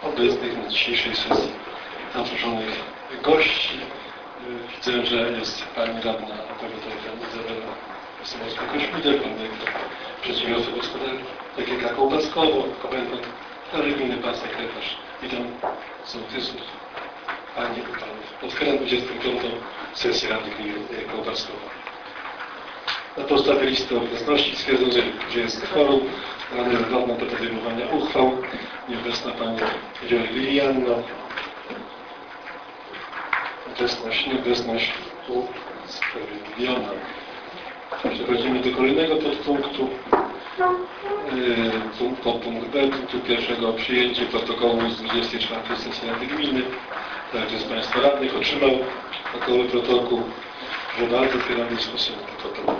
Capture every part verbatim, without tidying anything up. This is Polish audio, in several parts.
obecnych na dzisiejszej sesji zaproszonych gości. Widzę, że jest pani radna powiatowa Izabela Wesołowska-Kośmidek, pan dyrektor przedsiębiorstwa gospodarki P G K Kołbaskowo, komendant religijny, pan sekretarz. Witam sołtysów, panie i panów. Otwieram dwudziestą piątą sesję Rady Gminy Kołbaskowa. Na podstawie listy obecności stwierdzam, że jest kworum. Rada jest godna do podejmowania uchwał. Nieobecna pani Wioli Lilianno. Obecność, nieobecność usprawiedliwiona. Przechodzimy do kolejnego podpunktu. Yy, podpunkt B, punktu pierwszego o przyjęcie protokołu z dwudziestej czwartej sesji Rady Gminy. Każdy z Państwa radnych otrzymał takowy protokół. Że bardzo otwieram dyskusję na ten protokół.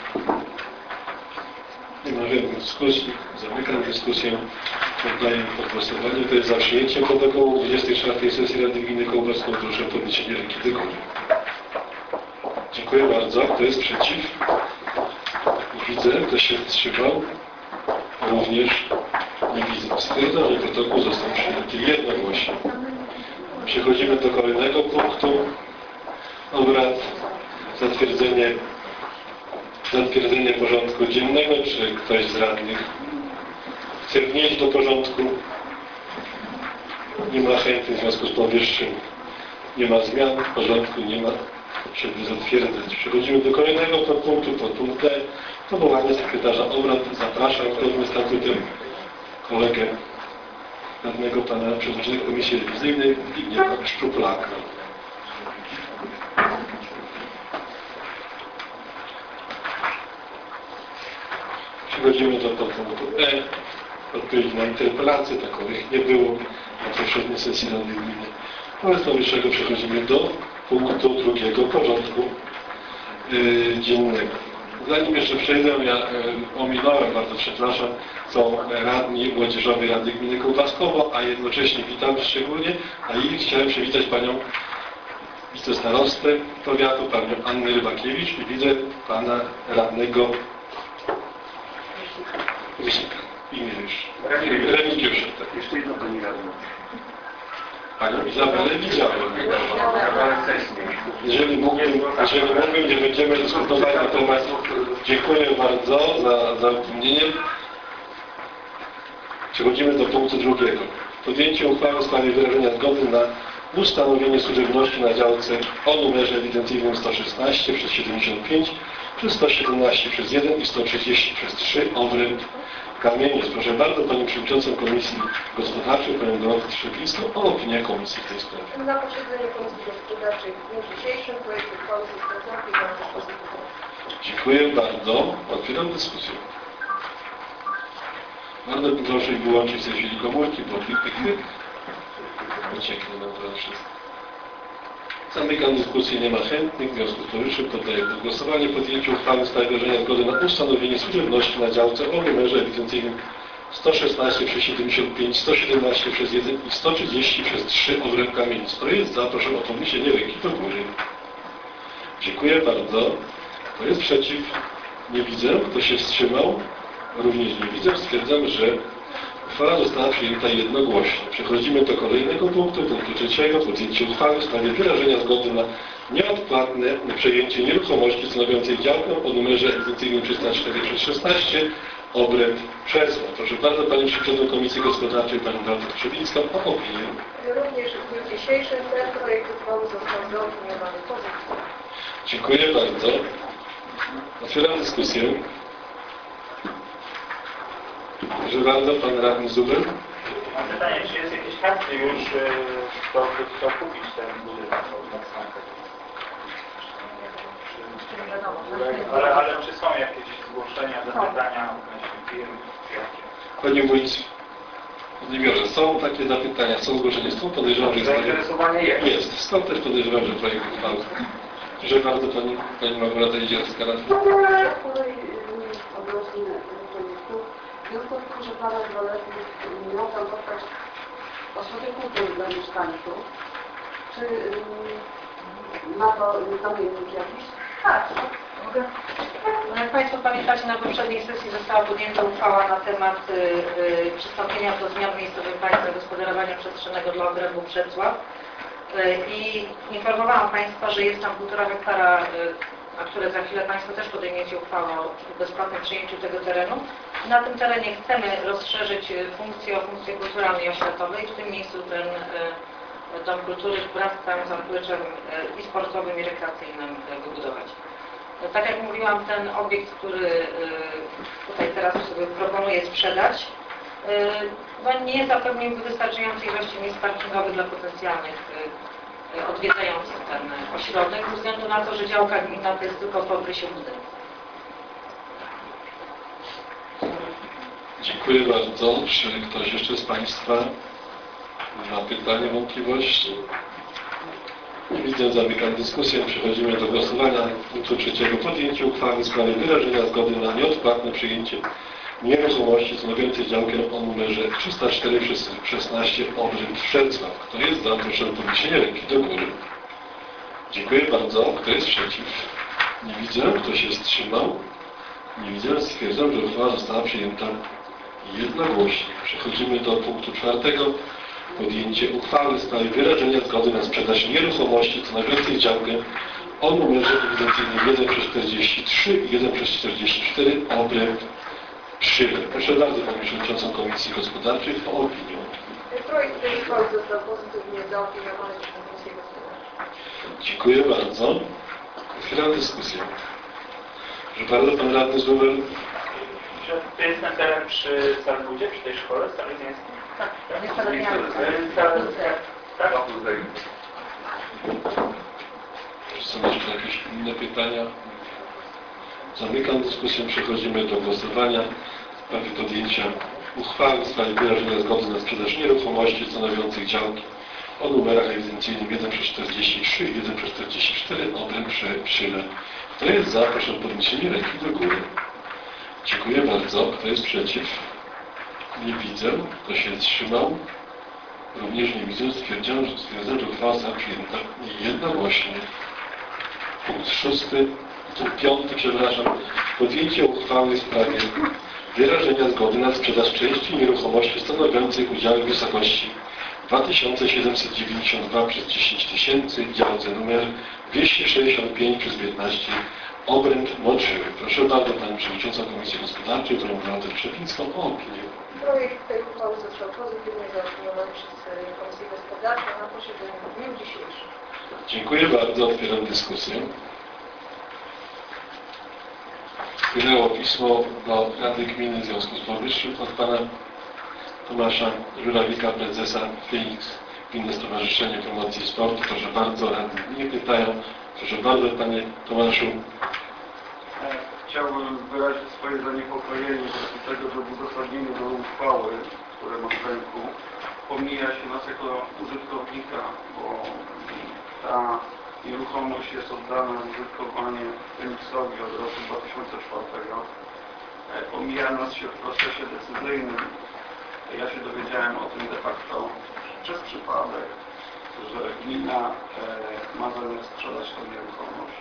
Nie ma żadnych dyskusji. Zamykam dyskusję. Poddaję pod głosowanie. To jest za przyjęciem protokołu dwudziestej czwartej sesji Rady Gminy Kołbaskowo. Proszę o podniesienie ręki do góry. Dziękuję bardzo. Kto jest przeciw? Nie widzę. Kto się wstrzymał? Również nie widzę. Stwierdzam, że protokół został przyjęty jednogłośnie. Przechodzimy do kolejnego punktu obrad. Zatwierdzenie, zatwierdzenie porządku dziennego. Czy ktoś z radnych chce wnieść do porządku? Nie ma chętnych, w związku z powyższym nie ma zmian, w porządku nie ma, żeby zatwierdzać. Przechodzimy do kolejnego podpunktu, podpunkt D. Powołanie sekretarza obrad. Zapraszam zgodnie z statutem kolegę radnego pana przewodniczącego Komisji Rewizyjnej Zbigniewa Szczuplaka. Przechodzimy do podpunktu E. Odpowiedź na interpelacje, takowych nie było na poprzedniej sesji Rady Gminy. Wobec powyższego przechodzimy do punktu drugiego porządku yy, dziennego. Zanim jeszcze przejdę, ja yy, ominąłem, bardzo przepraszam, są radni Młodzieżowej Rady Gminy Kołbaskowo, a jednocześnie witam szczególnie, a i chciałem przywitać panią wicestarostę powiatu, panią Annę Rybakiewicz i widzę pana radnego Wysika. Imię już. Remigiusza. Tak. Jeszcze jedno pani radną. Panią Izabelę widziałem. Jeżeli mógłbym, jeżeli mógłbym, nie będziemy dyskutować na temat. Dziękuję bardzo za, za wypełnienie. Przechodzimy do punktu drugiego. Podjęcie uchwały w sprawie wyrażenia zgody na ustanowienie służebności na działce o numerze ewidencyjnym sto szesnaście przez siedemdziesiąt pięć przez sto siedemnaście przez jeden i sto trzydzieści przez trzy obręb Kamieniec. Proszę bardzo Panią Przewodniczącą Komisji Gospodarczej, Panią Dorotę Trzebińską o opinię Komisji w tej sprawie. Na posiedzeniu Komisji Gospodarczej w dniu dzisiejszym projekt uchwały został zaopiniowany pozytywnie. Dziękuję bardzo. Otwieram dyskusję. Bardzo proszę wyłączyć w tej chwili komórki, bo ucieknie nam to wszystko. Zamykam dyskusję, nie ma chętnych, w związku z powyższym poddaję pod głosowanie podjęcie uchwały w sprawie wyrażenia zgody na ustanowienie służebności na działce o numerze ewidencyjnym sto szesnaście przez siedemdziesiąt pięć, sto siedemnaście przez jeden i sto trzydzieści przez trzy obręb Kamienic. Kto jest za? Proszę o podniesienie ręki do góry. Dziękuję bardzo. Kto jest przeciw? Nie widzę. Kto się wstrzymał? Również nie widzę. Stwierdzam, że uchwała została przyjęta jednogłośnie. Przechodzimy do kolejnego punktu, punktu trzeciego, podjęcie uchwały w sprawie wyrażenia zgody na nieodpłatne przejęcie nieruchomości stanowiącej działkę o numerze ewidencyjnym trzysta cztery przez szesnaście obręb Przesła. Proszę bardzo Panią Przewodniczącą Komisji Gospodarczej, Panią Dorotę Trzebińską o opinię. Również w dniu dzisiejszym ten projekt uchwały został zaopiniowany pozytywnie. Dziękuję bardzo. Otwieram dyskusję. Proszę bardzo, Pan Radny Zubel. Mam pytanie, czy jest jakieś karty już, kto by chciał kupić ten budynek? Ale, ale czy są jakieś zgłoszenia, zapytania odnośnie firm? Panie Wójcie, nie biorę. Są takie zapytania, są zgłoszenia, są podejrzewam, że zainteresowanie jest. Jest. Stąd też podejrzewam, że projekt uchwały. Proszę bardzo, Pani, Pani Małgorzata Jezielska. W związku z tym, że Pana Zwolennik miał tam powstać ośrodek kultury dla mieszkańców, czy ma to zamiennik jakiś? Tak, Mogę? No jak Państwo pamiętacie, na poprzedniej sesji została podjęta uchwała na temat y, y, przystąpienia do zmian w miejscowym planie zagospodarowania przestrzennego dla obrębu Brzecław. Y, I informowałam Państwa, że jest tam półtora hektara, y, na które za chwilę Państwo też podejmiecie uchwałę o bezpłatnym przyjęciu tego terenu. Na tym terenie chcemy rozszerzyć funkcje o funkcje kulturalne i oświatowe i w tym miejscu ten y, Dom Kultury wraz z całym zampleczem y, i sportowym, i rekreacyjnym y, wybudować. Tak jak mówiłam, ten obiekt, który tutaj teraz sobie proponuję sprzedać, no nie zapewniłby wystarczającej ilości miejsc parkingowych dla potencjalnych odwiedzających ten ośrodek, ze względu na to, że działka gminna to jest tylko po obrysie budynku. Dziękuję bardzo. Czy ktoś jeszcze z Państwa ma pytanie, wątpliwości? Nie widzę, zamykam dyskusję. Przechodzimy do głosowania. Punktu trzeciego. Podjęcie uchwały w sprawie wyrażenia zgody na nieodpłatne przyjęcie nieruchomości stanowiącej działkę o numerze trzysta cztery przez szesnaście obręb Brzecław. Kto jest za? Proszę o podniesienie ręki do góry. Dziękuję bardzo. Kto jest przeciw? Nie widzę. Kto się wstrzymał? Nie widzę. Stwierdzam, że uchwała została przyjęta jednogłośnie. Przechodzimy do punktu czwartego. Podjęcie uchwały w sprawie wyrażenia zgody na sprzedaż nieruchomości stanowiącej działkę o numerze ewidencyjnym jeden przez czterdzieści trzy i jeden przez czterdzieści cztery obręb Przyle. Proszę bardzo Panią Przewodniczącą Komisji Gospodarczej o opinię. Projekt tej uchwały został pozytywnie zaopiniowany przez Komisję Gospodarczą. Dziękuję bardzo. Otwieram dyskusję. Proszę bardzo, Pan Radny Złowel. To jest ten teren przy Salbudzie, przy tej szkole salezjańskiej? Tak, jest salezjańska. Tak? Czy są jeszcze jakieś inne pytania? Zamykam dyskusję. Przechodzimy do głosowania w sprawie podjęcia uchwały w sprawie wyrażenia zgody na sprzedaż nieruchomości stanowiących działki o numerach ewidencyjnym jeden przez czterdzieści trzy i jeden przez czterdzieści cztery obręb Przyle. Kto jest za? Proszę o podniesienie ręki do góry. Dziękuję bardzo. Kto jest przeciw? Nie widzę. Kto się wstrzymał? Również nie widzę. Stwierdzam, że, stwierdzam, że uchwała została przyjęta jednogłośnie. Punkt szósty. Punkt piąty, przepraszam. Podjęcie uchwały w sprawie wyrażenia zgody na sprzedaż części nieruchomości stanowiących udziały w wysokości dwa tysiące siedemset dziewięćdziesiąt dwa przez dziesięć tysięcy w działce numer dwieście sześćdziesiąt pięć przez piętnaście obręb Moczyły. Proszę bardzo Panią Przewodniczącą Komisji Gospodarczej, którą Beatę Przepińską o opinię. Projekt tej uchwały został pozytywnie zaopiniowany przez Komisję Gospodarczą na posiedzeniu w dniu dzisiejszym. Dziękuję bardzo. Otwieram dyskusję. Wpłynęło pismo do Rady Gminy w związku z powyższym od Pana Tomasza Żurawika, prezesa Phoenix Gminne Stowarzyszenie Promocji Sportu. Proszę bardzo, radni nie pytają. Proszę bardzo, Panie Tomaszu. Chciałbym wyrazić swoje zaniepokojenie z tego, że w uzasadnieniu do uchwały, które mam w ręku, pomija się nas jako użytkownika, bo ta nieruchomość jest oddana w użytkowanie Phoenixowi od roku dwa tysiące czwartego. Pomija nas się w procesie decyzyjnym. Ja się dowiedziałem o tym de facto przez przypadek, że gmina ma zamiar sprzedać tę nieruchomość.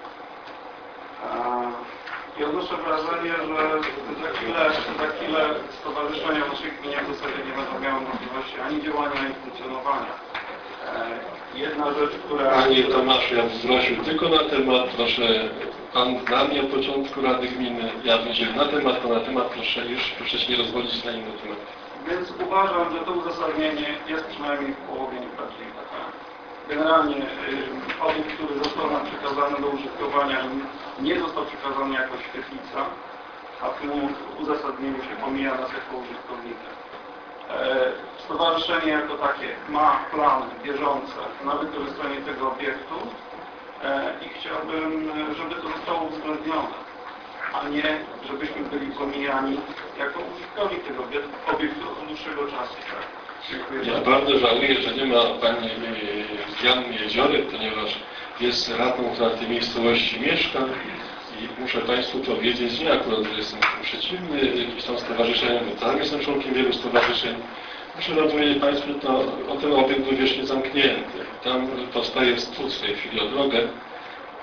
I odnoszę wrażenie, że za chwilę, za chwilę stowarzyszenia w naszej gminie w zasadzie nie będą miały możliwości ani działania, ani funkcjonowania. Jedna rzecz, która... Panie Tomaszu, ja bym prosił tylko na temat, proszę, Pan zna mnie od początku Rady Gminy, ja bym na temat, to na temat, proszę już, proszę się nie rozwodzić na inny temat. Więc uważam, że to uzasadnienie jest przynajmniej w połowie nieprawdziwe. Generalnie y, obiekt, który został nam przekazany do użytkowania, nie został przekazany jako świetlica, a w tym uzasadnieniu się pomija nas jako użytkownika. E, stowarzyszenie jako takie ma plany bieżące na wykorzystanie tego obiektu e, i chciałbym, żeby to zostało uwzględnione, a nie żebyśmy byli pomijani jako użytkownik tego obiektu od dłuższego czasu. Tak? Dziękuję. Ja bardzo żałuję, że nie ma Pani Janny Jeziory, ponieważ jest radną, która w tej miejscowości mieszka i muszę Państwu powiedzieć, nie akurat, że jestem przeciwny jakimś tam stowarzyszeniom, bo tam jestem członkiem wielu stowarzyszeń. Muszę Wam powiedzieć Państwu, że to, o ten obiekt był wiecznie zamknięty. Tam powstaje spód w tej chwili o drogę,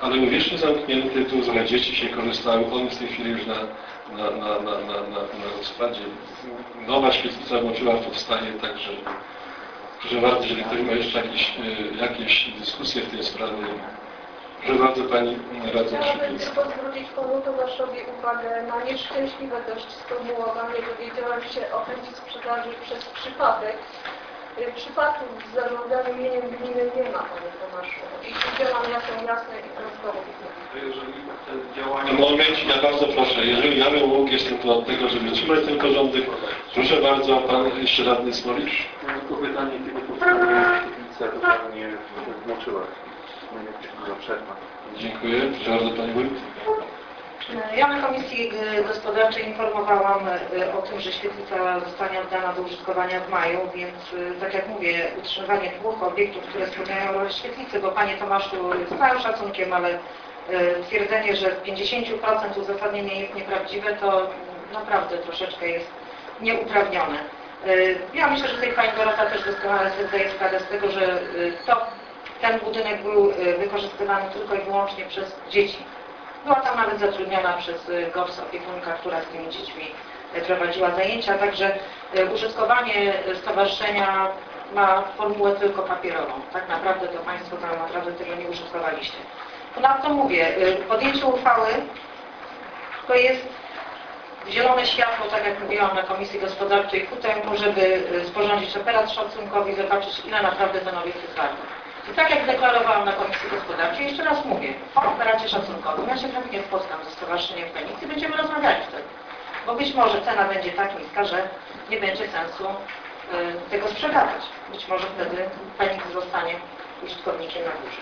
ale był wiecznie zamknięty, tu trochę dzieci się korzystały, on jest w tej chwili już na, na, na, na, na, na, na rozpadzie. Nowa świetlica włączyła powstaje, także proszę bardzo, jeżeli ktoś ma jeszcze jakieś, jakieś dyskusje w tej sprawie, proszę bardzo Pani Radna Chciałabym Szypińska. tylko zwrócić Panu Tomaszowi uwagę na nieszczęśliwe dość sformułowanie. Dowiedziałam się o chęci sprzedaży przez przypadek. Przypadków w zarządzaniu mieniem gminy nie ma, Panie Tomaszu. I udzielam ja są jasne i transparentne. Jeżeli te działania... Moment, ja bardzo proszę, jeżeli ja bym mógł, jestem tu od tego, żeby trzymać ten porządek. Proszę bardzo, Pan jeszcze Radny Smolisz. Mam tylko pytanie, kiedy powstała świetlica, to Pani nie włączyła. Duża przerwa. Dziękuję. Proszę bardzo, Pani Wójt. Ja na Komisji Gospodarczej informowałam o tym, że świetlica zostanie oddana do użytkowania w maju, więc tak jak mówię, utrzymywanie dwóch obiektów, które spełniają rolę świetlicy, bo Panie Tomaszu, z całym szacunkiem, ale twierdzenie, że w pięćdziesięciu procentach uzasadnienie jest nieprawdziwe, to naprawdę troszeczkę jest nieuprawnione. Ja myślę, że tutaj Pani Dorota też doskonale sobie zdaje sprawę z tego, że to, ten budynek był wykorzystywany tylko i wyłącznie przez dzieci. Była tam nawet zatrudniona przez G O W S opiekunka, która z tymi dziećmi prowadziła zajęcia, także użytkowanie stowarzyszenia ma formułę tylko papierową. Tak naprawdę to Państwo tam naprawdę tego nie użytkowaliście. Ponadto mówię, podjęcie uchwały to jest zielone światło, tak jak mówiłam na Komisji Gospodarczej ku temu, żeby sporządzić operat szacunkowy, zobaczyć, ile naprawdę ten obiekt jest warty. I tak jak deklarowałam na Komisji Gospodarczej, jeszcze raz mówię, o operacie szacunkowym. Ja się chętnie spotkam ze Stowarzyszeniem Feniks i będziemy rozmawiali wtedy. Bo być może cena będzie tak niska, że nie będzie sensu y, tego sprzedawać. Być może wtedy Feniks zostanie użytkownikiem na górze.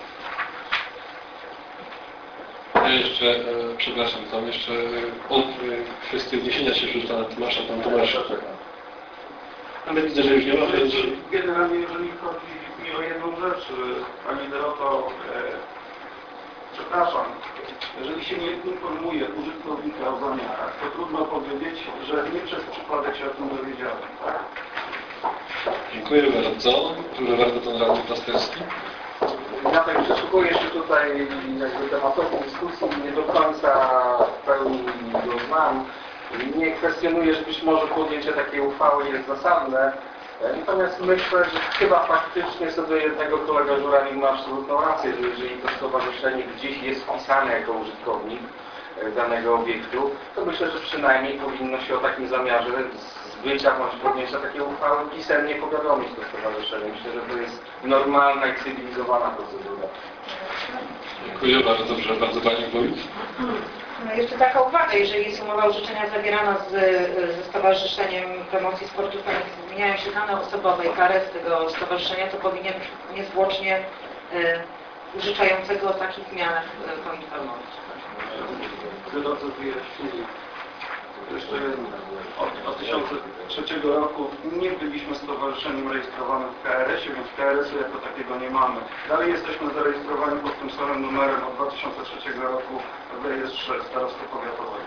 Ja jeszcze, e, przepraszam, tam jeszcze e, od e, kwestii odniesienia się już pana Tomasza, pan Tomasz. Ale widzę, że już nie ma chęci. Generalnie, jeżeli chodzi mi o jedną rzecz, Pani Doroto, e, przepraszam, jeżeli się nie informuje użytkownika o zamiarach, to trudno powiedzieć, że nie przez przypadek się o tym dowiedziałem, tak? Dziękuję bardzo. Proszę bardzo, pan Radny Pasterski. Ja tak przesłuchuję się tutaj jakby tematowi dyskusji, nie do końca w pełni go znam. Nie kwestionuję, że być może podjęcie takiej uchwały jest zasadne. Natomiast myślę, że chyba faktycznie co do jednego kolega Żurawik ma absolutną rację, że jeżeli to stowarzyszenie gdzieś jest wpisane jako użytkownik danego obiektu, to myślę, że przynajmniej powinno się o takim zamiarze zbycia bądź podjęcia takiej uchwały pisemnie powiadomić to stowarzyszenie. Myślę, że to jest normalna i cywilizowana procedura. Dziękuję bardzo, proszę bardzo, Pani Wójt. No jeszcze taka uwaga, jeżeli jest umowa użyczenia zawierana z, ze Stowarzyszeniem Promocji Sportu Feniks, zmieniają się dane osobowe i K R S tego stowarzyszenia, to powinien niezwłocznie y, użyczającego o takich zmianach y, poinformować. Drodzy wyjaśnili. Jeszcze jedno. Od, od tysiąc trzeciego roku nie byliśmy stowarzyszeniem rejestrowanym w K R S ie, więc K R S u jako takiego nie mamy. Dalej jesteśmy zarejestrowani pod tym samym numerem od dwa tysiące trzeciego roku w rejestrze starosty powiatowego.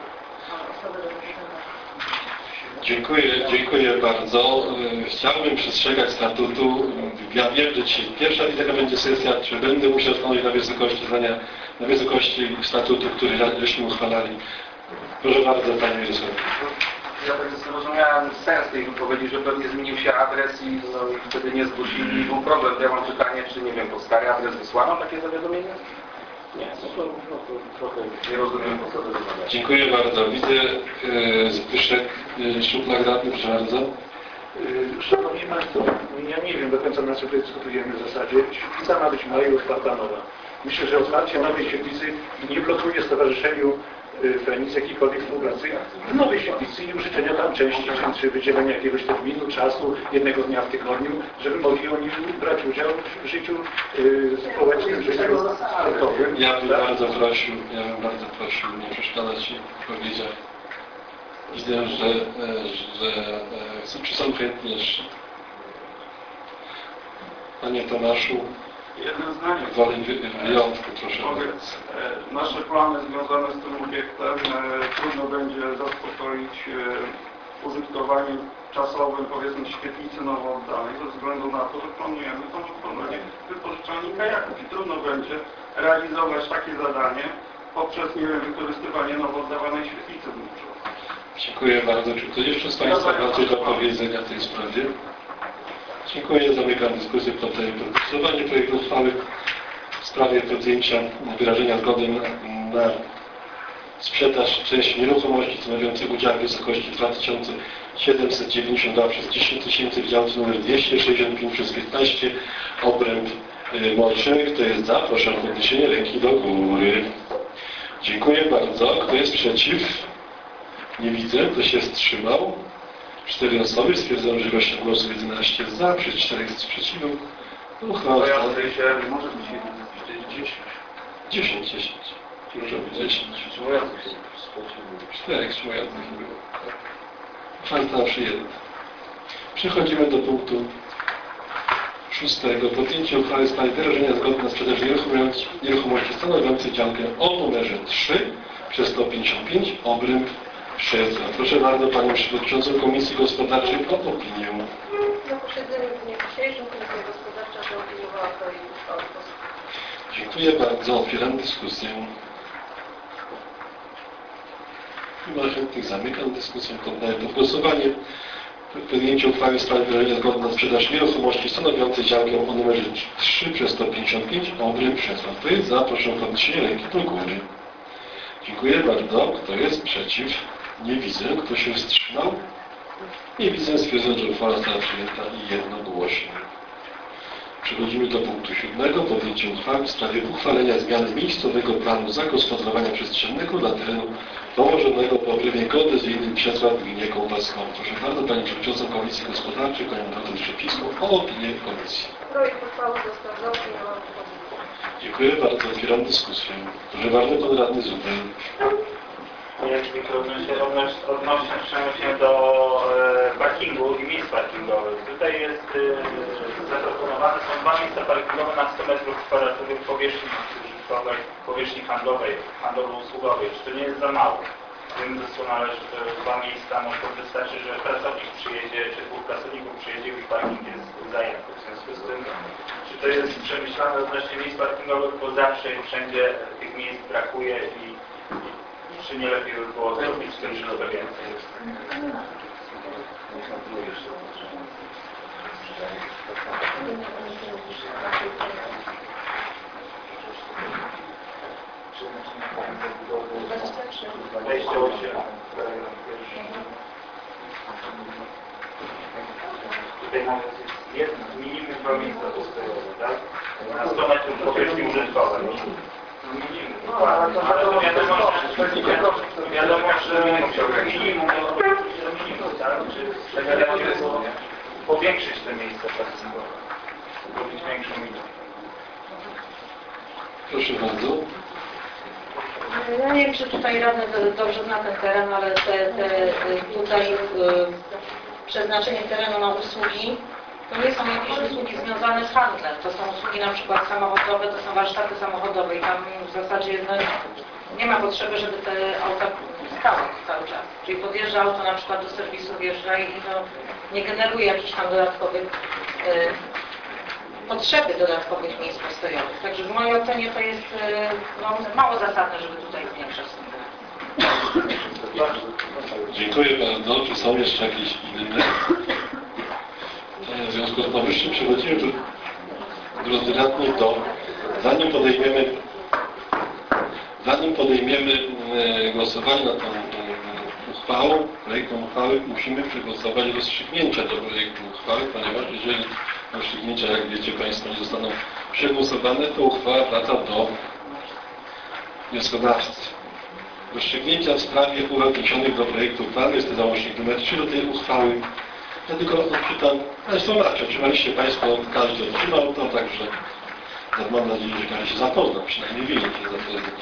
Dziękuję, dziękuję bardzo. Chciałbym przestrzegać statutu. Ja wiem, że dzisiaj pierwsza i taka będzie sesja, czy będę musiał stanąć na wysokości zdania, na wysokości statutu, który żeśmy uchwalali. Proszę bardzo, Panie Mirosławie. Ja tak zrozumiałem sens tej wypowiedzi, że pewnie zmienił się adres i, no, i wtedy nie zgłosili i był problem. Ja mam pytanie, czy nie wiem, pod stary adres wysłano takie zawiadomienie? Nie, no to, no to trochę nie rozumiem, po co to rozmawiać. Dziękuję bardzo. Widzę e, Zbyszek e, Szuplak radny, proszę bardzo. Szanowni Państwo, ja nie wiem do końca, na co dyskutujemy w zasadzie. Świetlica ma być w maju otwarta nowa. Myślę, że otwarcie nowej świetlicy nie blokuje Stowarzyszeniu Feniks jakiejkolwiek współpracy w nowej świetlicy i użyczenia tam części, czy, czy wydzielenia jakiegoś terminu, czasu, jednego dnia w tygodniu, żeby mogli oni brać udział w życiu y, społecznym, w życiu sportowym. Ja bym bardzo prosił, ja bym bardzo prosił nie przeszkadzać w wypowiedziach. Widzę, że, że czy są chętni jeszcze. Panie Tomaszu, Jednym zdaniem. wolę wyjątku, proszę Mogę, bardzo. e, nasze plany związane z tym obiektem e, trudno będzie zaspokoić e, użytkowaniem czasowym, powiedzmy, świetlicy nowo oddanej, ze względu na to, że planujemy tam wykonanie wypożyczalni kajaków i trudno będzie realizować takie zadanie poprzez, nie wiem, wykorzystywanie nowo oddawanej świetlicy w Murzu. Dziękuję bardzo. Czy ktoś jeszcze z Państwa ma coś do powiedzenia w tej sprawie? Dziękuję. Zamykam dyskusję. Poddaję pod głosowanie projekt uchwały w sprawie podjęcia wyrażenia zgody na, na sprzedaż części nieruchomości stanowiących udział w wysokości dwa tysiące siedemset dziewięćdziesiąt dwa przez dziesięć tysięcy w działce numer dwieście sześćdziesiąt pięć przez piętnaście obręb y, Morczyk. Kto jest za? Proszę o podniesienie ręki do góry. Dziękuję bardzo. Kto jest przeciw? Nie widzę. Kto się wstrzymał? Cztery osoby. Stwierdzam, że ilość głosów jedenaście za, przy czterech sprzeciwu. Uchwała. Może być dziesięć. dziesięć, dziesięć. Może być dziesięć. Czterech wstrzymujących nie było. Czwarta przyjęta. Przechodzimy do punktu szóstego. Podjęcie uchwały w sprawie wyrażenia zgody na sprzedaż nieruchomości, nieruchomości stanowiącej działkę o numerze trzy przez sto pięćdziesiąt pięć obręb Przezra. Proszę bardzo Panią Przewodniczącą Komisji Gospodarczej o opinię. Na posiedzeniu w dniu dzisiejszym Komisja Gospodarcza zaopiniowała projekt uchwały. Dziękuję bardzo. Otwieram dyskusję. Nie ma chętnych. Zamykam dyskusję. Poddaję pod głosowanie podjęcie uchwały w sprawie wyrażenia zgody na sprzedaż nieruchomości stanowiącej działkę o numerze trzy przez sto pięćdziesiąt pięć obręb Przezra. Kto jest za? Proszę o podniesienie ręki do góry. Dziękuję bardzo. Kto jest przeciw? Nie widzę. Kto się wstrzymał? Nie widzę. Stwierdzam, że uchwała została przyjęta i jednogłośnie. Przechodzimy do punktu siódmego. Podjęcie uchwały w sprawie uchwalenia zmiany miejscowego planu zagospodarowania przestrzennego dla terenu położonego po obrywie geodezyjnym Przezra w gminie Kołbaskowo. Proszę bardzo Panią Przewodniczącą Komisji Gospodarczej, Panią Dr Szepiską o opinię Komisji. Projekt uchwały został zaopiniowany pozytywnie. Dziękuję bardzo. Otwieram dyskusję. Proszę bardzo, Pan Radny Zubel. Ja tylko odnośnie, odnośnie, odnośnie się do e, parkingu i miejsc parkingowych. Tutaj jest e, zaproponowane, są dwa miejsca parkingowe na sto metrów kwadratowych powierzchni użytkowej, powierzchni handlowej, handlowo-usługowej. Czy to nie jest za mało? Wiem doskonale, że te dwa miejsca może wystarczy, że pracownik przyjedzie, czy dwóch pracowników przyjedzie i parking jest zajęty. W związku z tym, czy to jest przemyślane odnośnie miejsc parkingowych, bo zawsze i wszędzie tych miejsc brakuje i czy nie lepiej by było zrobić z tym trochę więcej? dwadzieścia osiem. Tutaj nawet jest minimum dwa miejsca postojowe, tak? Na sto metrów powierzchni użytkowej. No, ale to, ale to wiadomo, że wiadomo, że minimum to minimum, tak? Czy lepiej było powiększyć te miejsca parkingowe, zrobić większą ilość. Proszę bardzo. Ja nie wiem, czy tutaj radny dobrze zna ten teren, ale te, te, tutaj y, przeznaczenie terenu na usługi to nie są jakieś usługi związane z handlem. To są usługi na przykład samochodowe, to są warsztaty samochodowe i tam w zasadzie no, nie ma potrzeby, żeby te auta stały cały czas. Czyli podjeżdża auto na przykład do serwisu, wjeżdża i no, nie generuje jakichś tam dodatkowych y, potrzeby dodatkowych miejsc postojowych. Także w mojej ocenie to jest y, no, mało zasadne, żeby tutaj zwiększać ten teren. Dziękuję bardzo. Czy są jeszcze jakieś inne? W związku z powyższym przechodzimy do, drodzy radni, do, zanim podejmiemy, zanim podejmiemy e, głosowanie nad tą e, uchwałą, projektem uchwały, musimy przegłosować rozstrzygnięcia do projektu uchwały, ponieważ jeżeli rozstrzygnięcia, jak wiecie Państwo, nie zostaną przegłosowane, to uchwała wraca do wnioskodawcy. Rozstrzygnięcia w sprawie uwag wniesionych do projektu uchwały, jest to załącznik numer trzy do tej uchwały. Ja tylko odczytam, Państwo macie, otrzymaliście Państwo, każdy otrzymał to, także mam nadzieję, że każdy się zapoznał, przynajmniej winien się zapoznać.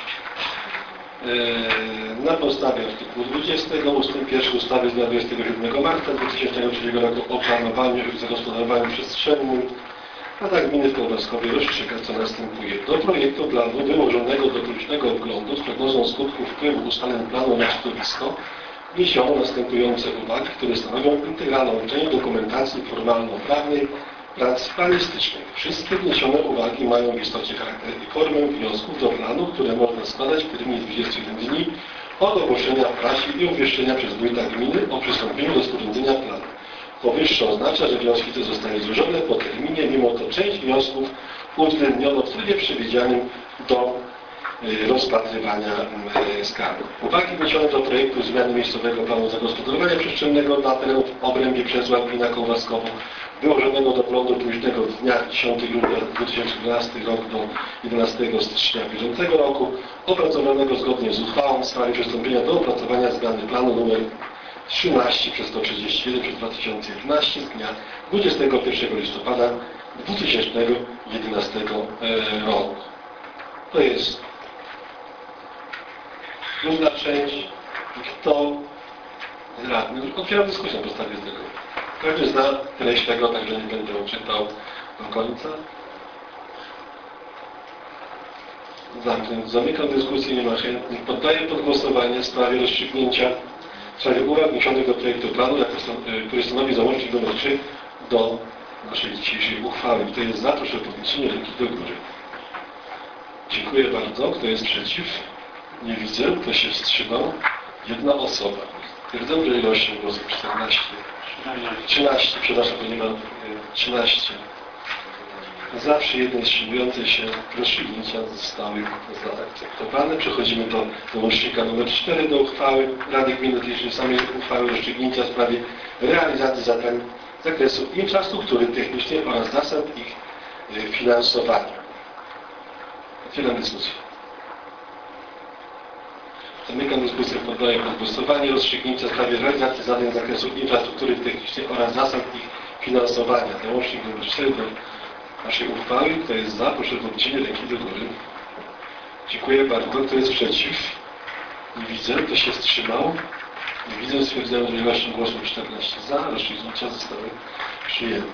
Yy, na podstawie artykułu dwudziestego ustęp pierwszy ustawy z dnia dwudziestego siódmego marca dwa tysiące trzeciego roku o planowaniu i zagospodarowaniu przestrzennym, a tak gminy w Kołbaskowie rozstrzyga, co następuje. Do projektu planu wyłożonego do krótkiego wglądu z prognozą skutków wpływu ustaleń planu na środowisko wniesiono następujące uwagi, które stanowią integralną część dokumentacji formalno-prawnej prac planistycznych. Wszystkie wniesione uwagi mają w istocie charakter i formę wniosków do planu, które można składać w terminie dwudziestu jeden dni od ogłoszenia w prasie i obwieszczenia przez wójta gminy o przystąpieniu do sporządzenia planu. Powyższe oznacza, że wnioski te zostały złożone po terminie, mimo to część wniosków uwzględniono w trybie przewidzianym do rozpatrywania skarg. Uwagi wniesione do projektu zmiany miejscowego planu zagospodarowania przestrzennego dla terenów w obrębie Przesław gmina Kołbaskowo wyłożonego do prądu późnego dnia dziesiątego grudnia dwa tysiące dwunastego roku do jedenastego stycznia bieżącego roku, opracowanego zgodnie z uchwałą w sprawie przystąpienia do opracowania zmiany planu nr trzynaście przez sto trzydzieści jeden przez dwa tysiące jedenaście z dnia dwudziestego pierwszego listopada dwa tysiące jedenastego roku. To jest druga część. Kto z radnych? Otwieram dyskusję na podstawie tego. Każdy zna treść tego, także nie będę czytał do końca. Zamknę. Zamykam dyskusję, nie ma chętnych. Poddaję pod głosowanie w sprawie rozstrzygnięcia, w sprawie uwag wniesionych do projektu planu, który stanowi załącznik nr trzy do naszej dzisiejszej uchwały. Kto jest za, proszę o podniesienie ręki do góry. Dziękuję bardzo. Kto jest przeciw? Nie widzę. Kto się wstrzymał? Jedna osoba. Stwierdzam, że ilością głosów czternaście. trzynaście, przepraszam, bo nie mam trzynaście. Zawsze jeden wstrzymujący się rozstrzygnięcia zostały zaakceptowane. Przechodzimy do załącznika nr cztery do uchwały Rady Gminy, tej samej uchwały rozstrzygnięcia w sprawie realizacji zadań z zakresu infrastruktury technicznej oraz zasad ich finansowania. Otwieram dyskusję. Zamykam dyskusję, poddaję pod głosowanie rozstrzygnięcia w sprawie realizacji zadań z zakresu infrastruktury technicznej oraz zasad ich finansowania. Załącznik nr cztery do naszej uchwały. Kto jest za, proszę o podniesienie ręki do góry. Dziękuję bardzo. Kto jest przeciw? Nie widzę. Kto się wstrzymał? Nie widzę. Stwierdzam, że ilością głosów czternaście za. Rozstrzygnięcia zostały przyjęte.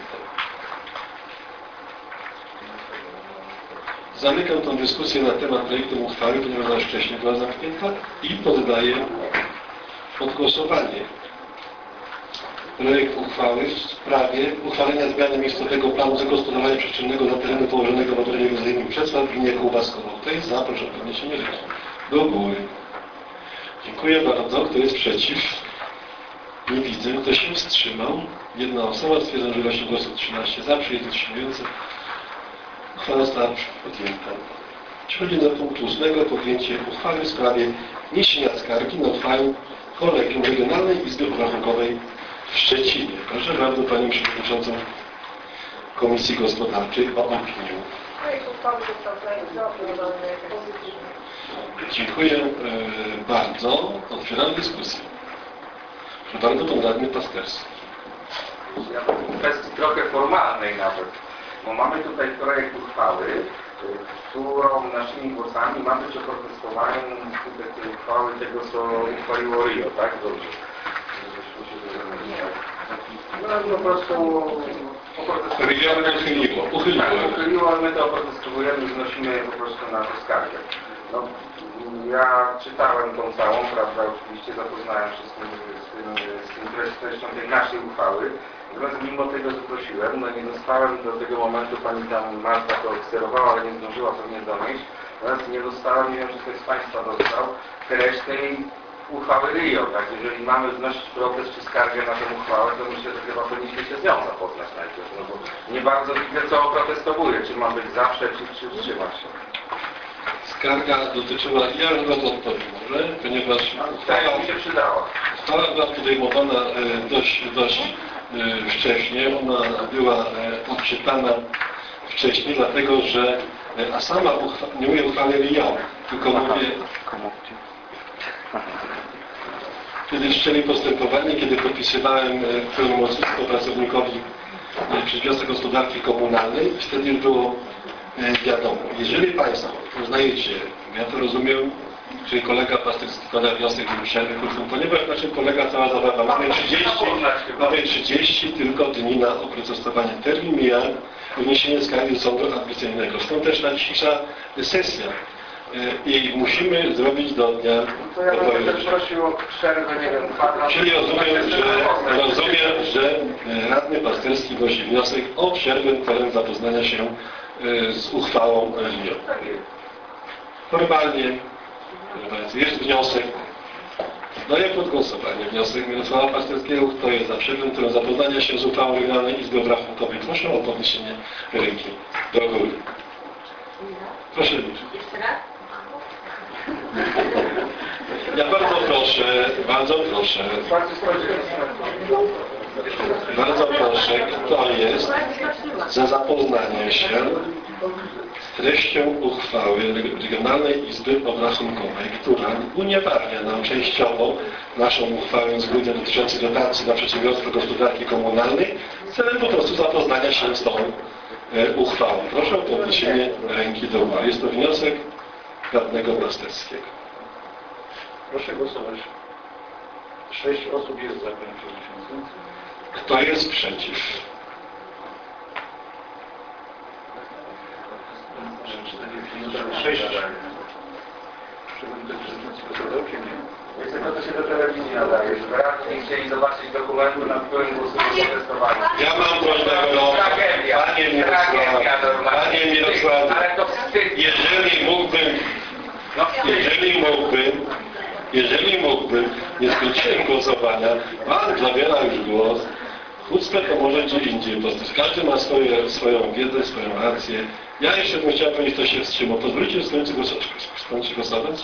Zamykam tę dyskusję na temat projektu uchwały, ponieważ ona już wcześniej była zamknięta i poddaję pod głosowanie projekt uchwały w sprawie uchwalenia zmiany miejscowego planu zagospodarowania przestrzennego na terenu położonego w obrębie wzajemnym Przesław w gminie Kołbaskowo. Kto jest za, proszę o podniesienie ręki do góry. Dziękuję bardzo. Kto jest przeciw? Nie widzę. Kto się wstrzymał? Jedna osoba. Stwierdzam, że ilość głosów trzynaście za, przy jednym wstrzymującym. Uchwała została podjęta. Przechodzi do punktu ósmego. Podjęcie uchwały w sprawie wniesienia skargi na uchwałę Kolegium Regionalnej Izby Obrachunkowej w Szczecinie. Proszę bardzo Panią Przewodniczącą Komisji Gospodarczej o opinię. Projekt uchwały został zaopiniowany pozytywnie. Dziękuję e, bardzo. Otwieram dyskusję. Proszę bardzo, Pan Radny Pasterski. Ja w kwestii trochę formalnej nawet, bo mamy tutaj projekt uchwały, którą naszymi głosami ma być oprotestowaniem skutek tej uchwały tego, co uchwaliło Rio, tak? Dobrze. No po prostu Rio uchyliło. Uchyliło. Tak, uchyliło, ale my to oprotestowujemy, znosimy po prostu na to skargę. No, ja czytałem tą całą, prawda, oczywiście zapoznałem się z tym, z tym, z tym treścią tej naszej uchwały. Natomiast mimo tego, że prosiłem, no nie dostałem do tego momentu, pani tam Marta to obserwowała, ale nie zdążyła pewnie donieść. Natomiast nie dostałem, nie wiem, czy ktoś z Państwa dostał, treść tej uchwały Rio. Tak, jeżeli mamy wnosić protest czy skargę na tę uchwałę, to myślę, że chyba powinniśmy się z nią zapoznać najpierw. No bo nie bardzo widzę, co protestowuje. Czy mam być zawsze, czy, czy wstrzymać się. Skarga dotyczyła, ja na to odpowiem może, ponieważ Tak, uchwała, mi się przydała. uchwała była podejmowana dość, dość wcześnie, ona była odczytana wcześniej, dlatego że, a sama uchwała, nie mówię uchwałę Rio, tylko mówię, kiedy wszczęli postępowanie, kiedy podpisywałem pełnomocnictwo pracownikowi przy wniosek gospodarki komunalnej, wtedy już było wiadomo. Jeżeli Państwo uznajecie, ja to rozumiem, czyli kolega Pasterski składa wniosek o przerwę krótką, ponieważ na czym polega cała zabawa? Mamy trzydzieści, mamy trzydzieści tylko dni na oprotestowanie. Termin mija wniesienie skargi do sądu administracyjnego. Stąd też ta dzisiejsza sesja. i musimy zrobić do dnia To ja bym pokoju. też prosił o przerwę, nie wiem, kwadrat. Czyli rozumiem, że, rozumiem, że radny pasterski głosi wniosek o przerwę celem zapoznania się z uchwałą religijną. Formalnie, proszę Państwa, jest wniosek. Daję pod głosowanie wniosek Mirosława Pasterskiego, kto jest za przerwą celem zapoznania się z uchwałą Regionalnej Izby Obrachunkowej. Proszę o podniesienie ręki do góry. Proszę liczyć. Jeszcze raz? Ja bardzo proszę, bardzo proszę, bardzo proszę, kto jest za zapoznaniem się z treścią uchwały Regionalnej Izby Obrachunkowej, która unieważnia nam częściowo naszą uchwałę z grudnia dotyczącą dotacji dla przedsiębiorstwa gospodarki komunalnej celem po prostu zapoznania się z tą e, uchwałą. Proszę o podniesienie ręki do góry. Jest to wniosek radnego Pasterskiego. Proszę głosować. Sześć osób jest za, panie przewodniczący. Kto jest przeciw? Sześć. Przewodniczący głosował, czy nie? Dlaczego to się do telewizji nadaje? Żeby radni chcieli zobaczyć dokumentu, nad którym głosujemy protestowanie. Ja mam prośbę o Tragedia. Panie Mirosławie, Panie Mirosławie, Ale to wstyd. jeżeli mógłbym, No jeżeli mógłbym, jeżeli mógłbym, nie skończyłem głosowania, Pan zabiera już głos, chucpę to może gdzie indziej, po prostu każdy ma swoje, swoją wiedzę, swoją rację. Ja jeszcze bym chciał powiedzieć, kto się wstrzymał. Pozwolicie skończyć głosować? Skończyć głosować?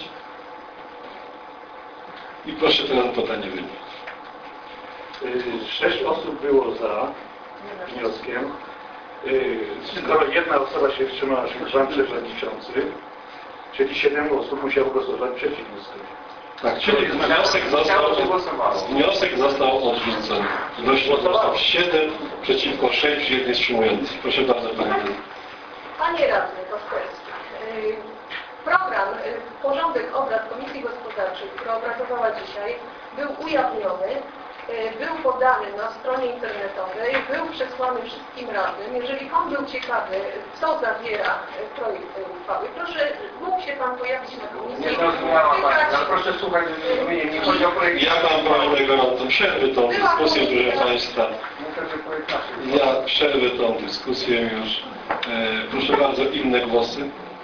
I proszę teraz o podanie wyników. Y, Sześć osób było za wnioskiem. Y, Tylko jedna osoba się wstrzymała, czyli pan przewodniczący. Czyli siedem osób musiało głosować przeciw wnioskowi. Tak, czyli wniosek został, wniosek został odrzucony. Ilość głosów siedem przeciwko sześć, jednej wstrzymujący. Proszę bardzo, Panie. Panie Radny Pasterski, yy, program, yy, porządek obrad Komisji Gospodarczej, która obradowała dzisiaj, był ujawniony, yy, był podany na stronie internetowej, był przesłany wszystkim radnym. Jeżeli Pan był ciekawy, co zawiera yy, projekt tej uchwały, proszę, mógł się Pan pojawić na komisji. Nie zrozumiała Pani, ale proszę słuchać ze zrozumieniem. Nie chodzi o projekt. Ja mam prośbę gorącą, przerwę tą dyskusję, proszę Państwa. Nie chodzi o projekt nasz. Ja przerwę tą dyskusję już. E, proszę bardzo, inne głosy.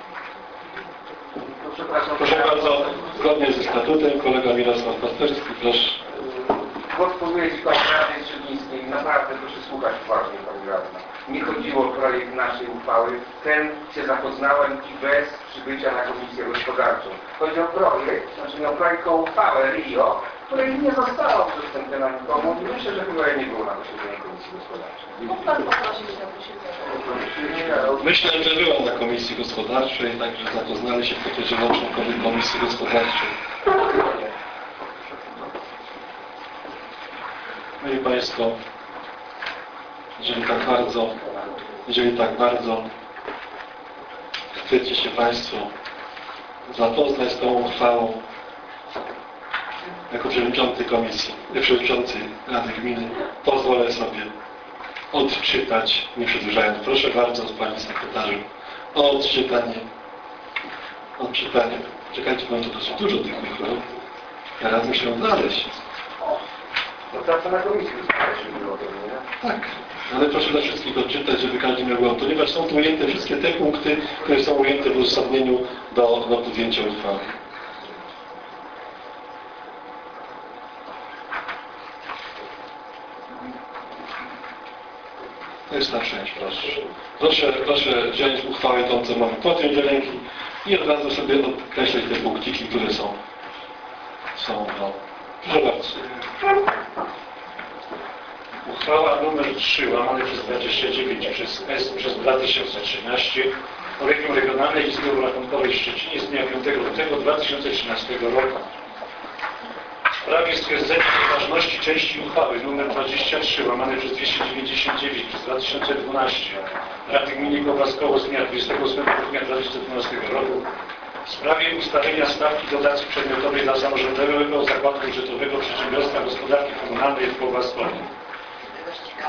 No, przepraszam. Proszę bardzo, zgodnie ze statutem, kolega Mirosław Pasterski, proszę. Głos poduje Ci Pani Rady Trzebnickiej. Naprawdę proszę słuchać uważnie, Pani Radna. Nie chodziło o projekt naszej uchwały. Ten się zapoznałem i bez przybycia na Komisję Gospodarczą. Chodzi o projekt, znaczy o projekt o uchwałę R I O, której nie została udostępniona nikomu i myślę, że chyba jej nie było na posiedzeniu Komisji Gospodarczej. Mógł Pan poprosić na posiedzenie. Myślę, że byłam na Komisji Gospodarczej, także zapoznali się podejrzewam członkowie Komisji Gospodarczej. No i Państwo, jeżeli tak bardzo, jeżeli tak bardzo chcecie się Państwo zapoznać z tą uchwałą, jako przewodniczący komisji, przewodniczący Rady Gminy, pozwolę sobie odczytać, nie przedłużając. Proszę bardzo, Pani Sekretarzu, o odczytanie. Odczytanie. Czekajcie, mam tu dosyć dużo tych uchwał. Teraz muszę znaleźć. No praca na Komisji Gospodarczej było to, nie? Tak, ale proszę dla wszystkich odczytać, żeby każdy miał głos, ponieważ są tu ujęte wszystkie te punkty, które są ujęte w uzasadnieniu do, do podjęcia uchwały. To jest ta część, proszę. Proszę, proszę wziąć uchwałę tą, co mamy podjąć do ręki i od razu sobie odkreślać te punkciki, które są. są no. Proszę bardzo. Uchwała nr trzy łamane przez dwadzieścia dziewięć przez S przez dwa tysiące trzynaście Kolegium Regionalnej Izby Obrachunkowej w Szczecinie z dnia piątego lutego dwa tysiące trzynastego roku. W sprawie stwierdzenia nieważności części uchwały nr dwadzieścia trzy łamane przez dwieście dziewięćdziesiąt dziewięć przez dwa tysiące dwanaście Rady Gminy Kowaskowo z dnia dwudziestego ósmego grudnia dwa tysiące dwunastego roku w sprawie ustalenia stawki dotacji przedmiotowej dla Samorządowego Zakładu Budżetowego Przedsiębiorstwa Gospodarki Komunalnej w Kowaskowie.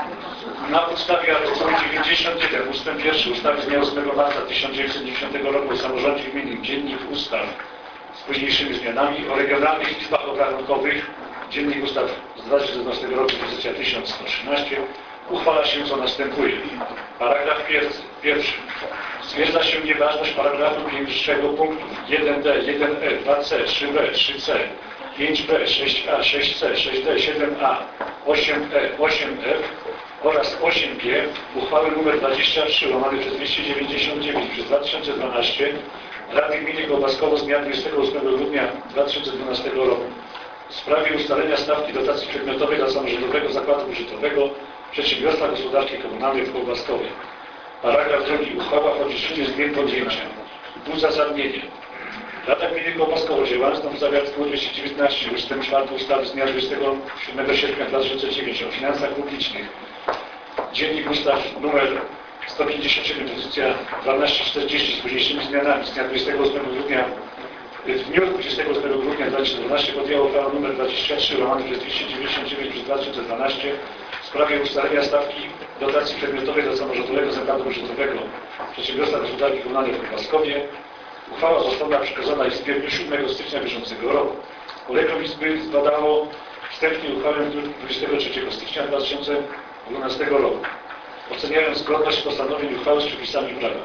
Na podstawie artykułu dziewięćdziesiąt jeden ustęp pierwszy ustawy z dnia ósmego marca tysiąc dziewięćset dziewięćdziesiątego roku o samorządzie gminnym, Dziennik Ustaw z późniejszymi zmianami, o regionalnych izbach obrachunkowych, Dziennik Ustaw z dwa tysiące dwunastego roku, pozycja tysiąc sto trzynaście, uchwala się co następuje. Paragraf pierwszy. pierwszy. Stwierdza się nieważność paragrafu pierwszego punktów jeden d, jeden e, dwa c, trzy b, trzy c, pięć b, sześć a, sześć c, sześć d, siedem a, osiem e, osiem f oraz osiem g uchwały nr dwadzieścia trzy łamane przez dwieście dziewięćdziesiąt dziewięć przez dwa tysiące dwanaście Rady Gminy Kołbaskowo z dnia dwudziestego ósmego grudnia dwa tysiące dwunastego roku w sprawie ustalenia stawki dotacji przedmiotowej dla samorządowego zakładu budżetowego Przedsiębiorstwa Gospodarki Komunalnej w Kołbaskowie. Paragraf drugi. Uchwała o odrzuceniu zmian podjęcia. Uzasadnienie. Rada Gminy Kołbaskowo, działając na podstawie artykułu dwieście dziewiętnaście ustęp czwarty ustawy z dnia dwudziestego siódmego sierpnia dwa tysiące dziewiątego o finansach publicznych, Dziennik Ustaw numer sto pięćdziesiąt siedem, pozycja dwanaście czterdzieści z późniejszymi zmianami z dnia dwudziestego ósmego grudnia w dniu dwudziestego ósmego grudnia dwa tysiące dwunastego podjęła uchwałę nr dwadzieścia trzy łamane przez dwieście dziewięćdziesiąt dziewięć przez dwa tysiące dwanaście w sprawie ustalenia stawki dotacji przedmiotowej dla samorządowego zakładu budżetowego Przedsiębiorstwa Gospodarki Komunalnej w Kołbaskowie. Uchwała została przekazana Izbie w dniu siódmego stycznia bieżącego roku. Kolegium Izby zbadało wstępnie uchwałę w dniu dwudziestego trzeciego stycznia dwa tysiące dwunastego roku, oceniając zgodność postanowień uchwały z przepisami prawa.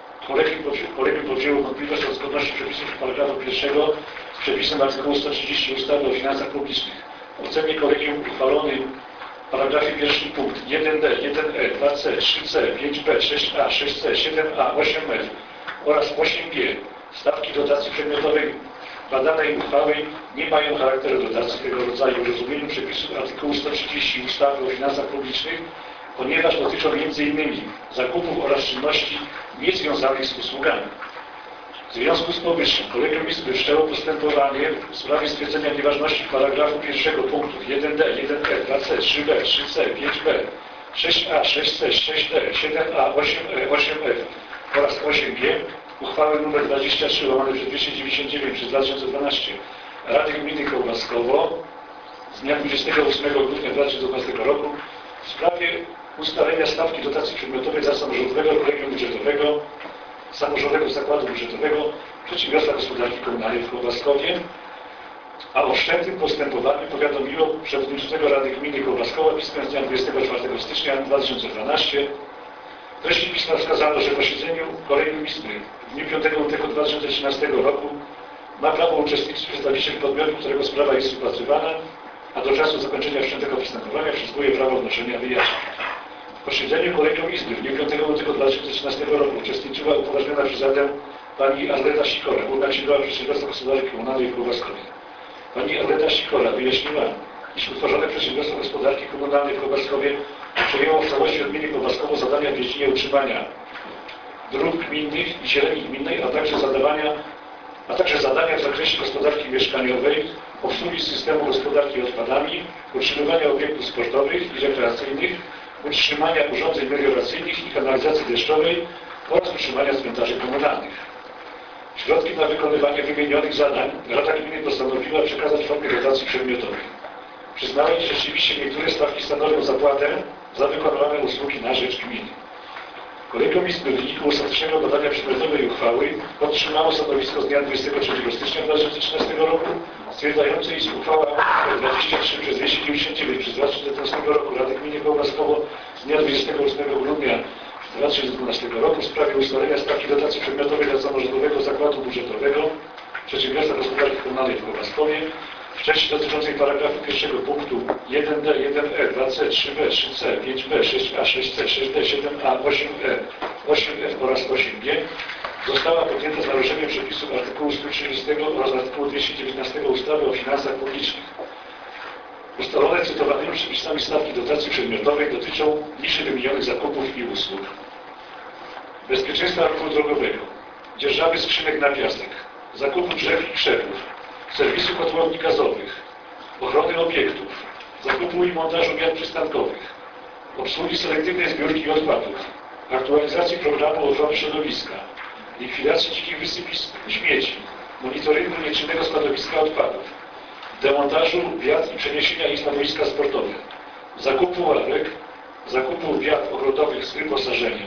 Kolegium powzięło wątpliwość o zgodności przepisów paragrafu pierwszego z przepisem artykułu sto trzydzieści ustawy o finansach publicznych. W ocenie kolegium uchwalony w paragrafie pierwszym punkt jeden d, jeden e, dwa c, trzy c, pięć b, sześć a, sześć c, siedem a, osiem f oraz osiem g stawki dotacji przedmiotowej badanej uchwały nie mają charakteru dotacji tego rodzaju w rozumieniu przepisów artykułu sto trzydzieści ustawy o finansach publicznych, ponieważ dotyczą między innymi zakupów oraz czynności niezwiązanych z usługami. W związku z powyższym Kolegium Izby wszczęło postępowanie w sprawie stwierdzenia nieważności paragrafu pierwszego punktów jeden d, jeden e, dwa c, trzy b, trzy c, pięć b, sześć a, sześć c, sześć d, siedem a, osiem e, osiem f oraz osiem g uchwały nr dwadzieścia trzy łamane przez dwieście dziewięćdziesiąt dziewięć przez dwa tysiące dwanaście Rady Gminy Kołbaskowo z dnia dwudziestego ósmego grudnia dwa tysiące dwunastego roku w sprawie ustalenia stawki dotacji przedmiotowej dla samorządowego kolegium budżetowego, samorządowego zakładu budżetowego Przedsiębiorstwa Gospodarki Komunalnej w Kołbaskowie, a o wszczętym postępowaniu powiadomiło przewodniczącego Rady Gminy Kołbaskowa pismem z dnia dwudziestego czwartego stycznia dwa tysiące dwunastego. W treści pisma wskazano, że w posiedzeniu Kolegium Izby w dniu piątego lutego dwa tysiące trzynastego roku ma prawo uczestniczyć przedstawiciel podmiotu, którego sprawa jest rozpatrywana, a do czasu zakończenia wszczętego postępowania przysługuje prawo wnoszenia wyjaśnień. W posiedzeniu Kolegium Izby w dniu piątego lutego dwa tysiące trzynastego roku uczestniczyła upoważniona przez Radę pani Arleta Sikora, główna księgowa Przedsiębiorstwa Gospodarki Komunalnej w Kołbaskowie. Pani Arleta Sikora wyjaśniła, iż utworzone Przedsiębiorstwo Gospodarki Komunalnej w Kołbaskowie przejęło w całości od gminy Kołbaskowo zadania w dziedzinie utrzymania dróg gminnych i zieleni gminnej, a także zadawania, a także zadania w zakresie gospodarki mieszkaniowej, obsługi systemu gospodarki odpadami, utrzymywania obiektów sportowych i rekreacyjnych, utrzymania urządzeń melioracyjnych i kanalizacji deszczowej oraz utrzymania cmentarzy komunalnych. Środki na wykonywanie wymienionych zadań Rada Gminy postanowiła przekazać w formie dotacji przedmiotowej. Przyznała, iż rzeczywiście niektóre stawki stanowią zapłatę za wykonywane usługi na rzecz gminy. Kolegium Izby w wyniku ostatecznego badania przedmiotowej uchwały podtrzymało stanowisko z dnia dwudziestego trzeciego stycznia dwa tysiące trzynastego roku, stwierdzające, iż uchwała dwadzieścia trzy przez dwieście dziewięćdziesiąt dziewięć przez dwa tysiące piętnastego roku Rady Gminy Kołbaskowo z dnia dwudziestego ósmego grudnia dwa tysiące dwunastego roku w sprawie ustalenia stawki dotacji przedmiotowej dla samorządowego zakładu budżetowego Przedsiębiorstwa Gospodarki Komunalnej w Kołbaskowie w części dotyczącej paragrafu pierwszego punktu jeden d, jeden e, dwa c, trzy b, trzy c, pięć b, sześć a, sześć c, sześć d, siedem a, osiem e, osiem f oraz osiem g została podjęta z naruszeniem przepisów artykułu sto trzydziestego oraz artykułu dwieście dziewiętnastego ustawy o finansach publicznych. Ustalone cytowanymi przepisami stawki dotacji przedmiotowej dotyczą niżej wymienionych zakupów i usług: bezpieczeństwa ruchu drogowego, dzierżawy skrzynek na piasek, zakupu drzew i krzewów, serwisu kotłowni gazowych, ochrony obiektów, zakupu i montażu miar przystankowych, obsługi selektywnej zbiórki odpadów, aktualizacji programu ochrony środowiska, likwidacji dzikich wysypisk śmieci, monitoringu nieczynnego składowiska odpadów, demontażu wiat i przeniesienia ich na boiska sportowe, zakupu ławek, zakupu wiat ogrodowych z wyposażeniem.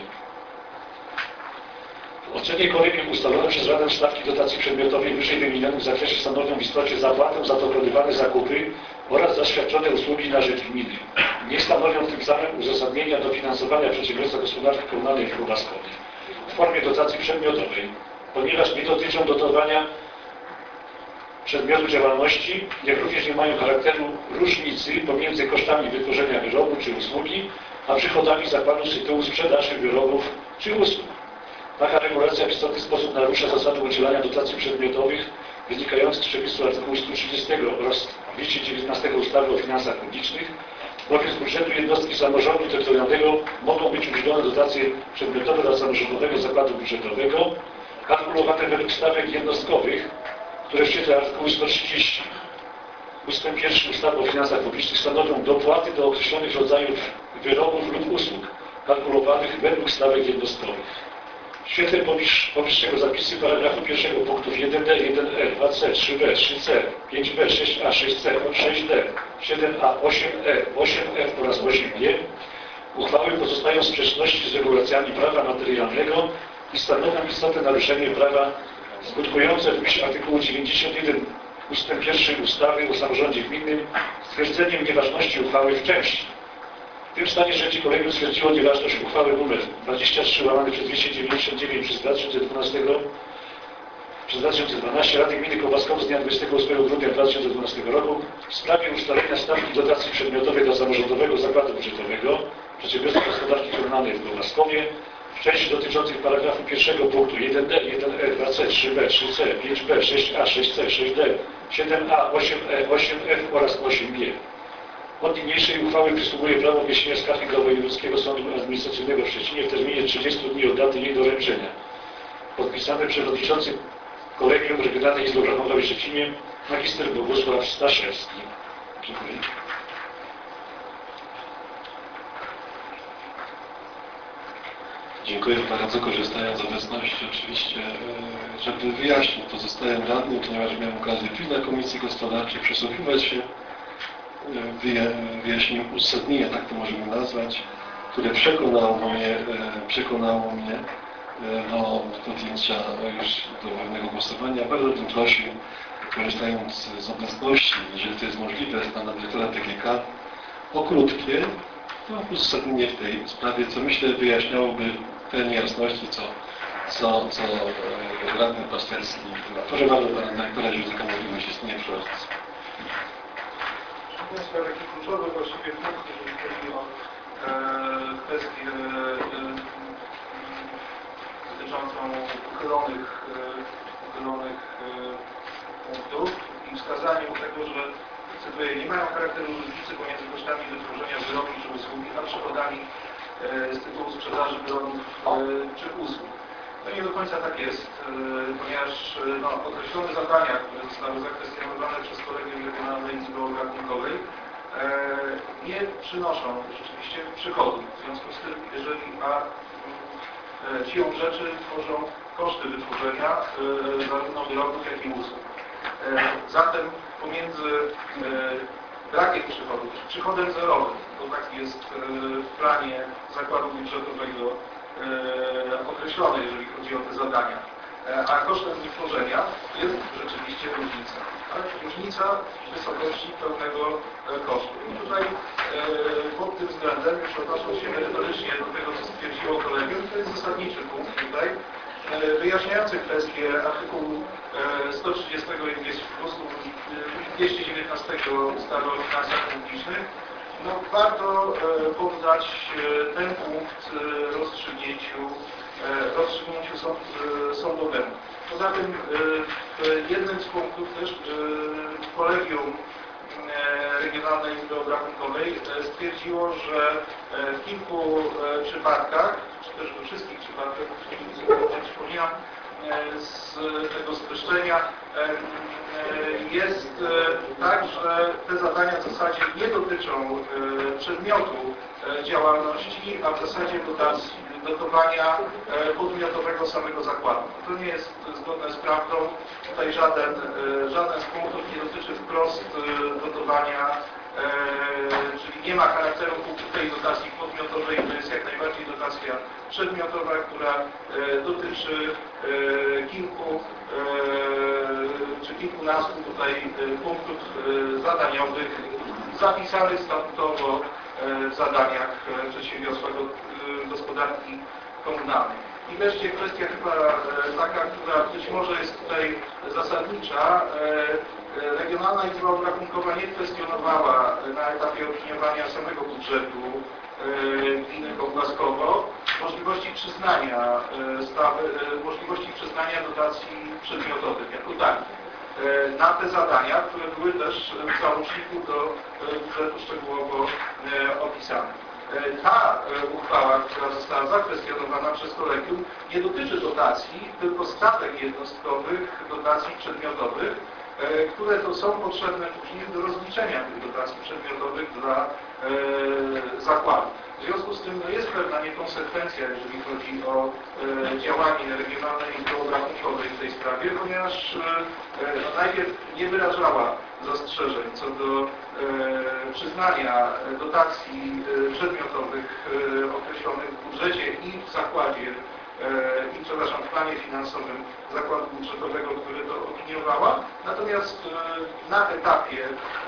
W ocenie kolegium ustalono przez Radę stawki dotacji przedmiotowej wyżej wymienionych w zakresie stanowią w istocie zapłatę za dokonywane zakupy oraz za świadczone usługi na rzecz gminy. Nie stanowią tym samym uzasadnienia dofinansowania przedsiębiorstwa gospodarki komunalnej w Kołaskowie w formie dotacji przedmiotowej, ponieważ nie dotyczą dotowania przedmiotu działalności, jak również nie mają charakteru różnicy pomiędzy kosztami wytworzenia wyrobu czy usługi, a przychodami zakładu z tytułu sprzedaży wyrobów czy usług. Taka regulacja w istotny sposób narusza zasady udzielania dotacji przedmiotowych wynikających z przepisu artykułu sto trzydziestego oraz dwieście dziewiętnastego ustawy o finansach publicznych, bowiem z budżetu jednostki samorządu terytorialnego mogą być udzielone dotacje przedmiotowe dla samorządowego zakładu budżetowego, kalkulowane według stawek jednostkowych, które w świetle artykułu sto trzydzieści ustęp pierwszy ustawy o finansach publicznych stanowią dopłaty do określonych rodzajów wyrobów lub usług, kalkulowanych według stawek jednostkowych. W świetle powyższego zapisy paragrafu pierwszego punktów jeden d, jeden e, dwa c, trzy b, trzy c, pięć b, sześć a, sześć c, sześć d, siedem a, osiem e, osiem f oraz osiem g uchwały pozostają w sprzeczności z regulacjami prawa materialnego i stanowią istotne naruszenie prawa skutkujące w myśl artykułu dziewięćdziesiąt jeden ustęp pierwszy ustawy o samorządzie gminnym stwierdzeniem nieważności uchwały w części. W tym stanie rzeczy kolegium stwierdziło nieważność uchwały nr dwadzieścia trzy łamane przez dwieście dziewięćdziesiąt dziewięć przez dwa tysiące dwunastego przez dwa tysiące dwanaście Rady Gminy Kołaskowo z dnia dwudziestego ósmego grudnia dwa tysiące dwunastego roku w sprawie ustalenia stawki dotacji przedmiotowej dla samorządowego zakładu budżetowego przedsiębiorstwa gospodarki komunalnej w Kołaskowie w części dotyczących paragrafu pierwszego punktu jeden d, jeden e, dwa c, trzy b, trzy c, pięć b, sześć a, sześć c, sześć d, siedem a, osiem e, osiem f oraz osiem g. Od niniejszej uchwały przysługuje prawo wniesienia skargi do Wojewódzkiego Sądu Administracyjnego w Szczecinie w terminie trzydziestu dni od daty jej doręczenia. Podpisany przewodniczący Kolegium Regionalnej Izby Obrachunkowej w Szczecinie magister Bogusław Staszewski. Dziękuję. Dziękuję bardzo, korzystając z obecności oczywiście, żeby wyjaśnić pozostałym radnym, ponieważ miałem okazję być na Komisji Gospodarczej, przysłuchiwać się wyjaśnił uzasadnienie, tak to możemy nazwać, które przekonało mnie, przekonało mnie do podjęcia już do pewnego głosowania. Bardzo bym prosił, korzystając z obecności, jeżeli to jest możliwe, z pana dyrektora P G K, o krótkie no, uzasadnienie w tej sprawie, co myślę wyjaśniałoby te niejasności, co, co, co radny Pasterski. Proszę bardzo pana dyrektora, jeżeli taka możliwość istnieje, proszę. Państwa, taki kluczowy właściwie punkt, jeżeli chodzi o e, kwestię e, dotyczącą uchylonych, e, uchylonych e, punktów i wskazaniu tego, że cytuję, nie mają charakteru różnicy pomiędzy kosztami wytworzenia wyrobu czy usługi, a przychodami e, z tytułu sprzedaży wyrobów e, czy usług. To nie do końca tak jest, e, ponieważ no, określone zadania, które zostały zakwestionowane przez Kolegium Regionalnej Izby Obrachunkowej, e, nie przynoszą rzeczywiście przychodów. W związku z tym, jeżeli a e, siłą rzeczy tworzą koszty wytworzenia e, zarówno wyrobów, jak i usług. E, zatem pomiędzy e, brakiem przychodów, przychodem zerowym, bo tak jest e, w planie zakładu budżetowego E, określone, jeżeli chodzi o te zadania. E, a kosztem wytworzenia jest rzeczywiście różnica. Tak? Różnica w wysokości pełnego e, kosztu. I tutaj e, pod tym względem, już odnosząc się merytorycznie do tego, co stwierdziło kolegium, to jest zasadniczy punkt tutaj, e, wyjaśniający kwestię artykułu e, sto trzydziestego i dwieście dziewiętnastego ustawy o finansach publicznych. No, warto e, poddać e, ten punkt e, rozstrzygnięciu, e, rozstrzygnięciu sąd, e, sądowemu. Poza tym e, w jednym z punktów też e, Kolegium e, Regionalnej Izby Obrachunkowej e, stwierdziło, że e, w kilku e, przypadkach, czy też we wszystkich przypadkach, nie przypominam, z tego streszczenia jest tak, że te zadania w zasadzie nie dotyczą przedmiotu działalności, a w zasadzie dotacji, dotowania podmiotowego samego zakładu. To nie jest zgodne z prawdą. Tutaj żaden, żaden z punktów nie dotyczy wprost dotowania czyli nie ma charakteru tej dotacji podmiotowej, to jest jak najbardziej dotacja przedmiotowa, która dotyczy kilku czy kilkunastu tutaj punktów zadaniowych zapisanych statutowo w zadaniach przedsiębiorstwa gospodarki komunalnej. I wreszcie kwestia chyba taka, która być może jest tutaj zasadnicza. Regionalna Izba Obrachunkowa nie kwestionowała na etapie opiniowania samego budżetu gminy Kołbaskowo możliwości przyznania stawy, możliwości przyznania dotacji przedmiotowych jako takich na te zadania, które były też w załączniku do budżetu szczegółowo opisane. Ta uchwała, która została zakwestionowana przez kolegium, nie dotyczy dotacji, tylko stawek jednostkowych dotacji przedmiotowych, które to są potrzebne później do rozliczenia tych dotacji przedmiotowych dla e, zakładu. W związku z tym no, jest pewna niekonsekwencja, jeżeli chodzi o e, działanie Regionalnej Izby Obrachunkowej w tej sprawie, ponieważ e, no, najpierw nie wyrażała zastrzeżeń co do e, przyznania dotacji e, przedmiotowych e, określonych w budżecie i w zakładzie i przepraszam, w planie finansowym zakładu budżetowego, który to opiniowała. Natomiast na etapie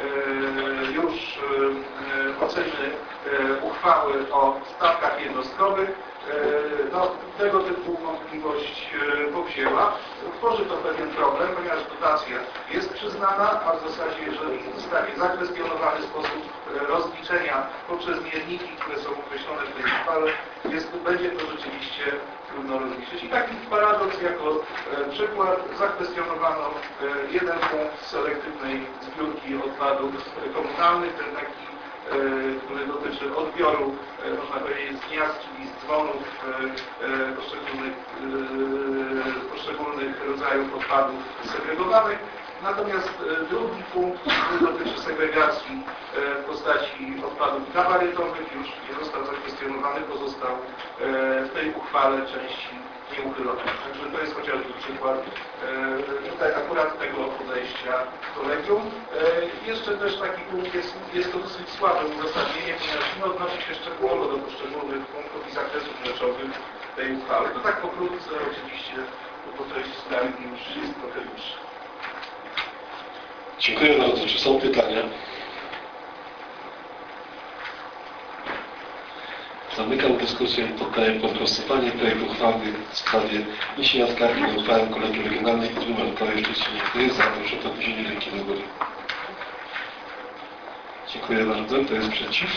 już oceny uchwały o stawkach jednostkowych no, tego typu wątpliwość powzięła. Tworzy to pewien problem, ponieważ dotacja jest przyznana, a w zasadzie, jeżeli zostanie zakwestionowany sposób rozliczenia poprzez mierniki, które są określone w tej uchwale, jest, będzie to rzeczywiście trudno rozliczyć. I taki paradoks jako e, przykład zakwestionowano e, jeden punkt selektywnej zbiórki odpadów komunalnych, ten taki, e, który dotyczy odbioru, e, można powiedzieć, z gniazd, czyli z dzwonów e, e, poszczególnych, e, poszczególnych rodzajów odpadów segregowanych. Natomiast e, drugi punkt, który dotyczy segregacji e, w postaci odpadów gabarytowych, już nie został zakwestionowany, pozostał e, w tej uchwale części nieuchylone. Także to jest chociażby przykład e, tutaj akurat tego podejścia kolegium. E, jeszcze też taki punkt jest, jest to dosyć słabe uzasadnienie, ponieważ nie odnosi się szczegółowo do poszczególnych punktów i zakresów rzeczowych tej uchwały. To tak pokrótce oczywiście, bo treść skargi już jest trochę dłuższa. Dziękuję bardzo. Czy są pytania? Zamykam dyskusję. Poddaję pod głosowanie projekt uchwały w sprawie wniesienia skargi na uchwałę Kolegium Regionalnej Izby Obrachunkowej w Szczecinie. Kto jest za? Proszę o podniesienie ręki do góry. Dziękuję bardzo. Kto jest przeciw?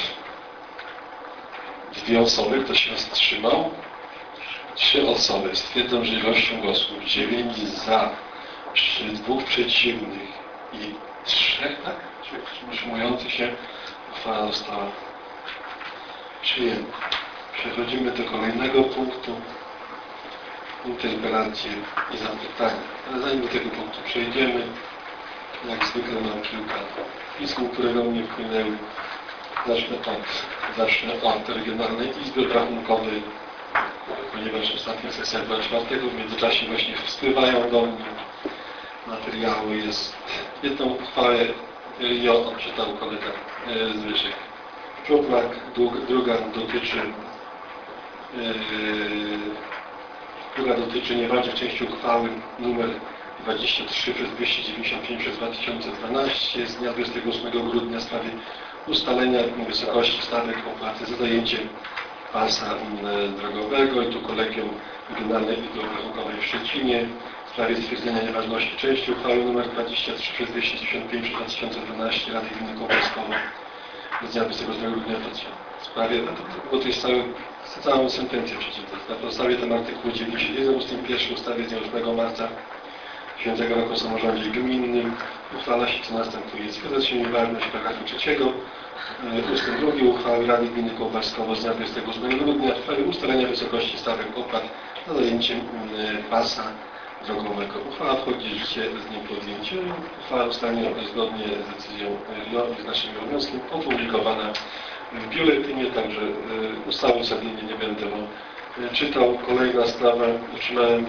Dwie osoby. Kto się wstrzymał? Trzy osoby. Stwierdzam, że ilością głosów dziewięć za, przy dwóch przeciwnych i trzech, tak? Wstrzymujących się, uchwała została przyjęta. Przechodzimy do kolejnego punktu. Interpelacje i zapytania. Ale zanim do tego punktu przejdziemy, jak zwykle mam kilka pism, które do mnie wpłynęły. Zacznę od, zacznę od Regionalnej Izby Obrachunkowej, ponieważ ostatnia sesja była czwartego, w międzyczasie właśnie spływają do mnie materiały. Jest jedną uchwałę, ją odczytał kolega e, Zbyszek Czuplak, druga dotyczy e, druga dotyczy nieważnych części uchwały numer dwadzieścia trzy przez dwieście dziewięćdziesiąt pięć przez dwa tysiące dwanaście z dnia dwudziestego ósmego grudnia w sprawie ustalenia wysokości stawek opłaty za zajęcie pasa drogowego i tu Kolegium Regionalnej Izby Obrachunkowej w Szczecinie w sprawie stwierdzenia nieważności części uchwały nr dwadzieścia trzy przez dwieście dziewięćdziesiąt pięć przez dwa tysiące dwanaście Rady Gminy Kołbaskowo z dnia dwudziestego ósmego grudnia w sprawie, bo to jest cały, całą sentencję przeczytać. Na podstawie tam artykułu dziewięćdziesiąt jeden ustęp pierwszy ustawy z dnia ósmego marca bieżącego roku o samorządzie gminnym uchwala się, co następuje. Zgadza się nieważność paragrafu trzeciego ustęp drugi uchwały Rady Gminy Kołbaskowo z dnia dwudziestego ósmego grudnia w sprawie ustalenia wysokości stawek opłat za zajęcie pasa drogowego. Uchwała wchodzi w życie z dniem podjęcia. Uchwała zostanie zgodnie z decyzją R I O i z naszym obowiązkiem opublikowana w biuletynie, także ustawy uzasadnienie nie będę czytał. Kolejna sprawa, otrzymałem,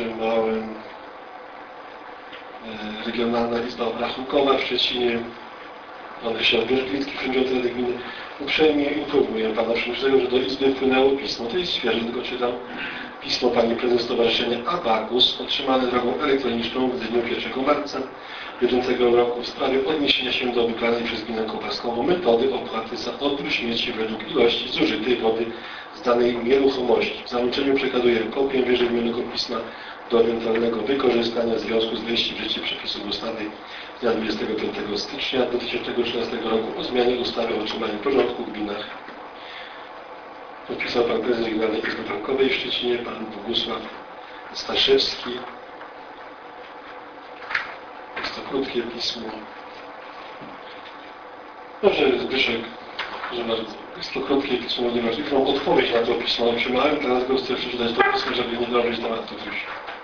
otrzymałem Regionalna Izba Obrachunkowa w Szczecinie Pan Ryszard Wierzbicki, przewodniczący Rady Gminy. Uprzejmie informuję Pana Przewodniczącego, że do Izby wpłynęło pismo, to jest świeże, tylko czytam, pismo Pani Prezes Stowarzyszenia Abacus, otrzymane drogą elektroniczną w dniu pierwszego marca bieżącego roku w sprawie odniesienia się do wybranej przez Gminę Kowarskową metody opłaty za odbiór śmieci według ilości zużytej wody z danej nieruchomości. W załączeniu przekazuję kopię wyżej wymienionego pisma do ewentualnego wykorzystania w związku z wejściem w życie przepisów ustawy z dnia dwudziestego piątego stycznia dwa tysiące trzynastego roku o zmianie ustawy o utrzymaniu porządku w gminach. Podpisał Pan Prezes Regionalnej Izby Bankowej w Szczecinie, Pan Bogusław Staszewski. Jest to krótkie pismo. Dobrze, Zbyszek, że bardzo. Jest to krótkie pismo, ponieważ mam odpowiedź na to pismo otrzymałem, teraz go chcę przeczytać to pismo, żeby nie dołożyć tematu już.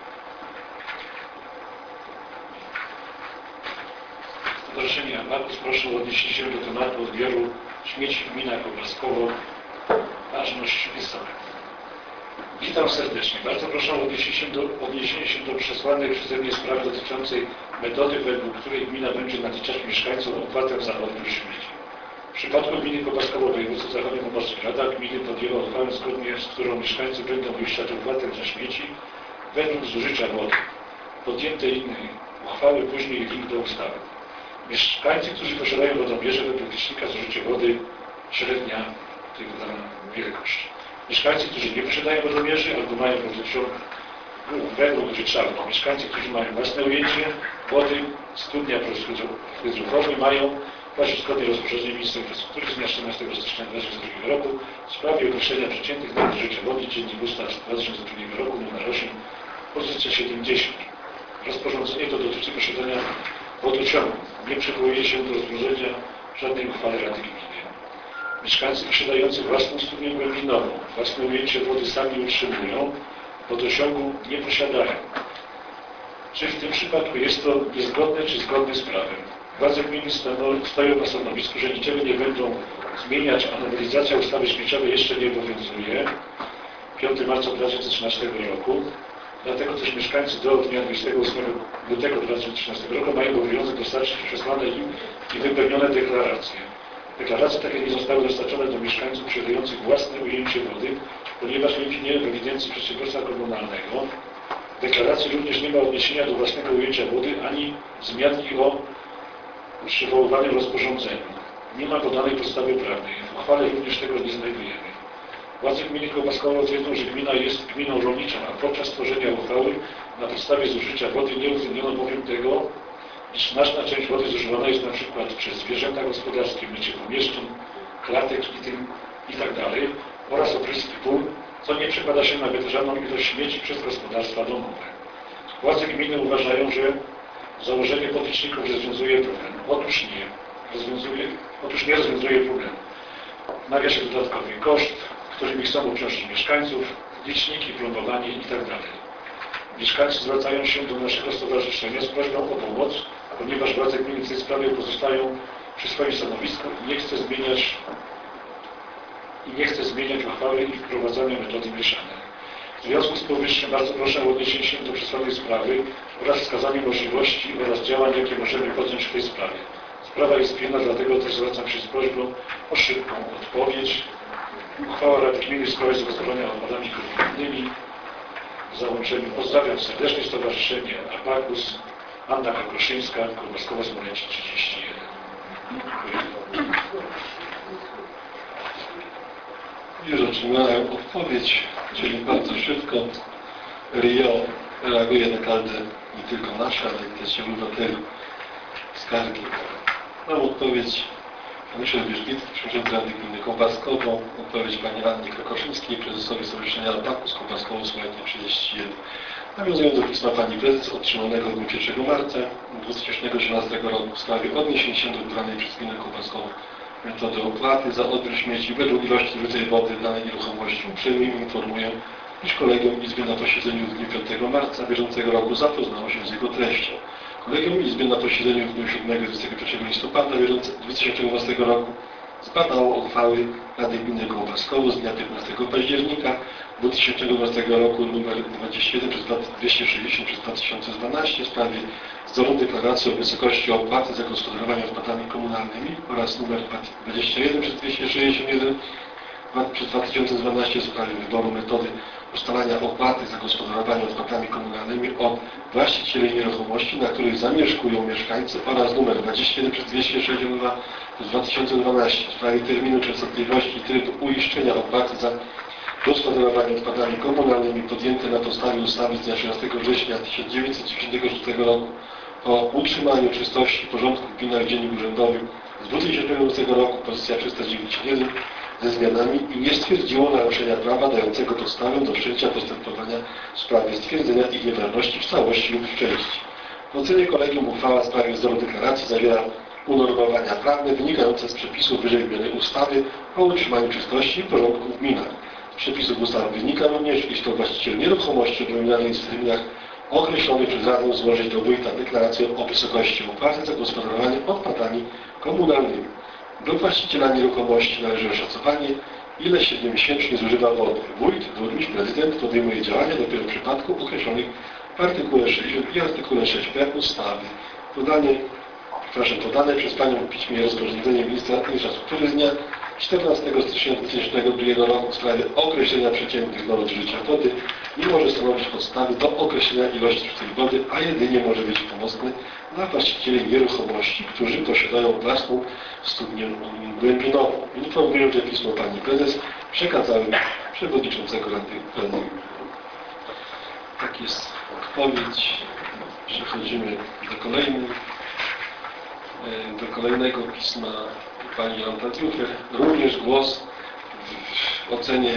Stowarzyszenie Abacus proszę o odniesienie się do tematu odbioru śmieci w gminach Kowarskowo. Ważność pisania. Witam serdecznie. Bardzo proszę o odniesienie się do, odniesienie się do przesłanej przeze mnie sprawy dotyczącej metody, według której gmina będzie naliczać mieszkańcom opłatę za odbiór śmieci. W przypadku gminy Kowarskowo w województwie zachodniopomorskim Rada Gminy podjęła uchwałę, zgodnie z którą mieszkańcy będą uiszczać opłatę za śmieci według zużycia wody. Podjęte innej uchwały, później link do ustawy. Mieszkańcy, którzy posiadają wodomierze według licznika zużycia wody, średnia tej podana wielkość. Mieszkańcy, którzy nie posiadają wodomierzy albo mają według ryczałtu. Mieszkańcy, którzy mają własne ujęcie wody, studnia rozrzutowej mają płacić zgodnie z rozporządzeniem Ministra Infrastruktury z dnia czternastego stycznia dwa tysiące drugiego roku w sprawie określenia przeciętnych norm zużycia wody, Dziennik Ustaw z dwa tysiące drugiego roku, numer osiem, pozycja siedemdziesiąt. Rozporządzenie to dotyczy posiadania wodociągu. Nie przywołuje się do rozporządzenia żadnej uchwały Rady Gminy. Mieszkańcy posiadający własną studnię głębinową, własne ujęcie wody sami utrzymują, wodociągu nie posiadają. Czy w tym przypadku jest to niezgodne czy zgodne z prawem? Władze gminy stoją na stanowisku, że niczego nie będą zmieniać, a nowelizacja ustawy śmieciowej jeszcze nie obowiązuje. piątego marca dwa tysiące trzynastego roku. Dlatego też mieszkańcy do dnia dwudziestego ósmego lutego dwa tysiące trzynastego roku mają obowiązek dostarczyć przesłane im i wypełnione deklaracje. Deklaracje takie nie zostały dostarczone do mieszkańców posiadających własne ujęcie wody, ponieważ nie istnieje w ewidencji przedsiębiorstwa komunalnego. W deklaracji również nie ma odniesienia do własnego ujęcia wody ani wzmianki o przywoływanym rozporządzeniu. Nie ma podanej podstawy prawnej. W uchwale również tego nie znajdujemy. Władze gminy Kowarskowo twierdzą, że gmina jest gminą rolniczą, a podczas tworzenia uchwały na podstawie zużycia wody nie uwzględniono bowiem tego, iż znaczna część wody zużywana jest na przykład przez zwierzęta gospodarskie, mycie pomieszczeń, klatek i tym i tak dalej oraz opryski pól, co nie przekłada się na wytwarzaną ilość śmieci przez gospodarstwa domowe. Władze gminy uważają, że założenie podliczników rozwiązuje problem. Otóż nie. Rozwiązuje, otóż nie rozwiązuje problemu. Nawia się dodatkowy koszt, którymi chcą obciążyć mieszkańców, liczniki, plombowanie itd. Mieszkańcy zwracają się do naszego stowarzyszenia z prośbą o pomoc, ponieważ władze gminy w tej sprawie pozostają przy swoim stanowisku i nie chce zmieniać i nie chce zmieniać uchwały i wprowadzania metody mieszane. W związku z powyższym bardzo proszę o odniesienie się do przedstawionej sprawy oraz wskazanie możliwości oraz działań, jakie możemy podjąć w tej sprawie. Sprawa jest pilna, dlatego też zwracam się z prośbą o szybką odpowiedź. Uchwała Rady Gminy w sprawie zagospodarowania odpadami komunalnymi. W załączeniu pozdrawiam serdecznie Stowarzyszenie Abacus, Anna Kokroszyńska, Kowarskowa Smolęcin trzydzieści jeden. Już otrzymałem odpowiedź, czyli bardzo szybko. Rio reaguje na każde, nie tylko nasze, ale też obywateli skargi. Mam odpowiedź Pan Ryszard Wierzbicki, przewodniczący Rady Gminy Kowarskowo, odpowiedź Pani Anny Krokoszyńskiej, prezesowi Stowarzyszenia Abacus Kowarskowo Smolęcin trzydzieści jeden. Nawiązując do pisma Pani Prezes otrzymanego w dniu pierwszego marca dwa tysiące trzynastego roku w sprawie odniesienia się do wybranej przez Gminę Kowarskową metody opłaty za odbiór śmieci według ilości zużytej wody danej nieruchomości. Uprzejmie informuję, iż Kolegium Izby na posiedzeniu w dniu piątego marca bieżącego roku zapoznało się z jego treścią. Kolegium Izby na posiedzeniu w dniu siódmego i dwudziestego pierwszego listopada dwa tysiące dwunastego roku zbadało uchwały Rady Gminy Kołbaskowo z dnia piętnastego października dwa tysiące dwunastego roku nr dwadzieścia jeden przez dwieście sześćdziesiąt przez dwa tysiące dwanaście w sprawie wzoru deklaracji o wysokości opłaty za gospodarowanie odpadami komunalnymi oraz nr dwadzieścia jeden przez dwieście sześćdziesiąt jeden przez dwa tysiące dwanaście w sprawie wyboru metody ustalania opłaty za gospodarowanie odpadami komunalnymi od właścicieli nieruchomości, na których zamieszkują mieszkańcy oraz nr dwadzieścia jeden przez dwieście sześćdziesiąt dwa przez dwa tysiące dwanaście w sprawie terminu częstotliwości i trybu uiszczenia opłaty za gospodarowanie odpadami komunalnymi podjęte na podstawie ustawy z dnia trzynastego września tysiąc dziewięćset dziewięćdziesiątego szóstego roku o utrzymaniu czystości i porządku w gminach w Dzienniku Urzędowym z dwa tysiące ósmego roku, pozycja trzysta dziewięćdziesiąt jeden ze zmianami i nie stwierdziło naruszenia prawa dającego podstawę do wszczęcia postępowania w sprawie stwierdzenia ich nieważności w całości lub w części. W ocenie kolegium uchwała w sprawie wzoru deklaracji zawiera unormowania prawne wynikające z przepisów wyżej wymienionej ustawy o utrzymaniu czystości i porządku w gminach. Z przepisów ustawy wynika również, iż to właściciel nieruchomości obronianej w terminach określonych przez Radę złożyć do wójta deklarację o wysokości opłaty za gospodarowanie odpadami komunalnymi. Do właściciela nieruchomości należy oszacowanie, ile średniomiesięcznie zużywa wody. Wójt, burmistrz, prezydent podejmuje działania dopiero w przypadku określonych w artykule sześćdziesiątym i artykule sześć b ustawy. Podanie, przepraszam, podane przez Panią w piśmie rozporządzenie ministra infrastruktury z dnia czternastego stycznia dwa tysiące drugiego roku w sprawie określenia przeciętnych norm zużycia wody nie może stanowić podstawy do określenia ilości tej wody, a jedynie może być pomocny dla właścicieli nieruchomości, którzy posiadają własną studnię głębinową. Informuję, że pismo Pani Prezes przekazałem przewodniczącego Rady Gminy. Tak jest odpowiedź. Przechodzimy do kolejnej. Do kolejnego pisma Pani Jolanta Triufer. Również głos w ocenie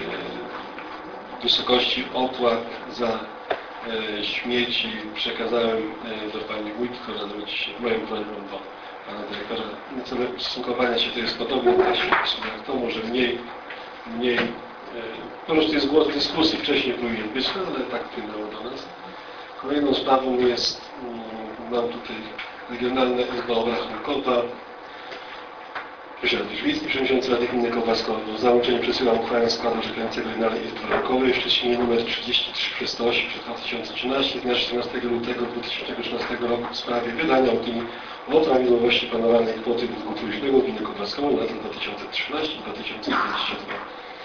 wysokości opłat za śmieci przekazałem do Pani Wójt, która zwróci się moją prośbą do Pana Dyrektora. Cele ustosunkowania się to jest podobne jak to, może mniej, mniej po prostu jest głos dyskusji, wcześniej powinien być, no, ale tak wpłynęło do nas. Kolejną sprawą jest, mam tutaj Regionalna Izba Obrachunkowa, Posiadacz Wiejski, Przewodniczący Rady Gminy Kołbaskowo. W załączeniu przesyłam uchwałę składu orzekającego Regionalnej Izby Obrachunkowej w Szczecinie nr trzydzieści trzy przez sto osiem przez dwa tysiące trzynaście z dnia czternastego lutego dwa tysiące trzynastego roku w sprawie wydania opinii o prawidłowości planowanej kwoty długu publicznego Gminy Kołbaskowo na lata dwa tysiące trzynaście do dwa tysiące dwudziestego drugiego.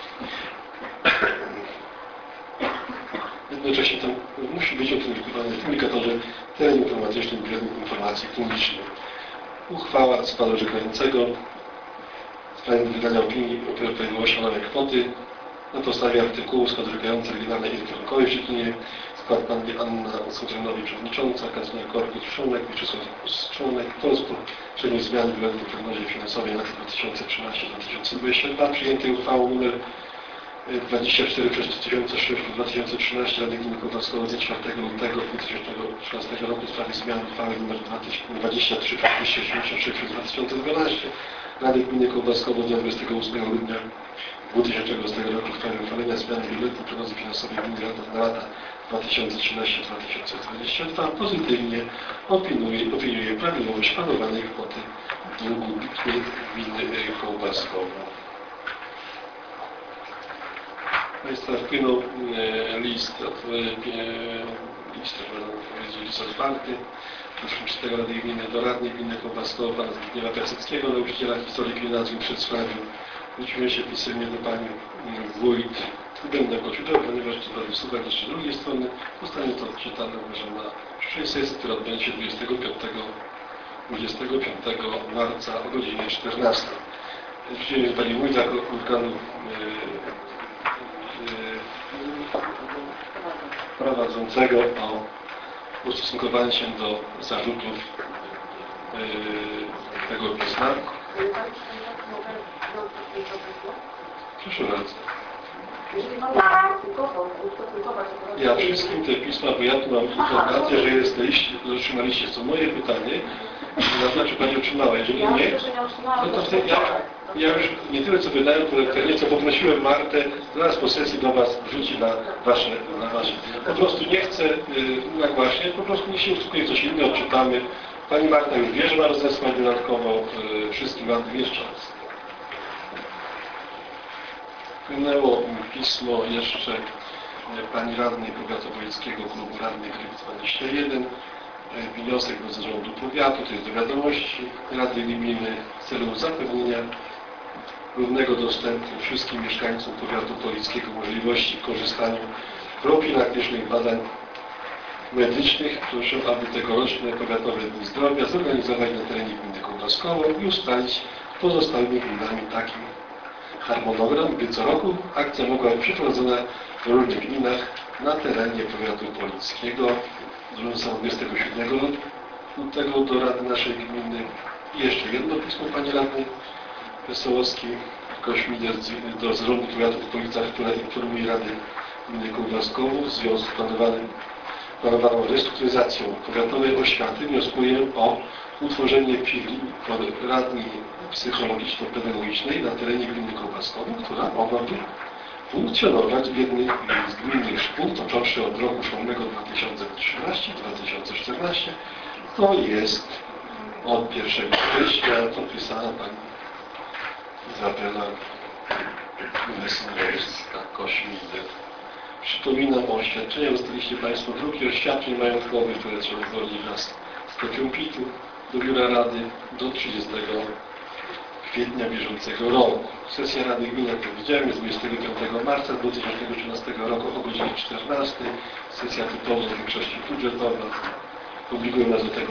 Jednocześnie tam musi być opublikowany w publikatorze teleinformatycznym Biurowym Informacji Publicznej. Uchwała składu orzekającego w sprawie wydania opinii o prawidłowości planowanej kwoty na podstawie artykułu skład orzekający Regionalnej Izby Obrachunkowej w Szczecinie, skład Pani Anna Sutrenowi przewodnicząca, kanclerz Korpus Członek, Mieczysław Członek, po rozpoczęciu zmian w Biurowym prognozie finansowej na lata dwa tysiące trzynaście do dwa tysiące dwudziestego drugiego przyjętej uchwałą nr dwadzieścia cztery przez dwa tysiące sześć dwa tysiące trzynaście Rady Gminy Kołbaskowo z dnia czwartego lutego dwa tysiące trzynastego roku w sprawie zmian uchwały nr dwadzieścia trzy przez dwieście osiemdziesiąt sześć przez dwa tysiące dwanaście Rady Gminy Kołbaskowo z dnia dwudziestego ósmego grudnia dwa tysiące dwudziestego roku w sprawie uchwalenia zmian wieloletniej prognozy finansowej Gminy na lata dwa tysiące trzynaście do dwa tysiące dwudziestego drugiego pozytywnie opiniuje, opiniuje prawidłowość planowanej kwoty długu Gminy Kołbaskowo. Państwa wpłynął e, list, od, e, list, list otwarty do Przewodniczącego Rady Gminy, do Radnej Gminy Kołbaskowo, Pana Zbigniewa Piaseckiego, nauczyciela historii gimnazjum przedstawił. Zwróciłem się pisemnie do Pani Wójt. Będę poczytał, ponieważ to wysłuchać jeszcze drugiej strony. Zostanie to odczytane, uważam, na przyszłej sesji, która odbędzie się dwudziestego piątego marca o godzinie czternastej. Zwróciłem się Pani Wójt jako organu prowadzącego o ustosunkowanie się do zarzutów yy, tego pisma. Proszę bardzo. Ja wszystkim te pisma, bo ja tu mam informację, że jesteście, że otrzymaliście. To moje pytanie, to znaczy Pani otrzymała. Jeżeli nie, no to wtedy ja, ja już nie tyle co wydałem po lektornie, co poprosiłem Martę, zaraz po sesji do Was wrzuci na Wasze, na wasze. Po prostu nie chcę yy, nagłaśniać, po prostu niech się uspokoi coś innego, odczytamy. Pani Marta już wie, że ma rozesłać dodatkowo yy, wszystkim radnym jeszcze raz. Wpłynęło pismo jeszcze pani radnej Powiatu Wojewódzkiego Klubu Radnych dwadzieścia jeden. Wniosek do zarządu powiatu, to jest do wiadomości Rady Gminy w celu zapewnienia równego dostępu wszystkim mieszkańcom powiatu polickiego możliwości korzystania z profilaktycznych badań medycznych. Proszę, aby tegoroczne powiatowe dni zdrowia zorganizować na terenie gminy Kołbaskowo i ustalić z pozostałymi gminami taki harmonogram, by co roku akcja mogła być przeprowadzona w różnych gminach na terenie powiatu polickiego. Zrzucam dwudziestego siódmego lutego do Rady naszej gminy. I jeszcze jedno pismo pani radnej Wesołowskiej Kośmider do Zarządu Powiatu w Policach, która informuje Rady Gminy Kołbaskowo w związku z planowanym, planowaną restrukturyzacją powiatowej oświaty. Wnioskuję o utworzenie filii radni psychologiczno-pedagogicznej na terenie gminy Kołbaskowo, która mogłaby funkcjonować w jednej z gminnych szkół, począwszy od roku szkolnego dwa tysiące trzynastego do dwa tysiące czternastego. To jest od pierwszego września podpisana pani Izabela Lesniewska-Kośmider. Przypominam o oświadczeniach. Dostaliście Państwo drugi oświadczeń majątkowych, które trzeba złożyć wraz z kopią pitu do Biura Rady do trzydziestego kwietnia bieżącego roku. Sesja Rady Gminy, jak powiedziałem, jest dwudziestego piątego marca dwa tysiące trzynastego roku o godzinie czternastej. Sesja typowa w większości budżetowa. Obligują nas do tego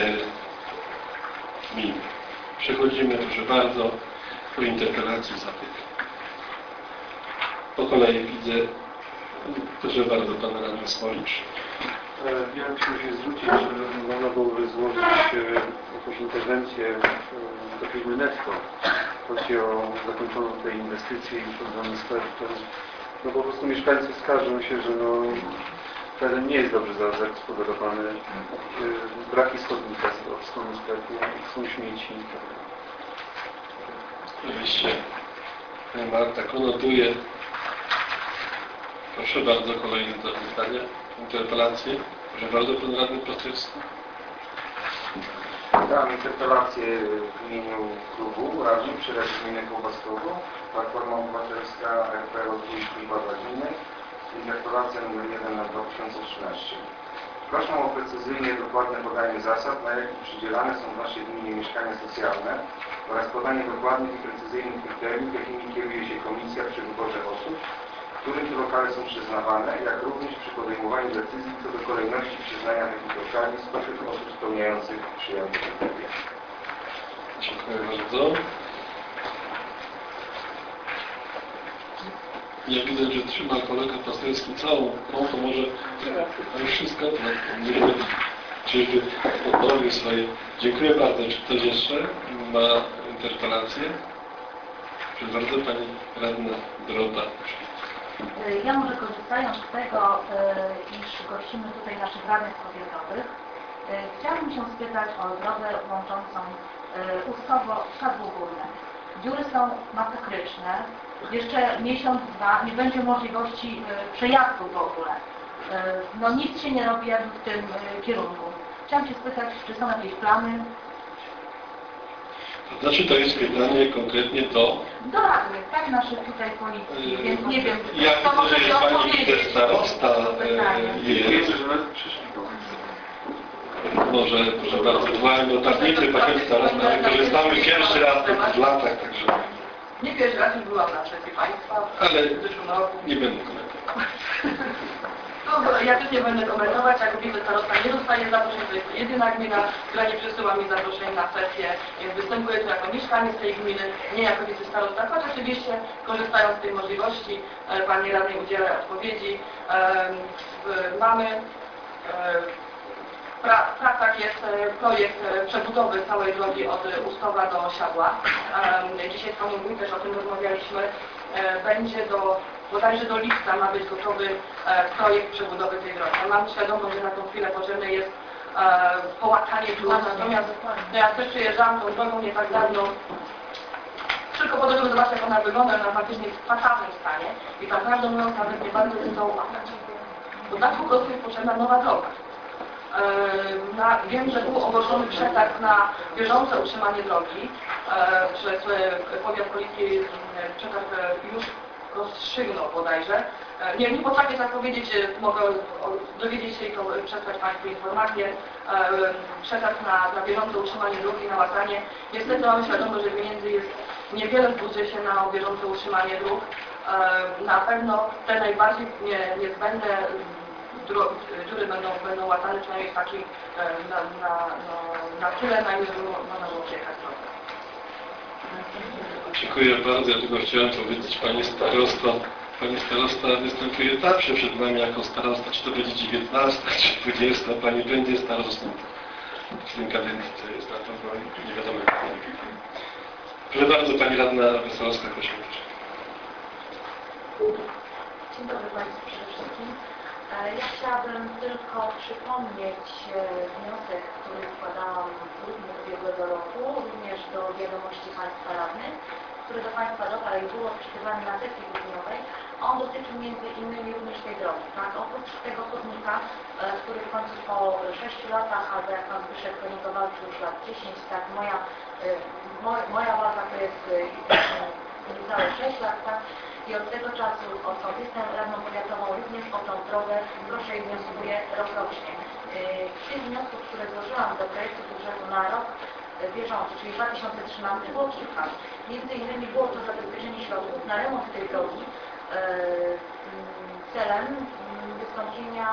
termin. Przechodzimy, proszę bardzo, do interpelacji i zapytań. Po kolei widzę, proszę bardzo, pan radny Smolicz. Ja chciałem się zwrócić, że można byłoby złożyć jakąś interwencję do firmy Netco. Chodzi o zakończoną tej inwestycji i urządzony sklep. No po prostu mieszkańcy skarżą się, że no, teren nie jest dobrze zagospodarowany. Braki schodnika od strony sklepu, są śmieci. Oczywiście Marta konotuje. Proszę bardzo, kolejne do pytania, interpelacje. Proszę bardzo, pan radny Piotrowski. Dam interpelację w imieniu klubu radnych przy Radzie Gminy Kołbaskowo, Platforma Obywatelska, R P O Trójki i Władza Gminy. Interpelacja numer jeden na dwa tysiące trzynaście. Proszę o precyzyjnie dokładne podanie zasad, na jakich przydzielane są w naszej gminie mieszkania socjalne oraz podanie dokładnych i precyzyjnych kryteriów, jakimi kieruje się komisja przy wyborze osób, którym te lokale są przyznawane, jak również przy podejmowaniu decyzji co do kolejności przyznania takich lokali spośród osób spełniających przyjęte kryteria. Dziękuję bardzo. Ja widzę, że trzyma kolega Pasterski całą, no to może ale wszystko, no, nie wiem, czyżby odpowie swoje. Dziękuję bardzo. Czy ktoś jeszcze ma interpelację? Proszę bardzo, pani radna Droba. Ja może korzystając z tego, iż gościmy tutaj naszych radnych powiatowych, chciałabym się spytać o drogę łączącą Ustkowo Szadłogórne. Dziury są masakryczne. Jeszcze miesiąc, dwa nie będzie możliwości przejazdu w ogóle. No nic się nie robi jakby w tym kierunku. Chciałam się spytać, czy są jakieś plany? To znaczy, to jest pytanie konkretnie do... Do radnych, tak, naszych tutaj policji, więc nie wiem, ja co widzę, może że mi jest pani odpowiedzieć. starosta. Jest. Może, proszę bardzo, wołałem do tablicy, pani starosta, ale korzystamy pierwszy raz po tych latach, także... Nie pierwszy raz już byłam na sesji Państwa. Ale w zeszłym roku. nie będę komentował. No, ja też nie będę komentować, jako wicestarosta nie dostaję zaproszeń, to jest jedyna gmina, która nie przesyła mi zaproszeń na sesję, więc występuję tu jako mieszkaniec tej gminy, nie jako wicestarosta, choć oczywiście korzystając z tej możliwości, Pani radnej udziela odpowiedzi. Mamy w pracach jest projekt przebudowy całej drogi od Ustkowa do Siadła. Dzisiaj z Panią Wójt też o tym rozmawialiśmy. Będzie do, bodajże do lipca ma być gotowy projekt przebudowy tej drogi. Mam świadomość, że na tą chwilę potrzebne jest połatanie dróg, natomiast no ja też przyjeżdżałam tą drogą nie tak dawno, tylko po to, żeby zobaczyć, jak ona wygląda, ona faktycznie jest w fatalnym stanie i tak naprawdę mówiąc, nawet nie bardzo chcę zauważyć. Bo tak po prostu jest potrzebna nowa droga. Na, wiem, że był ogłoszony przetarg na bieżące utrzymanie drogi e, przez Powiat Policki. Przetarg już Strzygnął bodajże. Nie, nie potrafię tak powiedzieć, mogę dowiedzieć się i przesłać Państwu informację. Przekaz na, na bieżące utrzymanie dróg i na łatanie. Niestety mamy świadomość, że pieniędzy jest niewiele w budżecie na bieżące utrzymanie dróg. Na pewno te najbardziej niezbędne dziury będą, będą łatane, przynajmniej w takim na, na, na, na tyle, na ile można było przyjechać. Dziękuję bardzo. Ja tylko chciałem powiedzieć Pani Starosto. Pani Starosta występuje zawsze przed nami jako starosta, czy to będzie dziewiętnasta, czy dwudziesta. Pani będzie starostą w tym kadencji, co jest na pewno nie wiadomo. Proszę bardzo, Pani Radna Wesołowska-Kosiewicz. Dzień dobry Państwu przede wszystkim. Ja chciałabym tylko przypomnieć wniosek, który składałam w grudniu ubiegłego roku, również do wiadomości Państwa radnych, który do Państwa dotarł i był odczytywany na sesji grudniowej. On dotyczy między innymi również tej drogi. Tak? Oprócz tego chodnika, który w końcu po sześciu latach, albo jak Pan Zbyszek do niego walczył już lat dziesięć, tak, moja, moja, moja baza to jest niecałe sześć lat, tak? I od tego czasu, odkąd jestem radną powiatową, również o tą drogę proszę i wnioskuję rokrocznie. Z tych wniosków, które złożyłam do projektu budżetu na rok bieżący, czyli dwa tysiące trzynasty, było kilka. Między innymi było to zabezpieczenie środków na remont tej drogi celem wystąpienia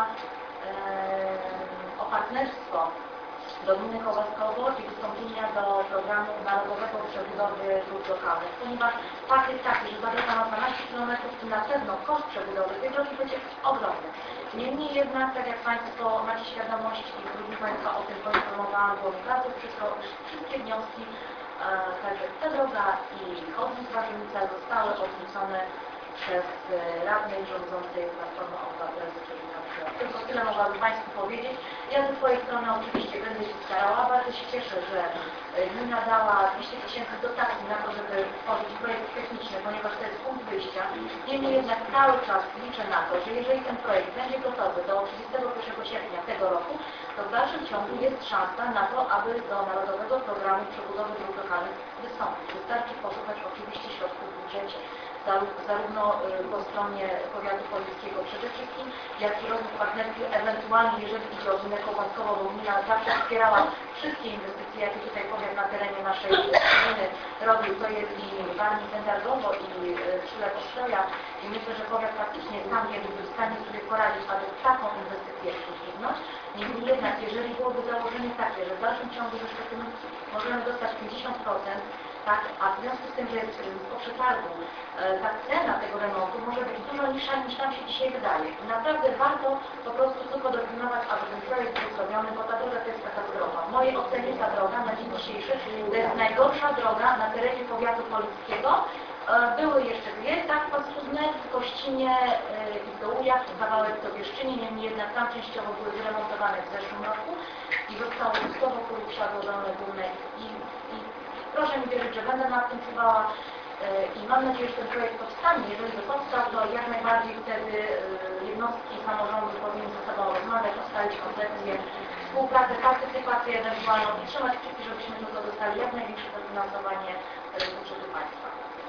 o partnerstwo do gminy Kołaskowo i wystąpienia do programu Narodowego Przebudowy Dróg Lokalnych, ponieważ fakt jest taki, że za droga ma dwanaście kilometrów i na pewno koszt przebudowy tej drogi będzie ogromny. Niemniej jednak, tak jak Państwo macie świadomość i drugi Państwa o tym poinformowałam, było mi bardzo wszystko, wszystkie wnioski, e, także ta droga i chodnik Warzynica zostały odrzucone przez radnej rządzącej Platformy Obywatelskiej. Tylko tyle mogłabym Państwu powiedzieć. Ja ze swojej strony oczywiście będę się starała. Bardzo się cieszę, że gmina dała dwieście tysięcy dotacji na to, żeby tworzyć projekt techniczny, ponieważ to jest punkt wyjścia. Niemniej jednak cały czas liczę na to, że jeżeli ten projekt będzie gotowy do trzydziestego pierwszego sierpnia tego roku, to w dalszym ciągu jest szansa na to, aby do Narodowego Programu Przebudowy Dróg Lokalnych wystąpić. Wystarczy poszukać oczywiście środków w budżecie. Zarówno po stronie powiatu poliskiego przede wszystkim, jak i rozwój partnerski, ewentualnie jeżeli idzie o gminę Kołaskową, bo gmina zawsze wspierała wszystkie inwestycje, jakie tutaj powiat na terenie naszej gminy robił, to jest i Warmii Wędargowo i Przyle Ostroja i myślę, że powiat faktycznie sam nie byłby w stanie sobie poradzić, aby taką inwestycję udźwignąć. Niemniej jednak, jeżeli byłoby założenie takie, że w dalszym ciągu ze Szczecinu możemy dostać pięćdziesiąt procent, tak, a w związku z tym, że jest po przetargu, ta cena tego remontu może być dużo niższa niż nam się dzisiaj wydaje. I naprawdę warto po prostu tylko dopilnować, aby ten projekt był zrobiony, bo ta droga to jest katastrofa. W mojej ocenie ta droga na dzień dzisiejszy to jest najgorsza droga na terenie powiatu polickiego. Były jeszcze dwie, tak, paskudne, w Kościnie i w Dołujach, kawałek do Bieszczynie, niemniej jednak tam częściowo były wyremontowane w zeszłym roku i zostało słowo kurusza złożone górne i, i proszę mi wierzyć, że będę nad tym czuwała i mam nadzieję, że ten projekt powstanie. Jeżeli by powstał, to jak najbardziej wtedy jednostki samorządu powinny ze sobą rozmawiać, ustalić koncepcję, współpracę, partycypację ewentualną i trzymać kciuki, żebyśmy tylko dostali jak największe dofinansowanie z budżetu państwa.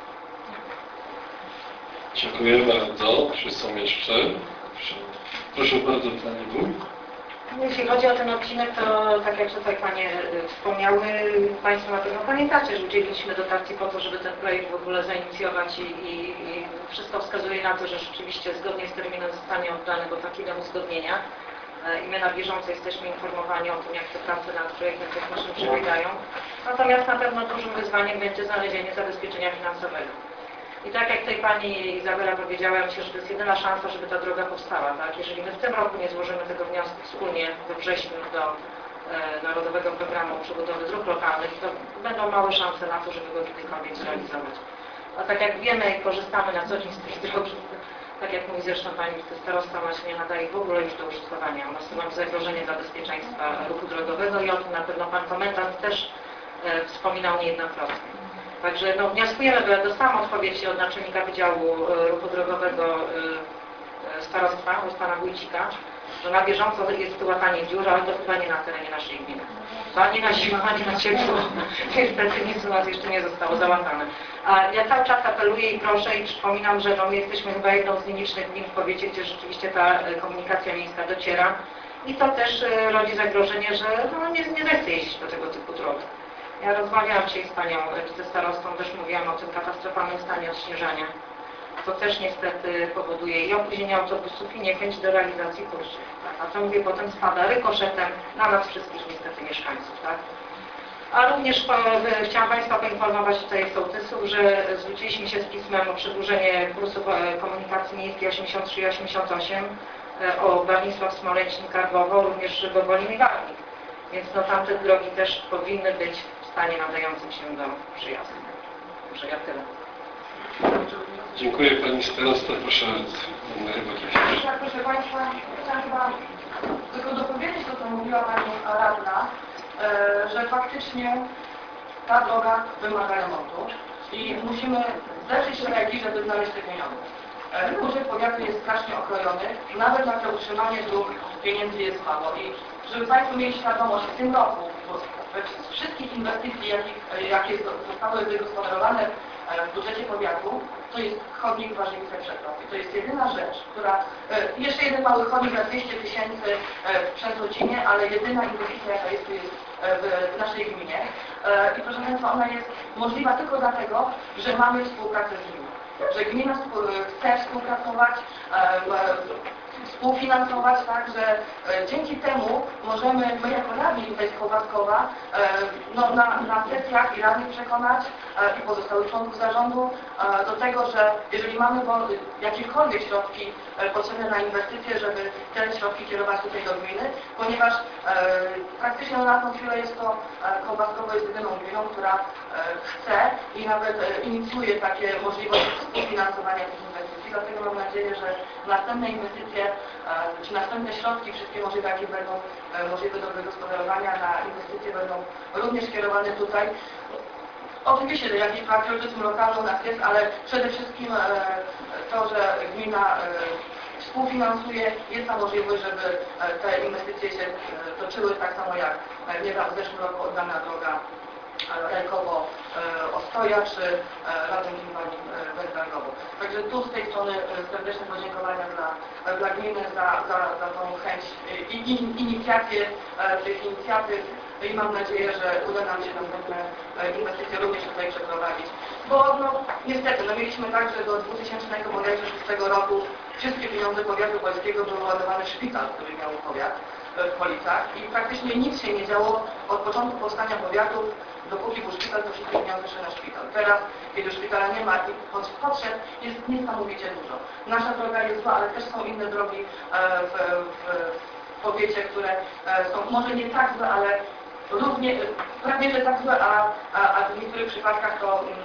Dziękuję bardzo. Czy są jeszcze? Proszę bardzo, Pani Wójt. Jeśli chodzi o ten odcinek, to tak jak tutaj Panie wspomniały, Państwo na pewno pamiętacie, że udzieliliśmy dotacji po to, żeby ten projekt w ogóle zainicjować i, i, i wszystko wskazuje na to, że rzeczywiście zgodnie z terminem zostanie oddany do takiego uzgodnienia. I my na bieżąco jesteśmy informowani o tym, jak te prace nad projektem technicznym przebiegają. Natomiast na pewno dużym wyzwaniem będzie znalezienie zabezpieczenia finansowego. I tak jak tutaj Pani Izabela powiedziała, myślę, że to jest jedyna szansa, żeby ta droga powstała. Tak? Jeżeli my w tym roku nie złożymy tego wniosku wspólnie we wrześniu do e, Narodowego Programu Przebudowy Dróg Lokalnych, to będą małe szanse na to, żeby go kiedykolwiek zrealizować. A tak jak wiemy i korzystamy na co dzień z tych dróg, tak jak mówi zresztą Pani Starosta, ona się nie nadaje w ogóle już do użytkowania. Ona stanowi zagrożenie dla bezpieczeństwa ruchu drogowego i o tym na pewno Pan komendant też e, wspominał niejednokrotnie. Także no, wnioskujemy, dostałam odpowiedź od naczelnika Wydziału Ruchu Drogowego Starostwa, od Pana Wójcika, że na bieżąco jest tu łatanie dziur, ale to chyba nie na terenie naszej gminy. Ani na zimę, ani na ciepło. Niestety nic u nas jeszcze nie zostało załatane. A ja cały czas apeluję i proszę i przypominam, że no, my jesteśmy chyba jedną z nielicznych gmin w powiecie, gdzie rzeczywiście ta komunikacja miejska dociera. I to też rodzi zagrożenie, że no, nie, nie zechce jeździć do tego typu dróg. Ja rozmawiałam dzisiaj z panią wicestarostą, też mówiłam o tym katastrofalnym stanie odśnieżania. To też niestety powoduje i opóźnienie autobusów i niechęć do realizacji kursów. Tak? A to mówię, potem spada rykoszetem na nas wszystkich niestety mieszkańców. Tak? A również e, chciałam Państwa poinformować tutaj sołtysów, że zwróciliśmy się z pismem o przedłużenie kursów komunikacji miejskiej osiemdziesiąt trzy i osiemdziesiąt osiem e, o Warnisław, Smolęcin, Karbowo, również Gowolin i Warnik. Więc no, tamte drogi też powinny być w stanie nadającym się do przyjazdu. Może ja tyle. Dziękuję Pani Starosta. Proszę Anna Rybak. Tak, proszę Państwa, chciałam chyba tylko dopowiedzieć to, co mówiła Pani radna, e, że faktycznie ta droga wymaga remontu i musimy zderzyć ręki, żeby znaleźć te pieniądze. E, budżet powiatu jest strasznie okrojony, nawet na to utrzymanie dróg pieniędzy jest mało. I żeby Państwo mieli świadomość, w tym roku z wszystkich inwestycji, jakich, jakie zostały wygospodarowane w budżecie powiatu, to jest chodnik w Warzynice Przeprowy. To jest jedyna rzecz, która... Jeszcze jeden mały chodnik na dwieście tysięcy w Przędzocinie, ale jedyna inwestycja, jaka jest tu jest w naszej gminie. I proszę Państwa, ona jest możliwa tylko dlatego, że mamy współpracę z gminą. Że gmina chce współpracować, współfinansować, tak, że e, dzięki temu możemy, my jako radni tutaj z Kołbaskowa, e, no, na, na sesjach i radnych przekonać e, i pozostałych członków zarządu e, do tego, że jeżeli mamy bo, jakiekolwiek środki e, potrzebne na inwestycje, żeby te środki kierować tutaj do gminy, ponieważ e, praktycznie na tą chwilę jest to e, Kołbaskowo jest jedyną gminą, która e, chce i nawet e, inicjuje takie możliwości współfinansowania tych inwestycji. Dlatego mam nadzieję, że następne inwestycje, czy następne środki, wszystkie możliwe, jakie będą możliwe do wygospodarowania na inwestycje, będą również kierowane tutaj. Oczywiście, że jakiś patriotyzm lokalny u nas jest, ale przede wszystkim to, że gmina współfinansuje, jest ta możliwość, żeby te inwestycje się toczyły tak samo jak w zeszłym roku oddana droga Rajkowo Ostoja, czy razem z Inwalid Bezdargowo. Także tu z tej strony serdeczne podziękowania dla, dla gminy za, za, za tą chęć i, i inicjację tych inicjatyw i mam nadzieję, że uda nam się następne inwestycje również tutaj przeprowadzić. Bo no, niestety, no mieliśmy tak, że do dwutysięcznego szóstego roku wszystkie pieniądze powiatu polskiego były ładowane w szpital, który miał powiat w Policach i praktycznie nic się nie działo od początku powstania powiatu, dopóki był szpital, to wszystkie pieniądze szły na szpital. Teraz, kiedy szpitala nie ma i potrzeb jest niesamowicie dużo. Nasza droga jest zła, ale też są inne drogi w, w, w powiecie, które są może nie tak złe, ale równie, prawie że tak złe, a, a, a w niektórych przypadkach to um,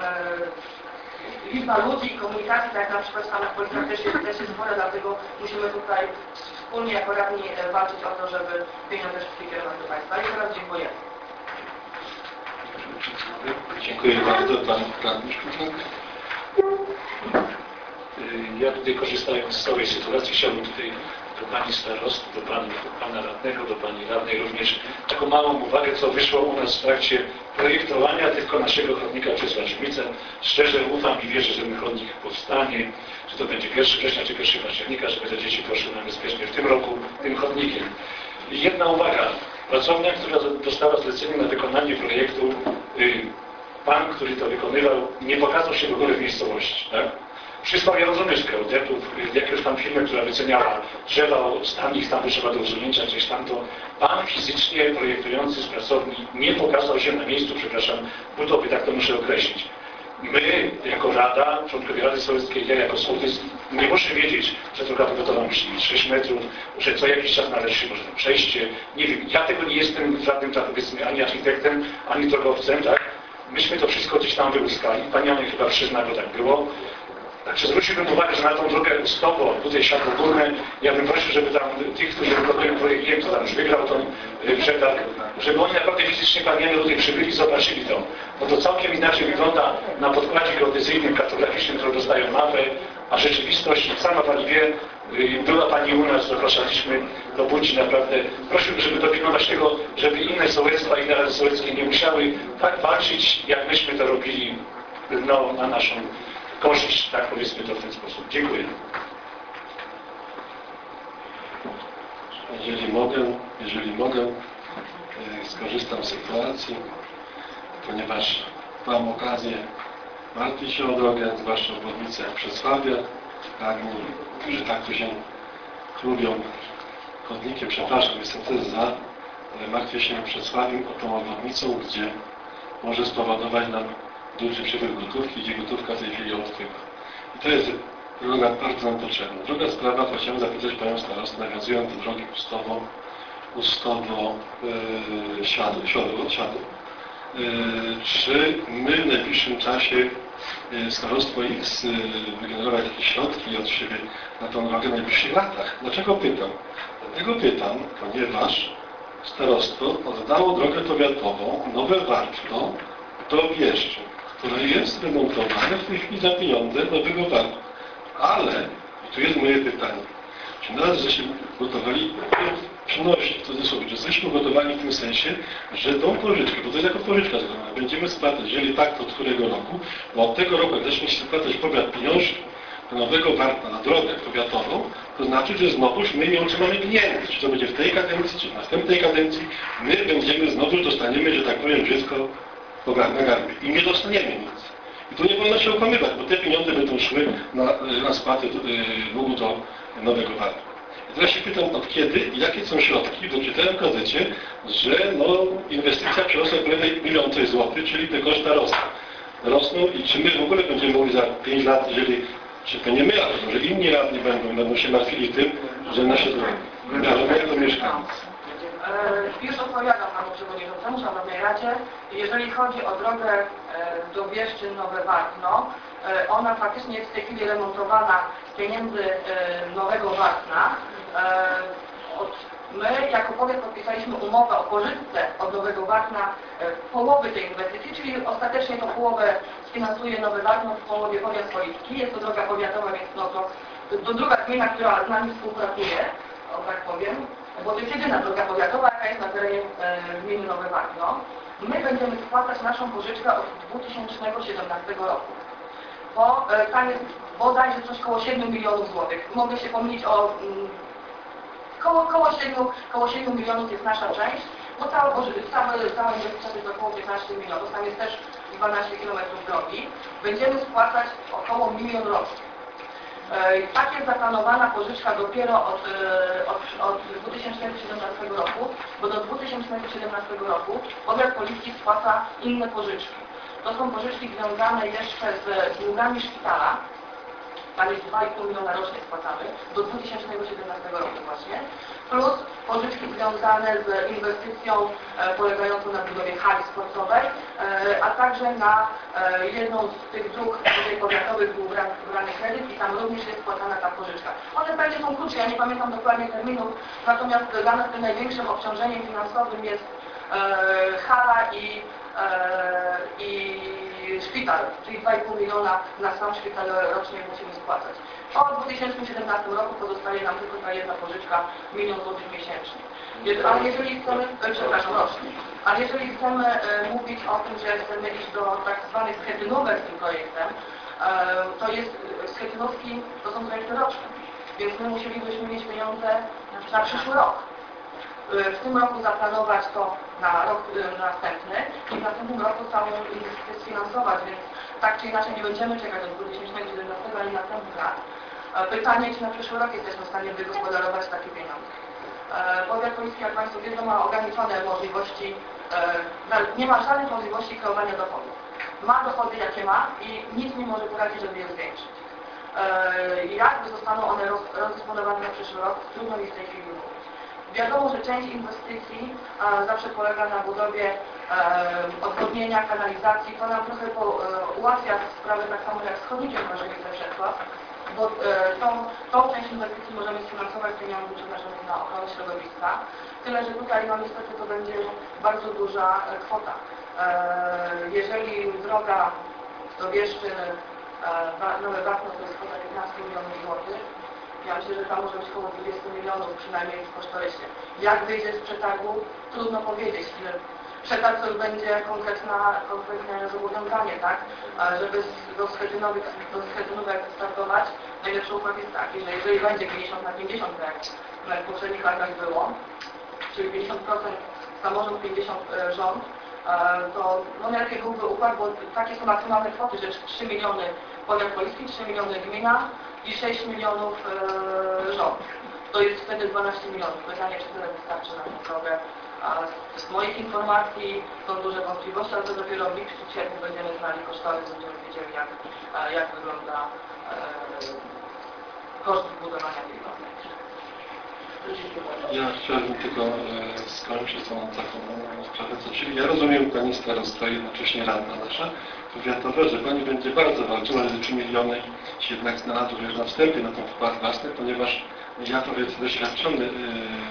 liczba ludzi i komunikacji, tak jak na przykład w samych Policach też jest, też jest spora, dlatego musimy tutaj wspólnie jako radni walczyć o to, żeby pieniądze wszystkie kierować do Państwa. I teraz dziękuję. Dziękuję bardzo. Pan Radny Szkuczak. Ja tutaj korzystając z całej sytuacji chciałbym tutaj do Pani Starosty, do Pana, do Pana Radnego, do Pani Radnej również taką małą uwagę, co wyszło u nas w trakcie projektowania tylko naszego chodnika przez Warzynicę. Szczerze ufam i wierzę, że ten chodnik powstanie, że to będzie pierwszy września czy pierwszy października, żeby te dzieci poszły na bezpiecznie w tym roku tym chodnikiem. I jedna uwaga. Pracownia, która dostała zlecenie na wykonanie projektu, pan, który to wykonywał, nie pokazał się w ogóle w miejscowości. Tak? Przysłał, ja rozumiem, z geodetów, jakąś tam firmę, która wyceniała drzewa, stan ich tam potrzeba do usunięcia, gdzieś tam to. Pan fizycznie projektujący z pracowni nie pokazał się na miejscu, przepraszam, budowy, tak to muszę określić. My, jako Rada, członkowie Rady Sołeckiej, ja jako sołtys, nie muszę wiedzieć, że droga pogotowa musi mieć sześć metrów, że co jakiś czas należy się może przejście. Nie wiem, ja tego nie jestem żadnym, tak powiedzmy, ani architektem, ani drogowcem, tak? Myśmy to wszystko gdzieś tam wyłuskali. Pani Janek chyba przyzna, bo tak było. Także zwróciłbym uwagę, że na tą drogę Stowo, tutaj Siadło Górne, ja bym prosił, żeby tam tych, którzy wykonują projekt, nie wiem, kto tam już wygrał tą przetarg, żeby oni naprawdę fizycznie pamiętnie tutaj przybyli i zobaczyli to. Bo to całkiem inaczej wygląda na podkładzie geodezyjnym, kartograficznym, który dostają mapę, a rzeczywistość, sama Pani wie, y, była Pani u nas, zapraszaliśmy do Łodzi, naprawdę prosiłbym, żeby dopilnować tego, żeby inne sołectwa, inne rady sołeckie nie musiały tak walczyć, jak myśmy to robili no, na naszą korzyść, tak powiedzmy to w ten sposób. Dziękuję. Jeżeli mogę, jeżeli mogę, e, skorzystam z sytuacji, ponieważ mam okazję martwić się o drogę, zwłaszcza obwodnicę Przesławia, Pragni, że tak to się chlubią chodnikiem, przepraszam, jestem też za, ale martwię się Przesławiem o tą obwodnicą, gdzie może spowodować nam duży przepływ gotówki, gdzie gotówka w tej chwili odpływa. I to jest droga bardzo nam potrzebna. Druga sprawa, to chciałem zapytać Panią Starostę, nawiązując do drogi Pustowo, Pustowo yy, Siadło, Siadło, Siadło. Yy, czy my w najbliższym czasie yy, Starostwo X yy, wygenerować jakieś środki od siebie na tą drogę w najbliższych latach? Dlaczego pytam? Dlatego pytam, ponieważ Starostwo oddało drogę powiatową, Nowe Wartno, do Bieszczyn, które jest remontowane w tej chwili za pieniądze Nowego Wartu. Ale, i tu jest moje pytanie, czy nas, żeśmy gotowali, przynosi w cudzysłowie, czy jesteśmy gotowani w tym sensie, że tą pożyczkę, bo to jest jako pożyczka zrobiona, będziemy spłacać, jeżeli tak, to od którego roku, bo od tego roku, jak zaczniemy spłacać powiat pieniążki do Nowego Warta na drogę powiatową, to znaczy, że znowuż my nie otrzymamy pieniędzy, czy to będzie w tej kadencji, czy w następnej kadencji, my będziemy znowuż dostaniemy, że tak powiem, dziecko na garbie i nie dostaniemy nic. I tu nie wolno się okłamywać, bo te pieniądze będą szły na, na spłatę długu do Nowego Wartu. I teraz się pytam, od kiedy i jakie są środki, bo czytałem w gazecie, że no, inwestycja przyrosła kolejnej milion coś złotych, czyli te koszta rosną. Rosną i czy my w ogóle będziemy mogli za pięć lat, jeżeli, czy to nie my, ale może inni radni będą, będą się martwili tym, że nasze drogi, wyrażone jako mieszkańcy. Już odpowiadam Panu Przewodniczącemu, Szanownej Radzie. Jeżeli chodzi o drogę do Bieszczyn Nowe Wartno, ona faktycznie jest w tej chwili remontowana z pieniędzy Nowego Wartna. My jako powiat podpisaliśmy umowę o pożyczce od Nowego Wartna połowy tej inwestycji, czyli ostatecznie tą połowę sfinansuje Nowy Wartno, w połowie powiat swoicki. Jest to droga powiatowa, więc no to, to druga gmina, która z nami współpracuje, o tak powiem. Bo to jest jedyna droga powiatowa, jaka jest na terenie e, gminy Nowe Wartno. My będziemy spłacać naszą pożyczkę od dwa tysiące siedemnastego roku. Bo e, tam jest bodajże coś koło siedmiu milionów złotych. Mogę się pomylić o mm, koło, koło, siedmiu, koło siedmiu milionów jest nasza część, bo cała, cała, cała inwestycja to jest około piętnaście milionów. Tam jest też dwanaście kilometrów drogi. Będziemy spłacać około milion rocznie. Tak jest zaplanowana pożyczka dopiero od, od, od dwa tysiące siedemnastego roku, bo do dwa tysiące siedemnastego roku powiat policki spłaca inne pożyczki. To są pożyczki związane jeszcze z długami szpitala, tam jest dwa i pół miliona rocznie spłacamy, do dwa tysiące siedemnastego roku właśnie, plus pożyczki związane z inwestycją e, polegającą na budowie hali sportowej, e, a także na e, jedną z tych dróg powiatowych był wybrany kredyt i tam również jest spłacana ta pożyczka. One będzie są krótsze, ja nie pamiętam dokładnie terminów, natomiast dla nas tym największym obciążeniem finansowym jest e, hala i, e, i szpital, czyli dwa i pół miliona na sam szpital rocznie musimy spłacać. Po dwa tysiące siedemnastym roku pozostaje nam tylko ta jedna pożyczka, milion złotych miesięcznie. Ale jeżeli chcemy, e, przepraszam, rocznie, ale jeżeli chcemy e, mówić o tym, że chcemy iść do tak zwanych schetynówek z tym projektem, e, to jest schetynówki, to są projekty roczne, więc my musielibyśmy mieć pieniądze na przyszły rok. W tym roku zaplanować to na rok następny i w następnym roku całą inwestycję sfinansować, więc tak czy inaczej nie będziemy czekać do dwa tysiące siedemnastego ani następnych lat. Pytanie, czy na przyszły rok jesteśmy w stanie wygospodarować takie pieniądze. Powiat policki, jak Państwo wiedzą, ma ograniczone możliwości, nie ma żadnych możliwości kreowania dochodów. Ma dochody, jakie ma i nic nie może poradzić, żeby je zwiększyć. Jak zostaną one rozdysponowane na przyszły rok, trudno mi w tej chwili mówić. Wiadomo, że część inwestycji e, zawsze polega na budowie e, odwodnienia, kanalizacji. To nam trochę po, e, ułatwia sprawę tak samo jak z chodnikiem Korzenice Przesław, bo e, tą, tą część inwestycji możemy sfinansować pieniądze przeznaczone na ochronę środowiska. Tyle, że tutaj no niestety to będzie bardzo duża e, kwota. E, jeżeli droga do Bieszczyn e, nowe bagno to jest około piętnaście milionów złotych. Ja myślę, że tam może być około dwadzieścia milionów przynajmniej w kosztorysie. Jak wyjdzie z przetargu, trudno powiedzieć. Przetarg to będzie konkretna, konkretne zobowiązanie, tak? Żeby do schetynówek, do schetynówek startować, najlepszy układ jest taki, że jeżeli będzie pięćdziesiąt na pięćdziesiąt, tak jak w poprzednich latach było, czyli pięćdziesiąt procent samorząd, pięćdziesiąt procent rząd, to no jaki byłby układ, bo takie są maksymalne kwoty, że trzy miliony powiat policki, trzy miliony gmina i sześć milionów e, rząd. To jest wtedy dwanaście milionów. Pytanie, czy tyle wystarczy na tę drogę. A z moich informacji są duże wątpliwości, ale to dopiero w lipcu, sierpniu będziemy znali kosztorys, będziemy wiedzieli, jak, jak wygląda e, koszt budowania tej drogi. Ja chciałbym tylko e, skończyć tą taką sprawę, co czyli ja rozumiem Pani starosta, jednocześnie radna nasza powiatowa, że Pani będzie bardzo walczyła, że trzy miliony się jednak znalazły już na wstępie na ten wkład własny, ponieważ ja powiedzmy doświadczony e,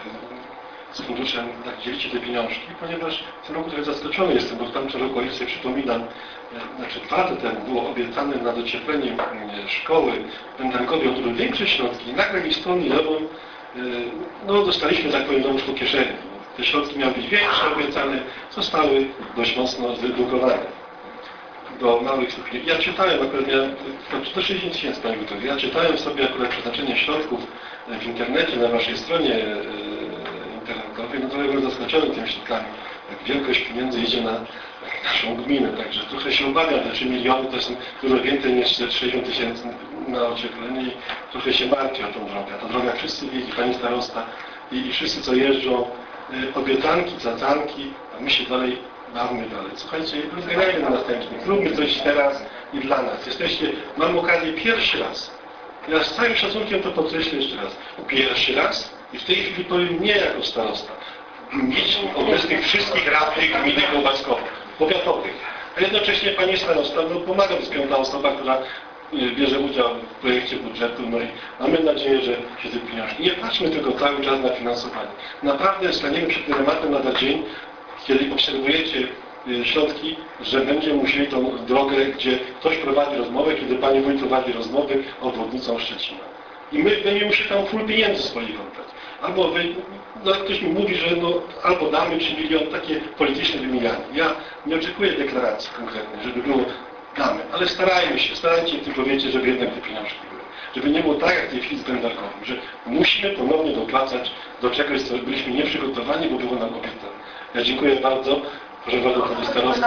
z funduszem tak dzielicie te pieniążki, ponieważ w tym roku trochę zaskoczony jestem, bo w tamtym roku, jak sobie przypominam, e, znaczy dwa lata temu było obiecane na docieplenie e, szkoły w Wędrankowie o dużo większe środki i nagle mi strony lewą no dostaliśmy, tak powiem, nóż po kieszeni. Te środki miały być większe, obiecane, zostały dość mocno zredukowane do małych stopni. Ja czytałem akurat, ja, to sześćdziesiąt tysięcy, Panie Wójtowie, ja czytałem sobie akurat przeznaczenie środków w internecie, na Waszej stronie internetowej, no trochę byłem zaskoczony tymi środkami, jak wielkość pieniędzy idzie na naszą gminę, także trochę się obawiam, te trzy miliony to jest dużo więcej niż sześćdziesiąt tysięcy na ocieplenie i trochę się martwię o tą drogę. A ta droga wszyscy wiecie, Pani starosta i, i wszyscy co jeżdżą, y, obiecanki, cacanki, a my się dalej bawmy dalej. Słuchajcie, rozgrajmy na następnych, zróbmy coś teraz i dla nas. Jesteście, mam okazję pierwszy raz, ja z całym szacunkiem to podkreślę jeszcze raz, pierwszy raz i w tej chwili powiem nie jako starosta, mieć obecnych wszystkich radnych gminy Kołbaskowa, powiatowych. A jednocześnie Pani starosta, no pomaga, to jest piąta osoba, która bierze udział w projekcie budżetu, no i mamy nadzieję, że się te pieniążki. Nie patrzmy tylko cały czas na finansowanie. Naprawdę staniemy przed tym tematem lada dzień, kiedy obserwujecie środki, że będziemy musieli tą drogę, gdzie ktoś prowadzi rozmowę, kiedy Pani Wójt prowadzi rozmowy obwodnicą Szczecina. I my będziemy musieli tam full pieniędzy swoich oddać. Albo wy, no, ktoś mi mówi, że no, albo damy trzy miliony, takie polityczne wymienianie. Ja nie oczekuję deklaracji konkretnej, żeby było damy, ale starajmy się, starajcie się w tym powiecie, żeby jednak te pieniążki były. Żeby nie było tak jak w tej chwili z Będarkowym, że musimy ponownie dopłacać do czegoś, co byliśmy nieprzygotowani, bo było nam obiecane. Ja dziękuję bardzo. Proszę bardzo, Pani Starosta.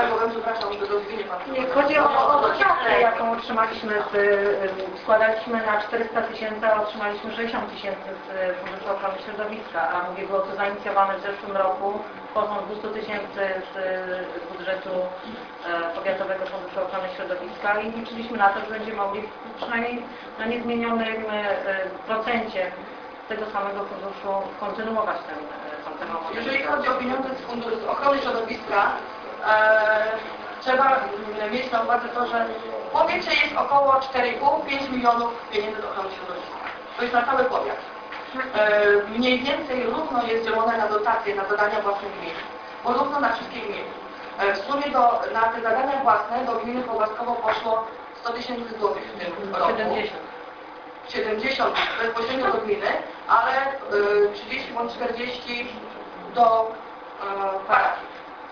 Nie, chodzi o, o dotację, jaką otrzymaliśmy, z, składaliśmy na czterysta tysięcy, a otrzymaliśmy sześćdziesiąt tysięcy z Funduszu Ochrony Środowiska, a mówię, było to zainicjowane w zeszłym roku kwotą dwieście tysięcy z, z budżetu e, Powiatowego Funduszu Ochrony Środowiska i liczyliśmy na to, że będziemy mogli przynajmniej na niezmienionym e, procencie tego samego funduszu kontynuować ten kontynuowanie. Jeżeli chodzi o pieniądze z Funduszu Ochrony Środowiska, e, trzeba mieć na uwadze to, że w powiecie jest około cztery i pół do pięciu milionów pieniędzy do ochrony środowiska. To jest na cały powiat. E, mniej więcej równo jest dzielone na dotacje, na zadania własne gmin, bo równo na wszystkie gminy. E, w sumie do, na te zadania własne do gminy Kołbaskowo poszło sto tysięcy złotych w tym roku. siedemdziesiąt. siedemdziesiąt bezpośrednio do gminy, ale y, trzydzieści bądź czterdzieści do y, parafii.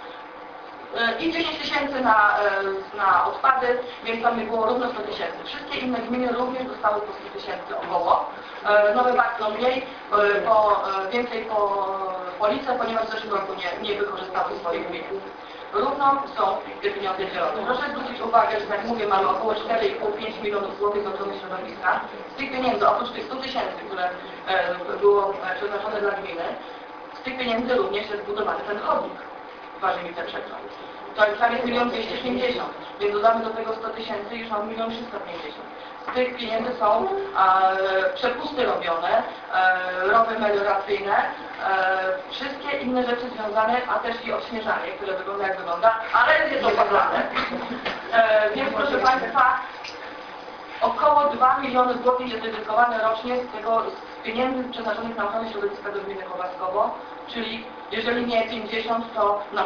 Y, I dziesięć tysięcy na, y, na odpady, więc tam nie było równo sto tysięcy. Wszystkie inne gminy również dostały po sto tysięcy około. Y, Nowe Bagno mniej, y, po, y, więcej po Police, ponieważ w zeszłym roku nie, nie wykorzystały swoich gmin. Równo są te pieniądze dzielone. Proszę zwrócić uwagę, że jak mówię, mamy około cztery i pół do pięciu milionów złotych do ochrony środowiska. Z tych pieniędzy, oprócz tych stu tysięcy, które e, było przeznaczone dla gminy, z tych pieniędzy również jest zbudowany ten chodnik w Warzynice Przekro. To jest prawie milion dwieście pięćdziesiąt, więc dodamy do tego sto tysięcy i już mamy milion trzysta pięćdziesiąt. Z tych pieniędzy są e, przepusty robione, e, rowy melioracyjne, e, wszystkie inne rzeczy związane, a też i odśnieżanie, które wygląda jak wygląda, ale jest opłacane. E, więc proszę Państwa, około dwa miliony złotych jest dedykowane rocznie z tego z pieniędzy przeznaczonych na ochronę środowiska do gminy Kołbaskowo, czyli jeżeli nie pięćdziesiąt, to na pewno około trzydzieści procent wszystkich środków e, ochrony środowiska.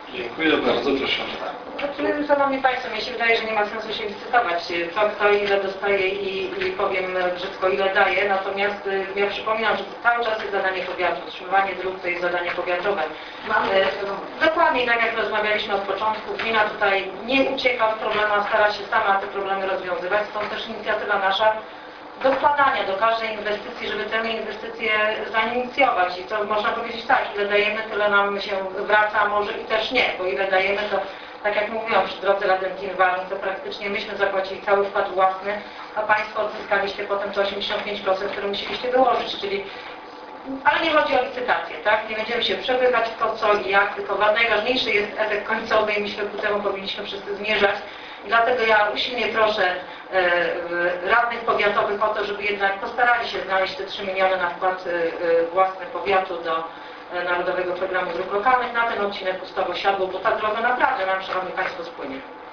Dziękuję bardzo, proszę. Znaczy, Szanowni Państwo, mi się wydaje, że nie ma sensu się licytować, co kto ile dostaje i, i powiem brzydko ile daje, natomiast y, ja przypominam, że to cały czas jest zadanie powiatu, utrzymywanie dróg to jest zadanie powiatowe. Y, dokładnie tak jak rozmawialiśmy od początku, gmina tutaj nie ucieka od problemu, a stara się sama te problemy rozwiązywać, stąd też inicjatywa nasza dokładania do każdej inwestycji, żeby tę inwestycję zainicjować. I to można powiedzieć tak, ile dajemy, tyle nam się wraca, może i też nie, bo ile dajemy, to tak jak mówiłam przy drodze Ladentin-Walin, to praktycznie myśmy zapłacili cały wkład własny, a Państwo odzyskaliście potem te osiemdziesiąt pięć procent, które musieliście wyłożyć, czyli ale nie chodzi o licytację, tak? Nie będziemy się przebywać w to, co i jak, tylko najważniejszy jest efekt końcowy i myślę, że ku temu powinniśmy wszyscy zmierzać. I dlatego ja usilnie proszę e, radnych powiatowych o to, żeby jednak postarali się znaleźć te trzy miliony na wkład e, własny powiatu do e, Narodowego Programu Dróg Lokalnych na ten odcinek Pustowo-Siadło, bo ta droga naprawdę nam, Szanowni Państwo, spłynie.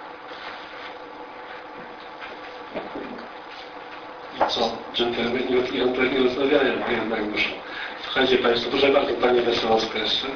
I co? Dżentelmeni od Jan nie rozmawiają, jednak muszą. Słuchajcie Państwo, proszę bardzo, Pani Wesołowska jeszcze.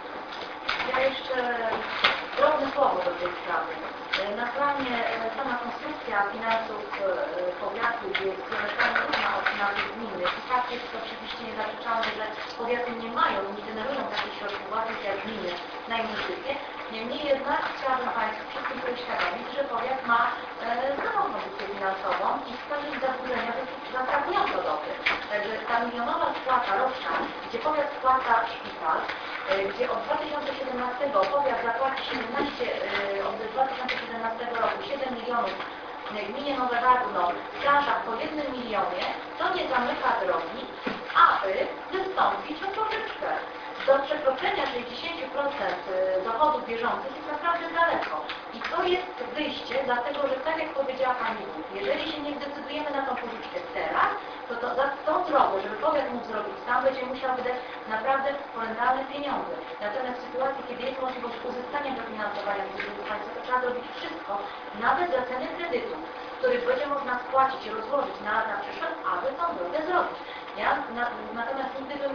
Ja jeszcze drobne słowo do tej sprawy. Na planie sama konstrukcja finansów powiatu jest diametralnie różna od finansów gminnych. I tak jest oczywiście niezaprzeczalne, że powiaty nie mają, nie generują takich środków własnych jak gminy na inwestycje. Niemniej jednak chciałabym Państwu wszystkim uświadomić, że powiat ma samą pozycję finansową i wchodzi w zaburzenia zaskakująco dobre. Także ta milionowa spłata roczna, gdzie powiat spłaca szpital, gdzie od dwa tysiące siedemnastego powiat zapłaci siedemnaście, od dwa tysiące siedemnastego roku siedem milionów gminie Nowe Bagno w transzach po jednym milionie, to nie zamyka drogi, aby wystąpić o pożyczkę. Do przekroczenia sześćdziesiąt procent dochodów bieżących jest naprawdę daleko. I to jest wyjście, dlatego że tak jak powiedziała Pani Wójt, jeżeli się nie zdecydujemy na tą pożyczkę teraz, to, to za tą drogę, żeby powiat mógł zrobić sam, będzie musiał wydać naprawdę horrendalne pieniądze. Natomiast w sytuacji, kiedy jest możliwość uzyskania dofinansowania z budżetu państwa, to trzeba zrobić wszystko, nawet za cenę kredytu, który będzie można spłacić i rozłożyć na lata przyszłe, aby tą drogę zrobić. Ja na, natomiast nigdy bym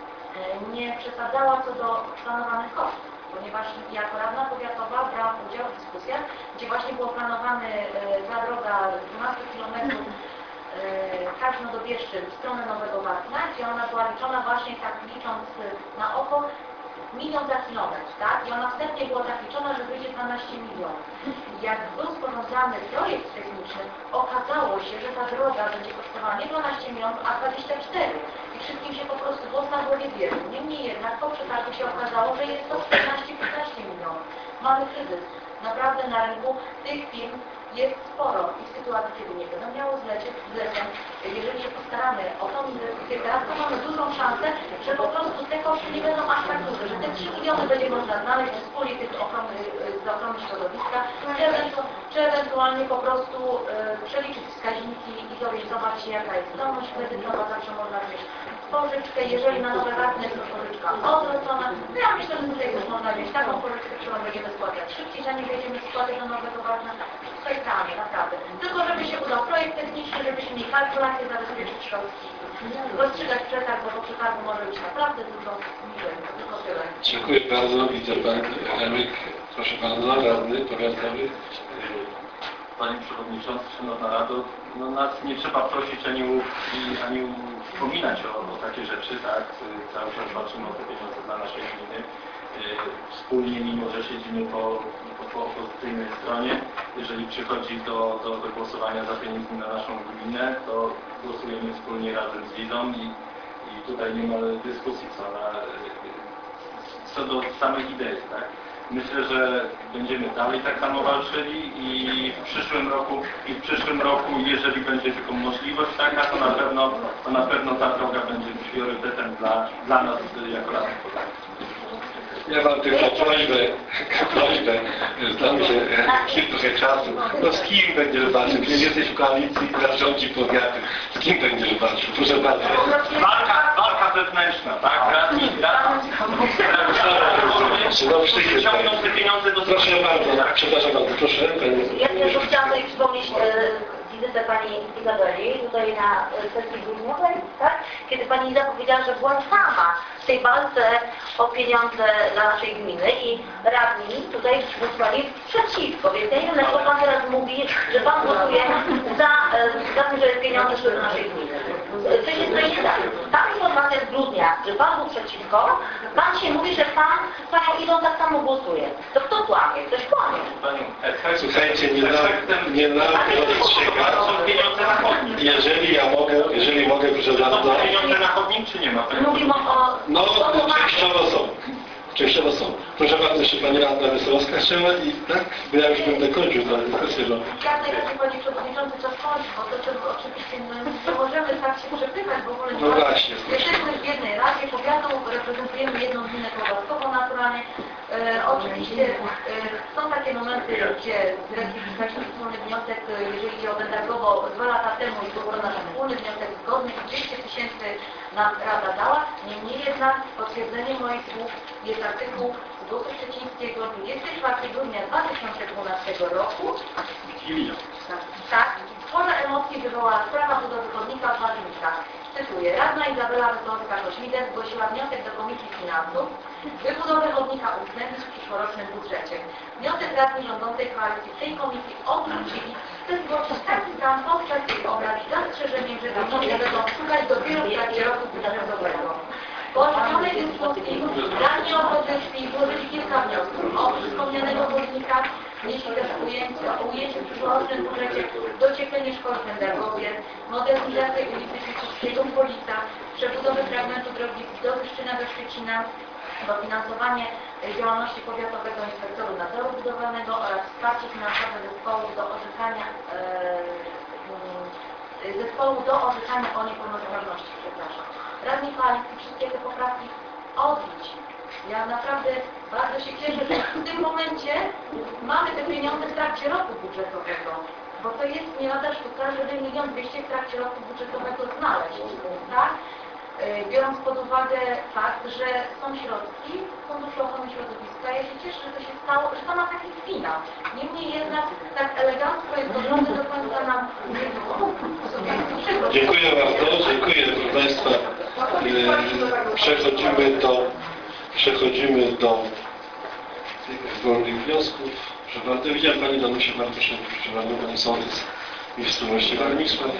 nie przesadzała co do planowanych kosztów, ponieważ jako radna powiatowa brałam udział w dyskusjach, gdzie właśnie było planowane ta droga dwanaście kilometrów Kaźno do Bieszczyn w stronę Nowego Bagna, gdzie ona była liczona właśnie tak licząc na oko milion za kilometr, tak? I ona wstępnie była tak liczona, że wyjdzie dwanaście milionów. Jak był sporządzany projekt techniczny, okazało się, że ta droga będzie kosztowała nie dwanaście milionów, a dwadzieścia cztery. I wszystkim się po prostu głos na głowie wierzył. Niemniej jednak po przetargu się okazało, że jest to czternaście piętnaście milionów. Mamy kryzys. Naprawdę na rynku tych firm jest sporo i w sytuacji, kiedy nie będą miało zleceń, zleceń, jeżeli się postaramy o tą inwestycję teraz, to mamy dużą szansę, że po prostu te koszty nie będą aż tak duże, że te trzy miliony będzie można znaleźć z puli tych ochrony, z ochrony środowiska, czy, ewentu, czy ewentualnie po prostu e, przeliczyć wskaźniki i dowieść, zobaczyć jaka jest zdolność kredytowa, zawsze można wziąć pożyczkę, jeżeli na nowe ważne jest to pożyczka odwrócona. No ja myślę, że tutaj też można wziąć taką pożyczkę, którą będziemy spłacać szybciej, zanim będziemy spłacać do nowego ważna. To jest tanie, naprawdę. Tylko żeby się udał projekt techniczny, żebyśmy mieli kalkulację, zabezpieczyć środki, rozstrzygać przetarg, bo po przetargu może być naprawdę dużo niżej. Tylko tyle. Dziękuję bardzo. Widzę Pan Eryk. Proszę Pana, radny powiatowy. Panie Przewodniczący, Szanowna Rado, no nas nie trzeba prosić ani, ani wspominać o, o takie rzeczy, tak? Cały czas walczymy o te pieniądze dla naszej gminy. Wspólnie, mimo że siedzimy po, po, po opozycyjnej stronie, jeżeli przychodzi do, do, do głosowania za pieniędzmi na naszą gminę, to głosujemy wspólnie razem z widzą i, i tutaj nie ma dyskusji co, na, co do samych idei, tak? Myślę, że będziemy dalej tak samo walczyli i w przyszłym roku, i w przyszłym roku, jeżeli będzie tylko możliwość taka, to na pewno, to na pewno ta droga będzie priorytetem dla, dla nas jako radnych podatków. Ja mam tylko prośbę, prośbę, znamy się trochę czasu. No z kim będziesz walczył? Przecież jesteś w koalicji, która rządzi powiaty. Z kim będziesz walczył? Proszę bardzo. Walka, walka zewnętrzna, tak? Radni, radni. No wszystkie Ciągną te pieniądze do... Proszę bardzo, przepraszam bardzo, proszę. Ja też chciałam tutaj przypomnieć wizytę pani Izabeli tutaj na sesji grudniowej, tak? Kiedy pani Iza powiedziała, że była sama w tej walce o pieniądze dla naszej gminy i radni tutaj głosowali przeciwko, więc ja nie wiem, dlaczego pan teraz mówi, że pan głosuje za, za tym, że pieniądze szły do naszej gminy. Coś jest to nie tak. Ta informacja z grudnia, że pan był przeciwko, pan się mówi, że pan panią Izą tak samo głosuje. To kto kłamie? Ktoś kłamie. Słuchajcie, nie na, nie na rozstrzygać. Jeżeli ja mogę, jeżeli mogę, proszę bardzo. Pieniądze na chodnik, czy nie ma? Mówimy o... No, częściowo są. Częściowo są. Proszę bardzo, jeszcze pani radna Wesołowska chciała i tak, bo ja już będę kończył tę dyskusję. Bo... Ja najlepiej Panie Przewodniczący czas kończy, bo to czego oczywiście no, nie możemy tak się przepychać w ogóle. No właśnie. Jesteśmy w jednej Radzie Powiatu, reprezentujemy jedną gminę kołbaskową naturalnie. E, oczywiście e, są takie momenty, gdzie dyrekcja pisaliśmy wspólny wniosek, e, jeżeli idzie o Wędrgowo dwa lata temu i to był nasz wspólny wniosek zgodny i dwieście tysięcy nam Rada dała. Niemniej jednak potwierdzenie moich słów jest artykuł z Głosu Szczecińskiego dwudziestego czwartego grudnia dwa tysiące dwunastego roku. Tak, spore emocje wywołała sprawa budowy chodnika w Wadnicach. Cytuję, radna Izabela Wesołowska-Kośmidek zgłosiła wniosek do Komisji Finansów wybudowę chodnika uwzględnić w przyszłorocznym budżecie. Wniosek radni rządzącej koalicji w tej komisji odrzucili, chce zgłosić taki sam podczas tej obrad z zastrzeżeniem, że wnioski będą szukać dopiero w trakcie roku budżetowego. Po odrzuconej dyskusji radni opozycji złożyli kilka wniosków o wspomnianego chodnika, jeśli też ujęcie, o ujęciu w przyszłorocznym budżecie docieplenie szkoły w Wędrgowie, modernizację ulicy Piłsudskiego w Policach, przebudowę fragmentu drogi z Dowyszczyna do Szczecina, dofinansowanie działalności powiatowego inspektoru nadzoru budowlanego oraz wsparcie finansowe zespołu do orzekania e, zespołu do orzekania o niepełnosprawności, przepraszam. Radni koalicji wszystkie te poprawki odbić. Ja naprawdę bardzo się cieszę, że w tym momencie mamy te pieniądze w trakcie roku budżetowego, bo to jest nie lada sztuka, żeby milion dwieście w trakcie roku budżetowego znaleźć, tak? Biorąc pod uwagę fakt, że są środki Funduszu Ochrony Środowiska, ja się cieszę, że to się stało, że to ma taki finał. Niemniej jednak tak elegancko jest do drodze do końca nam nie było. Dziękuję bardzo, dziękuję proszę Państwa. E, Przechodzimy do przechodzimy do wolnych wniosków. Proszę bardzo, widziałem Pani Danusię Bartoszenko, proszę bardzo, Pani Sołtys i w wspólności Warmictwa.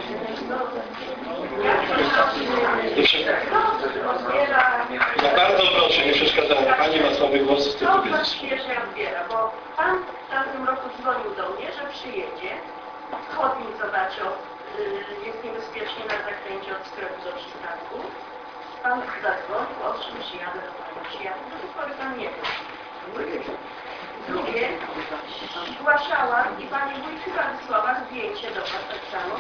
No bardzo proszę, nie przeszkadzamy. Pani ma słaby głos, chcę powiedzieć. Pierwszy raz zbiera, bo Pan w tamtym roku dzwonił do mnie, że przyjedzie. Chodnik zobaczy, jest niebezpiecznie na zakręcie od sklepu do przystanku. Pan zadzwonił, o czym przyjadę do Pani. Przyjadę, do tej pory Pan nie wie. Drugie, zgłaszałam i Pani Wójcika wysłała zdjęcie do Was tak samo,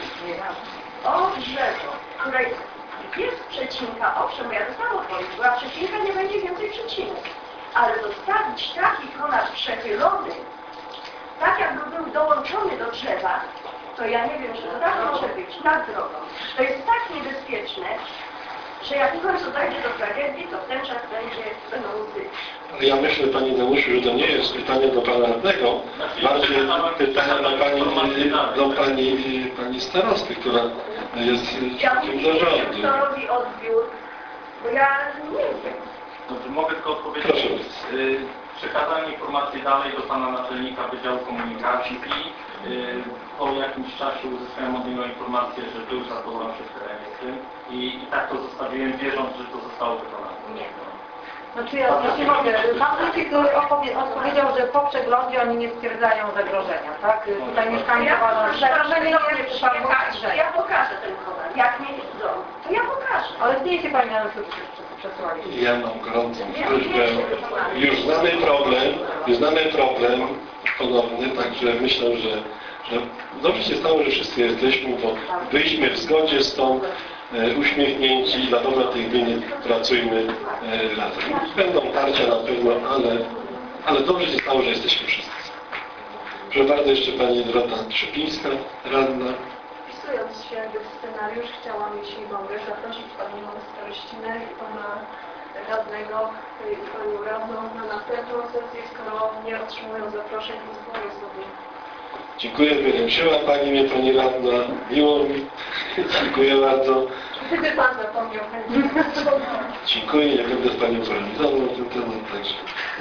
o drzewo, które jest przecinka, owszem, ja to samo powiem, była przecinka, nie będzie więcej przecinek, ale zostawić taki konar przechylony, tak jakby był dołączony do drzewa, to ja nie wiem, że to tak może być, nad drogą. To jest tak niebezpieczne, że jak w końcu dojdzie do tragedii, to w ten czas będzie, będą łzy. Ale ja myślę, Pani Danusiu, że to nie jest pytanie do Pana radnego, bardziej pytanie do Pani, do Pani, pani starosty, która jest członkiem zarządu. Kto robi odbiór, bo ja nie wiem. Dobrze, mogę tylko odpowiedzieć. Proszę. Y, Przekazałem informację dalej do Pana Naczelnika Wydziału Komunikacji i y, po jakimś czasie uzyskałem od niego informację, że był zadowolony się w terenie z tym i, i tak to zostawiłem, wierząc, że to zostało wykonane. Nie. Znaczy ja nie mogę. Pan Wójcik odpowiedział, że po przeglądzie oni nie stwierdzają zagrożenia, tak? Tutaj mieszkańcy Ja uważają, że zagrożenie nie jest przypadku ja, ja pokażę ten konar. Jak nie widzą, to ja pokażę. Ale zdjęcie Pani na przesłali. Ja mam gorącą prośbę. Już znamy problem, już znamy problem ponowny, także myślę, że, że dobrze się stało, że wszyscy jesteśmy, bo byliśmy w zgodzie z tą e, uśmiechnięci i dla dobra tej gminy pracujmy e, razem. Będą tarcia na pewno, ale, ale dobrze się stało, że jesteśmy wszyscy. Proszę bardzo, jeszcze Pani Dorota Trzepińska, radna. Wpisując się w scenariusz, chciałam, jeśli mogę, zaprosić Panią Starościnę i Pana Radnego i Panią Radną na następną sesję, skoro nie otrzymują zaproszeń, pozwolę sobie Dziękuję, wyręczyła Pani mnie, Pani Radna. Miło mi. Dziękuję bardzo. Gdyby Pan zapomniał chętnie. Dziękuję, nie będę z Panią polemizował na ten temat, także.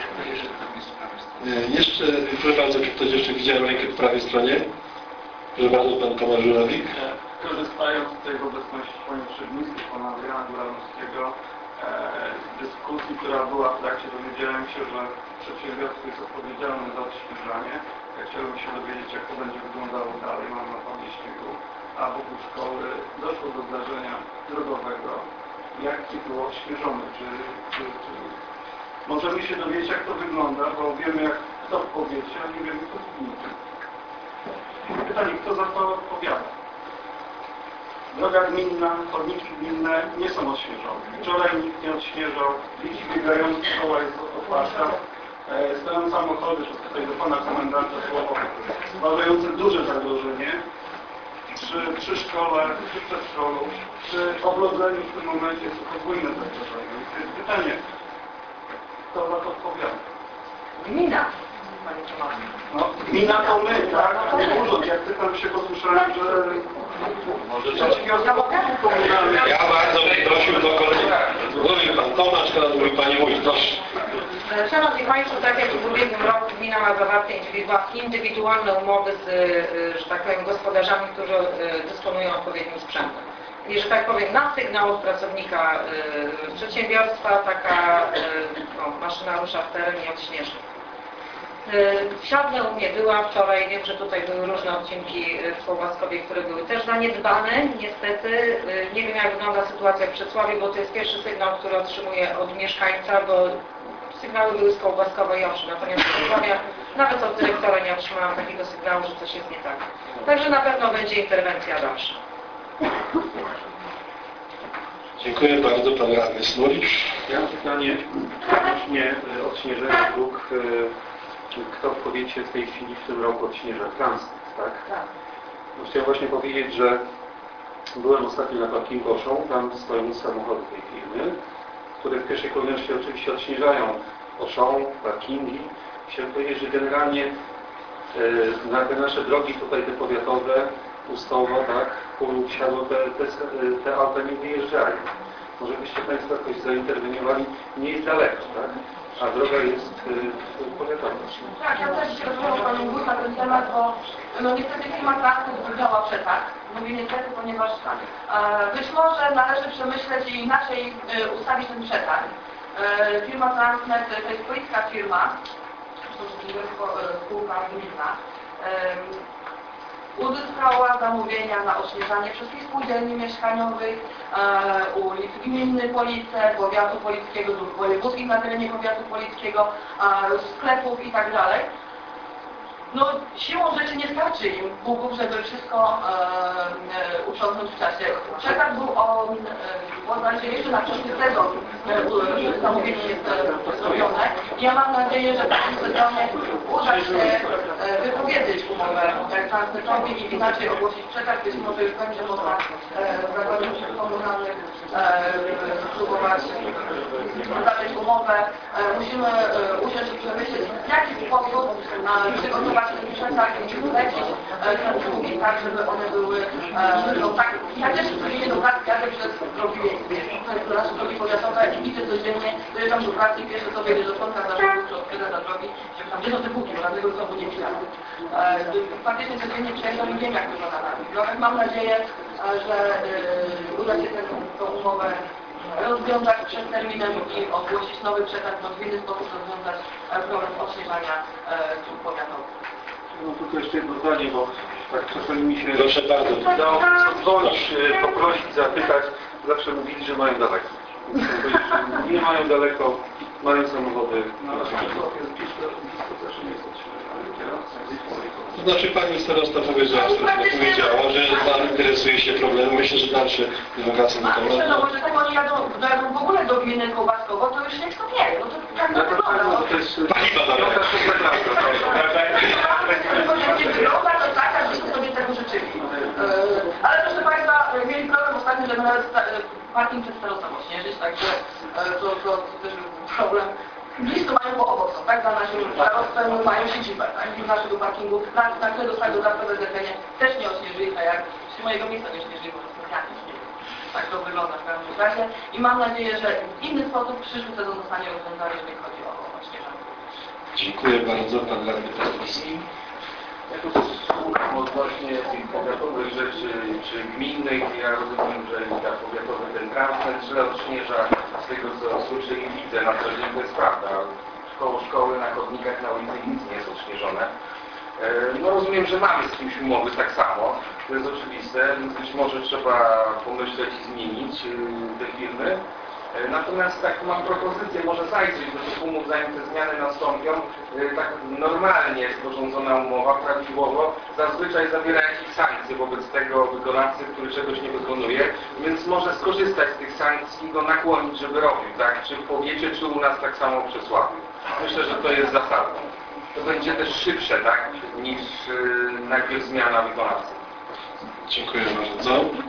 E, Jeszcze, proszę bardzo, czy ktoś jeszcze widział rękę w prawej stronie? Proszę bardzo, Pan Tomasz Żurawik. Korzystając z tej obecności Pani Przewodniczącej, Pana Adriana Góralskiego, e, dyskusji, która była w trakcie, dowiedziałem się, że przedsiębiorstwo jest odpowiedzialne za odświeżanie. Ja chciałbym się dowiedzieć, jak to będzie wyglądało dalej. Mam na pamięci śniegu, a wokół szkoły doszło do zdarzenia drogowego. Jak było odświeżone? Czy, czy, czy... Możemy się dowiedzieć, jak to wygląda, bo wiemy, jak kto w powiecie, a nie wiemy, kto w gminie. Pytanie, kto za to odpowiada? Droga gminna, chodniki gminne nie są odświeżone. Wczoraj nikt nie odświeżał, dzieci biegające, szkoła jest otwarta. E, stoją samochody, że tutaj do Pana Komendanta słowo, stwarzające duże zagrożenie przy, przy szkole, przy przedszkolu, przy oblodzeniu w tym momencie jest to podwójne zagrożenie. Więc pytanie, kto za to odpowiada? Gmina, Panie Tomaszu. No, gmina to my, tak? Nie urząd. Jak pytam się, posłyszałem, że przedsiębiorstwo komunalne. Ja bardzo bym prosił do kolejnego. Mówił Pan Tomasz, teraz mówi Pani Wójt. Proszę. Szanowni Państwo, tak jak w ubiegłym roku gmina ma zawarte indywidualne umowy z, że tak powiem, gospodarzami, którzy dysponują odpowiednim sprzętem. I że tak powiem, na sygnał od pracownika przedsiębiorstwa taka no, maszyna rusza w teren i odśnieży. W Siadle u mnie była wczoraj, wiem, że tutaj były różne odcinki w Kołbaskowie, które były też zaniedbane, niestety. Nie wiem, jak wygląda sytuacja w Przesławiu, bo to jest pierwszy sygnał, który otrzymuję od mieszkańca, bo sygnały były z Kołbaskowa i Oszy, natomiast w Przesławia nawet od dyrektora nie otrzymałam takiego sygnału, że coś jest nie tak. Także na pewno będzie interwencja dalsza. Dziękuję bardzo, Pan Radny Smolisz. Ja mam pytanie odnośnie odśnieżenia dróg. Kto w powiecie w tej chwili w tym roku odśnieża? Transport, tak? Tak. No, chciałem właśnie powiedzieć, że byłem ostatnio na parkingu Oszą, tam stoją samochody tej firmy, które w pierwszej kolejności oczywiście odśnieżają Oszą, parkingi. Chciałem powiedzieć, że generalnie na te nasze drogi tutaj te powiatowe, Ustowo, tak, Kurów, Siadło, te, te, te auta nie wyjeżdżają. Może byście Państwo jakoś zainterweniowali, nie jest daleko, tak? A droga jest y, powiatowa. Tak, ja też się rozmawiam z Panią Wójt na ten temat, bo no niestety firma transport działa przetarg. Mówię niestety, ponieważ e, być może należy przemyśleć i inaczej e, ustawić ten przetarg. E, firma Transnet to jest policka firma, to jest spółka gminna. E, uzyskała zamówienia na odśnieżanie wszystkich spółdzielni mieszkaniowych, e, ulic gminy Police, powiatu polickiego, dróg wojewódzkich na terenie powiatu polickiego, e, sklepów i tak dalej. No, siłą rzeczy nie starczy im Bugów, żeby wszystko e, e, uprzątnąć w czasie. Przetarg był o, e, bodajże jeszcze na przyszły sezon e, zamówienie jest e, zrobione. Ja mam nadzieję, że w tym sezonie uda się e, wypowiedzieć umowę transnetowi i inaczej ogłosić przetarg. Być może już będzie można e, w zakładach komunalnych e, spróbować zawrzeć umowę. E, musimy e, usiąść i przemyśleć, w jaki sposób e, przygotować ten przetarg i zlecić te usługi tak, żeby one były e, no, tak, ja też codziennie do pracy jadę przez drogi miejskie, to jest nasze drogi powiatowe i widzę codziennie, dojeżdżam do pracy i pierwsze co wejdę do środka za drogi, czy odkrydę za drogi, żeby tam gdzie są te buki, bo żadnego znowu nie widziałam. E, faktycznie codziennie przyjeżdżam i wiem, jak wygląda na tych drogach. Mam nadzieję, e, że e, uda się tę, tę umowę rozwiązać przed terminem i ogłosić nowy przetarg, no w inny sposób rozwiązać problem odśnieżania dróg powiatowych. No tylko jeszcze jedno zdanie, bo tak czasami mi się Proszę bardzo. udało pozwolić, poprosić, zapytać. Zawsze mówili, że mają daleko. Nie mają daleko, mają samochody. No, ale to jest blisko, blisko też nie jest odświeżone. To znaczy Pani starosta powiedziała, powiedziała, że Pan interesuje się problemem. Myślę, że dalsze dywagacje na temat. Myślę, no bo że tak oni jadą, jadą w ogóle do gminy Kołbaskowo, to już nie istnieje. No to tak No wygląda. to jest Paliwa to daleko. też jest naprawdę. Wygląda to tak, jakbyśmy sobie tego życzyli. Ale proszę Państwa, mieli problem ostatnio, żeby nawet parking przed starostą ośnieżyć, także to, to, to też był problem. blisko mają po obocach, tak? Za naszym starostwem mają siedzibę, tak? Z naszego parkingu, na, na które dostają dodatkowe zlecenie, też nie ośnieżyli, tak jak z mojego miejsca nie ośnieżyli, bo specjalnie nie. Tak to wygląda w każdym razie. I mam nadzieję, że w inny sposób przyszły sezon zostanie rozwiązany, jeżeli chodzi o ośnieżanie. Dziękuję bardzo. Pan radny Piotrowski. Ja tu słucham odnośnie tych powiatowych rzeczy, czy gminnych. Ja rozumiem, że ta powiatowy ten transfer źle odśnieża. Z tego co słyszę i widzę na co dzień, to jest prawda. Koło szkoły, na chodnikach, na ulicy nic nie jest odśnieżone. No rozumiem, że mamy z kimś umowy tak samo. To jest oczywiste, więc być może trzeba pomyśleć i zmienić te firmy. Natomiast tak mam propozycję, może zajrzeć do tych umów, zanim te zmiany nastąpią. Tak normalnie sporządzona umowa, prawidłowo, zazwyczaj zawiera jakieś sankcje wobec tego wykonawcy, który czegoś nie wykonuje, więc może skorzystać z tych sankcji i go nakłonić, żeby robił, tak? Czy w powiecie, czy u nas tak samo w Przesławiu. Myślę, że to jest zasadne. To będzie też szybsze, tak? Niż yy, najpierw zmiana wykonawcy. Dziękuję bardzo.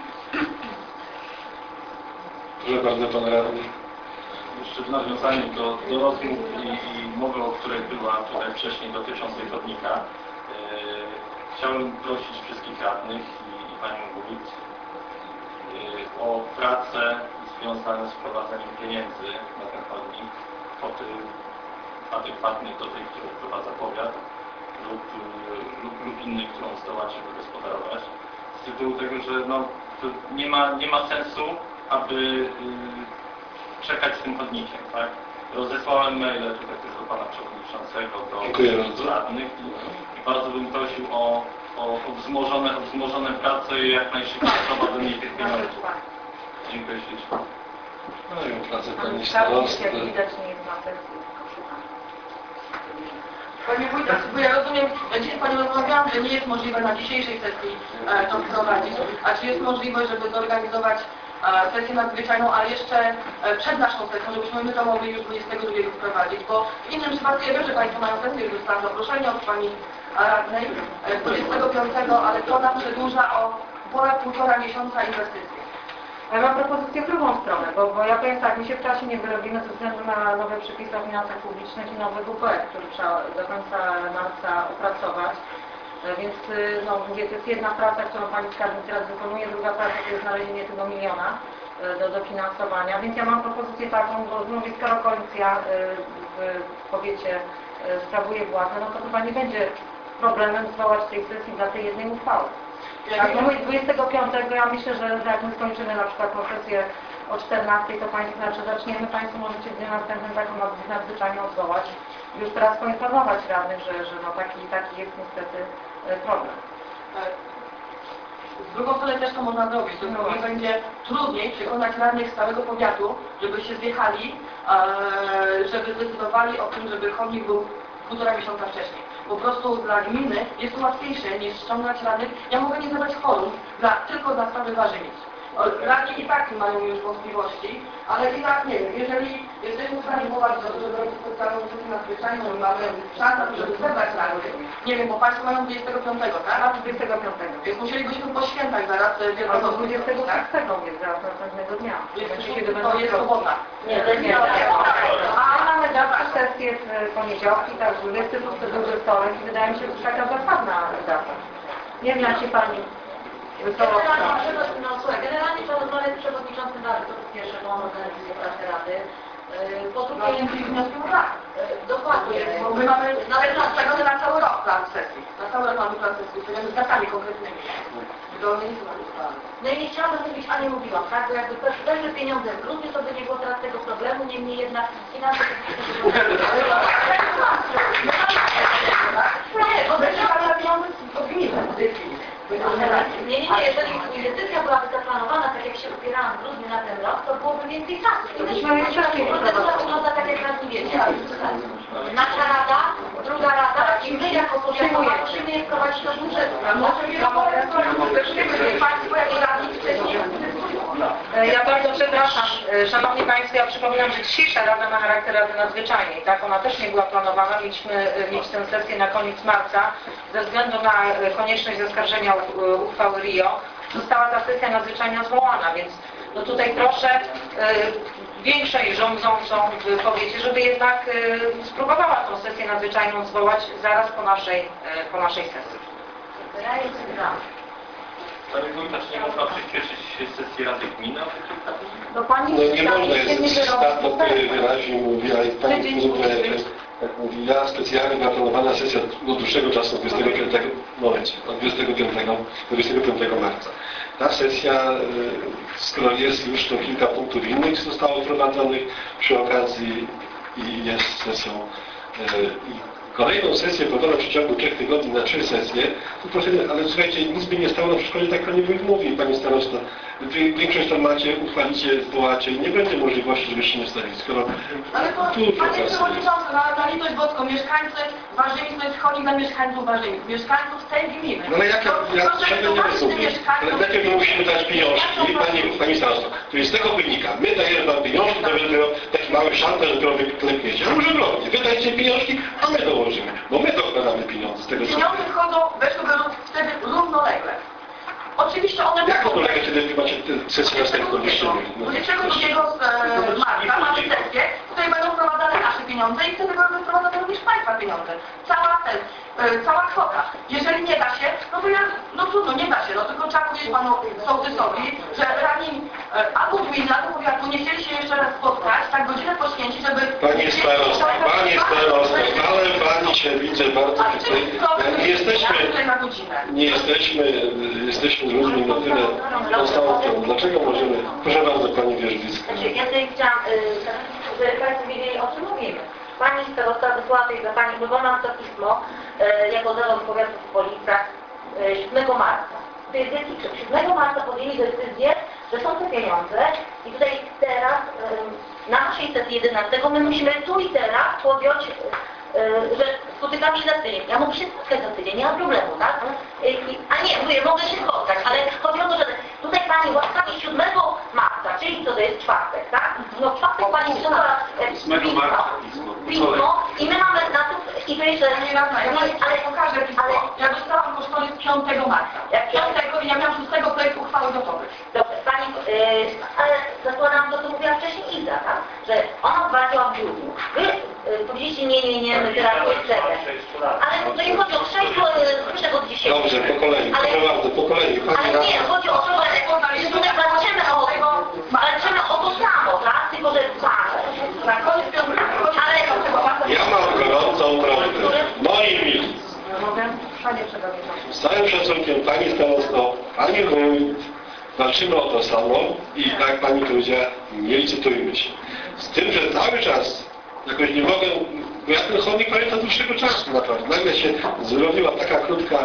Proszę bardzo, Pan Radny. Jeszcze w nawiązaniu do, do rozmów i, i mowy, o której była tutaj wcześniej dotyczącej chodnika, yy, chciałbym prosić wszystkich radnych i, i Panią Wójt yy, o pracę związane z wprowadzeniem pieniędzy na ten chodnik, kwoty adekwatnej do tej, którą wprowadza powiat lub, lub, lub innej, którą zdołacie wygospodarować. Z tytułu tego, że no, to nie ma, nie ma sensu, aby yy, czekać z tym chodnikiem, tak? Rozesłałem maile tutaj też do Pana Przewodniczącego, do radnych i, i bardzo bym prosił o, o, o, wzmożone, o wzmożone prace i jak najszybciej wprowadzenie tych pieniędzy. Dziękuję ślicznie. No i pracę Pani Starost. Jak widać nie jest na sesji. Panie Wójcie, bo ja rozumiem, dzisiaj z Panią rozmawiałam, że nie jest możliwe na dzisiejszej sesji e, to wprowadzić, a czy jest możliwość, żeby zorganizować e, sesję nadzwyczajną, ale jeszcze e, przed naszą sesją, żebyśmy my to mogli już dwudziestego drugiego wprowadzić, bo w innym przypadku ja wiem, że Państwo mają sesję, już dostałam zaproszenie od Pani radnej e, dwudziestego piątego, ale to nam przedłuża o ponad półtora miesiąca inwestycji. Ja mam propozycję w drugą stronę, bo, bo ja powiem tak, my się w czasie nie wyrobimy ze względu na nowe przepisy o finansach publicznych i nowy W P F, który trzeba do końca marca opracować. Więc no, mówię, to jest jedna praca, którą Pani Skarbnik teraz wykonuje, druga praca to jest znalezienie tego miliona do dofinansowania. Więc ja mam propozycję taką, bo mówię, skoro koalicja w powiecie sprawuje władzę, no to chyba nie będzie problemem zwołać tej sesji dla tej jednej uchwały. Tak, no mówię, dwudziestego piątego ja myślę, że jak my skończymy na przykład sesję o czternastej, to Państwo, znaczy zaczniemy, Państwo możecie w dniu następnym taką nadzwyczajną odwołać i już teraz poinformować radnych, że, że no taki, taki jest niestety problem. Z drugą stronę też to można zrobić, to no. będzie trudniej przekonać radnych z całego powiatu, żeby się zjechali, żeby zdecydowali o tym, żeby chodnik był półtora miesiąca wcześniej. Po prostu dla gminy jest to łatwiejsze niż ściągać radnych. Ja mogę nie zrobić forum dla, tylko dla sprawy Warzynic. Radni i tak mają już wątpliwości, ale i tak nie wiem, jeżeli jesteśmy w stanie mówić, żeby robić specjalną sesję nadzwyczajną i mamy szansę, żeby zebrać radnych, nie wiem, bo Państwo mają dwudziestego piątego, tak? A dwudziestego piątego. Więc musielibyśmy po świętach zaraz wiadomo. dwudziestego szóstego jest zaraz następnego dnia. To jest sobota. Nie, to nie. A mamy zawsze sesję w poniedziałki, tak, dwudziesty szósty byłby wtorek i wydaje mi się, że to taka zasadna data. Nie wiem, jak się Pani Generalnie, no, słuchaj, generalnie trzeba rozmawiać z przewodniczącym Rady, to po pierwsze, bo on organizuje pracę Rady. Po drugie, czyli wnioskiem tak. Dokładnie. Bo my mamy nawet nastawiony na cały rok plan sesji. Na cały rok mamy plan sesji, ustawiamy z datami konkretnymi. Do ministra. No i nie chciałabym mówić, a nie mówiłam, tak? Bo jakby weźmy pieniądze w grudniu, to by nie było teraz tego problemu, niemniej jednak finanse publiczne... Nie, bo będzie Pan na pieniądze od gminy. Nie, nie, nie, jeżeli inwestycja byłaby zaplanowana, tak jak się upierałam w grudniu na ten rok, to byłoby więcej czasu. Procedura wygląda tak, jak nas nie wiecie. Nasza rada, druga rada i my jako powiatowa musimy je wprowadzić do budżetu. Państwo jako radni wcześniej. Ja bardzo przepraszam, Szanowni Państwo, ja przypominam, że dzisiejsza Rada ma charakter Rady Nadzwyczajnej, tak? Ona też nie była planowana, mieliśmy mieć tę sesję na koniec marca. Ze względu na konieczność zaskarżenia uchwały R I O została ta sesja nadzwyczajna zwołana, więc No tutaj proszę większej rządzącą wypowiedzi, żeby jednak spróbowała tą sesję nadzwyczajną zwołać zaraz po naszej, po naszej sesji. Ja jestem za. Panie Wójta, czy nie można przyspieszyć sesji Rady Gminy o te kilka dni? No pani No nie można, się nie jest wyrobi. tak to wyraźnie mówiła i pani Grube, jak mówi, ja specjalnie zaplanowana sesja do dłuższego czasu, dwudziestego piątego, momencie, od dwudziestego piątego do dwudziestego piątego marca. Ta sesja, skoro jest już to kilka punktów innych zostało wprowadzonych przy okazji i jest sesją i kolejną sesję podaną w przeciągu trzech tygodni na trzy sesje, to proszę, ale słuchajcie, nic by nie stało na przeszkodzie, tak pani wójt mówi, pani starosta. Wy większość tam macie, uchwalicie, zwołacie i nie będzie możliwości, żeby się nie wstawić, skoro Ale to, panie przewodniczący, na, na litość boską, mieszkańcy Warzynic to jest chodnik dla mieszkańców Warzynic, mieszkańców tej gminy. no ale jak ja, ja Proszę czego nie zobaczyć rozumiem, mieszkańców. ale najpierw my musimy dać pieniążki, pani, pani starosto, to jest z tego wynika, my dajemy wam pieniążki, to będzie dopiero taki mały szantaż, że dopiero wyklepiecie, a może odwrotnie, wy dajcie pieniążki, a my dołożymy, bo my dokładamy pieniądze z tego co... Pieniądze wchodzą, weszłyby wtedy równolegle. Oczywiście one Jak mogą... to jak kiedy macie sesję następną jeszcze no. dwudziestego drugiego marca mamy sesję, w której będą wprowadzane nasze pieniądze i wtedy będą wprowadzane również Państwa pieniądze. Cała ten, e, cała kwota. Jeżeli nie da się, no to ja, no trudno, nie da się, no tylko trzeba powiedzieć Panu sołtysowi, że radni e, albo gminy, albo powiatu nie chcieli się jeszcze raz spotkać, tak godzinę poświęcić, żeby... Panie starosto, panie starosto, ale pani się widzę bardzo tutaj, nie jesteśmy, nie jesteśmy, jesteśmy ludźmi na tyle konstantą. Dlaczego możemy? Proszę bardzo, pani Wierzbicka. Znaczy, ja tutaj chciałam, y, żeby Państwo wiedzieli, o czym mówimy. Pani starosta wysłała tej dla Pani, wywołam to pismo, y, jako zarząd powiatu w Policach y, siódmego marca. To jest wielki, siódmego marca podjęli decyzję, że są te pieniądze i tutaj teraz y, na naszej sesji jedenastego my musimy tu i teraz podjąć, y, że spotykamy się za tydzień. Ja mogę się spotkać za tydzień, nie ma problemu, tak? I, a nie, mówię, mogę się spotkać, ale chodzi o to, że tutaj Pani łaskawie siódmego marca, czyli co to jest czwartek, tak? No w czwartek Pani wysłała ósmego marca pismo. pismo i my mamy na to, i to jeszcze... Nie raz, ja ale, ale pokażę pismo. Ale, ja dostałam kosztorys piątego marca. Jak piątego i ja miałam szóstego projekt uchwały gotowy. Dobrze, Pani, yy, ale zakładam to, co mówiła wcześniej Iza, tak? Że ona walczyła w grudniu. Wy yy, powiedzieliście, nie, nie, nie, my teraz nie chcemy. Ale to nie chodzi o sześć, bo od dziesięciu. Dobrze, po kolei, ale, proszę bardzo, po kolei. Pani ale nie, chodzi o to, że tutaj walczymy o, walczymy o to samo, tak? Tylko, że tak. Ale... Ja mam gorącą prośbę. Moi mili. Panie przewodniczący. Z całym szacunkiem pani starosto, pani wójt, walczymy o to samo i tak pani powiedziała, nie licytujmy się. Z tym, że cały czas jakoś nie mogę, bo ja ten chodnik pamiętam dłuższego czasu naprawdę. Nagle się zrobiła taka krótka,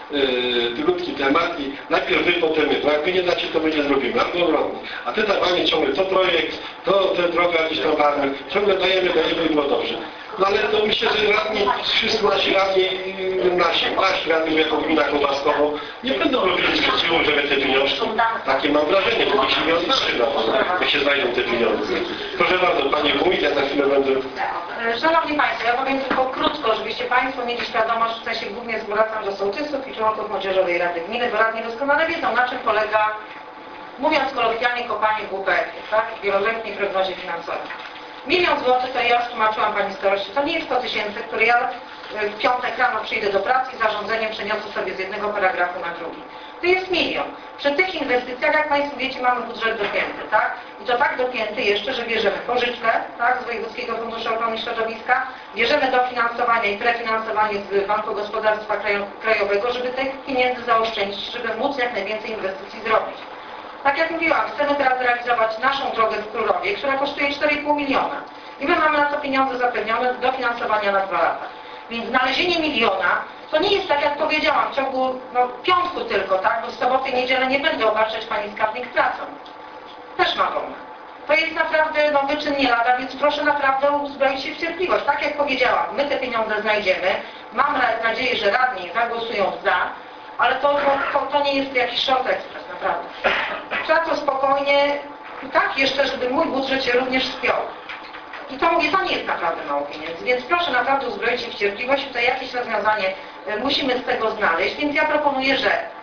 yy, krótki temat i najpierw wy, potem my. Bo jak wy nie dacie, to my nie zrobimy. Albo odwrotnie. A te dawanie ciągle, to projekt, to te droga gdzieś tam warmy, ciągle dajemy, dajemy i było dobrze. No ale to myślę, że radni, wszyscy nasi radni, nasi, nasi radni jako gmina Kołaskowo nie będą robili sprzeciwu, żeby te pieniążki, takie mam wrażenie, bo nikt się nie odważy na to, jak się znajdą te pieniądze. Proszę bardzo, Panie Wójt, ja za chwilę będę... Szanowni Państwo, ja powiem tylko krótko, żebyście Państwo mieli świadomość, w sensie głównie zwracam do sołtysów i członków Młodzieżowej Rady Gminy, bo radni doskonale wiedzą, na czym polega, mówiąc kolokwialnie, kopanie głupek, tak, w wieloletniej prognozie finansowej. Milion złotych, to ja już tłumaczyłam Pani starości, to nie jest sto tysięcy, które ja w piątek rano przyjdę do pracy i zarządzeniem przeniosę sobie z jednego paragrafu na drugi. To jest milion. Przy tych inwestycjach, jak Państwo wiecie, mamy budżet dopięty, tak? I to tak dopięty jeszcze, że bierzemy pożyczkę, tak, z Wojewódzkiego Funduszu Ochrony Środowiska, bierzemy dofinansowanie i prefinansowanie z Banku Gospodarstwa Krajowego, żeby tych pieniędzy zaoszczędzić, żeby móc jak najwięcej inwestycji zrobić. Tak jak mówiłam, chcemy teraz realizować naszą drogę w Królowie, która kosztuje cztery i pół miliona. I my mamy na to pieniądze zapewnione do finansowania na dwa lata. Więc znalezienie miliona to nie jest tak, jak powiedziałam, w ciągu no, piątku tylko, tak? Bo w sobotę i niedzielę nie będę obarczać Pani skarbnik pracą. Też ma wolne. To jest naprawdę no, wyczyn nie lada, więc proszę naprawdę uzbroić się w cierpliwość. Tak jak powiedziałam, my te pieniądze znajdziemy. Mam nadzieję, że radni zagłosują za. Ale to, to, to nie jest jakiś short express, naprawdę. Trzeba to spokojnie, tak jeszcze, żeby mój budżet się również spiął. I to mówię, to nie jest naprawdę mało pieniędzy, więc proszę naprawdę uzbroić się w cierpliwość, tutaj jakieś rozwiązanie musimy z tego znaleźć, więc ja proponuję, że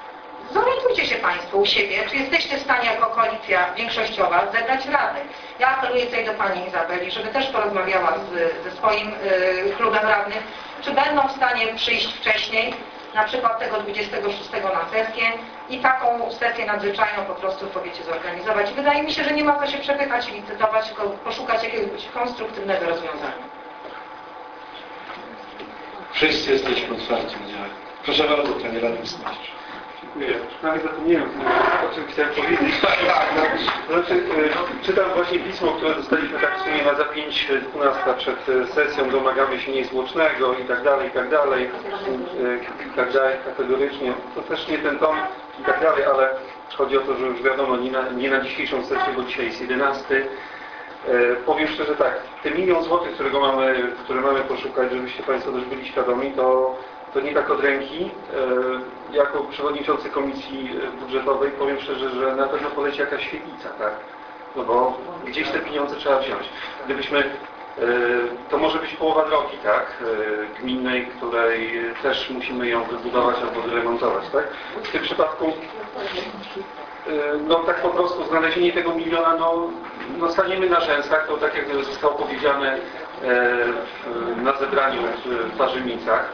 zorientujcie się Państwo u siebie, czy jesteście w stanie jako koalicja większościowa zebrać rady. Ja apeluję tutaj do Pani Izabeli, żeby też porozmawiała z, ze swoim y, klubem radnych, czy będą w stanie przyjść wcześniej, na przykład tego dwudziestego szóstego na sesję i taką sesję nadzwyczajną po prostu w powiecie zorganizować. I wydaje mi się, że nie ma co się przepychać i licytować, tylko poszukać jakiegoś konstruktywnego rozwiązania. Wszyscy jesteśmy otwarci na działanie. Proszę bardzo, Panie Radny Smysz. Dziękuję. Prawie zapomniałem, o czym chciałem powiedzieć. Tak, tak. No, znaczy, y, czytam właśnie pismo, które dostaliśmy tak w sumie na za pięć dwunasta przed sesją, domagamy się niezwłocznego i tak dalej, i tak dalej, y, i tak dalej, kategorycznie. To też nie ten ton i tak dalej, ale chodzi o to, że już wiadomo, nie na, nie na dzisiejszą sesję, bo dzisiaj jest jedenasty. Y, powiem szczerze tak, te milion złotych, którego mamy, które mamy poszukać, żebyście Państwo też byli świadomi, to To nie tak od ręki. Jako przewodniczący Komisji Budżetowej powiem szczerze, że na pewno poleci jakaś świetlica, tak? No bo gdzieś te pieniądze trzeba wziąć. Gdybyśmy, to może być połowa drogi, tak? Gminnej, której też musimy ją wybudować albo wyremontować, tak? W tym przypadku no tak po prostu znalezienie tego miliona, no, no staniemy na rzęsach, to tak jak zostało powiedziane na zebraniu w Parzymicach.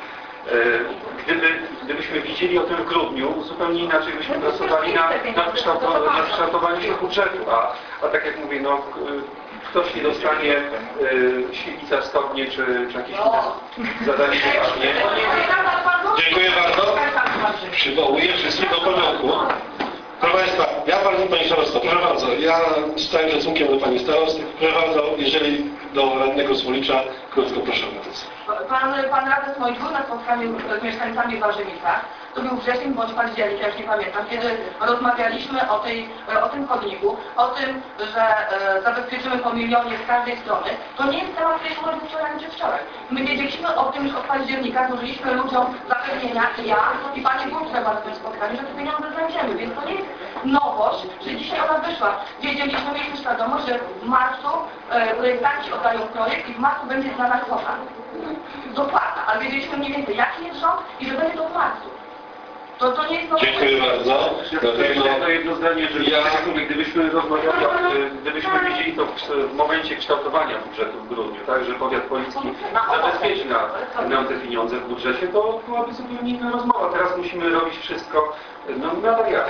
Gdyby, gdybyśmy widzieli o tym w grudniu, zupełnie inaczej byśmy pracowali na, na, kształtowaniu, na kształtowaniu się budżetu, a, a tak jak mówię, no, ktoś nie dostanie y, świetlica w stopnie, czy, czy jakieś zadanie poważnie. Dziękuję bardzo. Przywołuję wszystkich do porządku. Proszę Państwa, ja bardzo Pani Starosto, proszę bardzo, ja z całym szacunkiem do Pani Starosty, proszę bardzo, jeżeli do radnego Smolicza, krótko proszę bardzo. Pan, pan radny Smolicz był na spotkaniu z mieszkańcami Warzynica. To był wrzesień bądź październik, ja już nie pamiętam, kiedy rozmawialiśmy o, tej, o tym chodniku, o tym, że e, zabezpieczymy po milionie z każdej strony. To nie jest temat, który może wczoraj czy wczoraj. My wiedzieliśmy o tym już od października, złożyliśmy ludziom zapewnienia, i ja i Pani Burczak na tym spotkaniu, że te pieniądze znajdziemy, więc to nie jest nowość, że dzisiaj ona wyszła. Wiedzieliśmy, mieliśmy świadomość, że w marcu e, projektanci oddają projekt i w marcu będzie znana kwota. Dokładna, ale wiedzieliśmy mniej więcej jaki jest rząd i że będzie to w marcu. To, to nie jest nowość. Dziękuję bardzo. To jedno zdanie, że ja, gdybyśmy rozmawiali, gdybyśmy widzieli to w momencie kształtowania budżetu w grudniu, tak, że powiat policki zabezpieczy na, nam te pieniądze w budżecie, to byłaby zupełnie inna rozmowa. Teraz musimy robić wszystko no, na wariatę.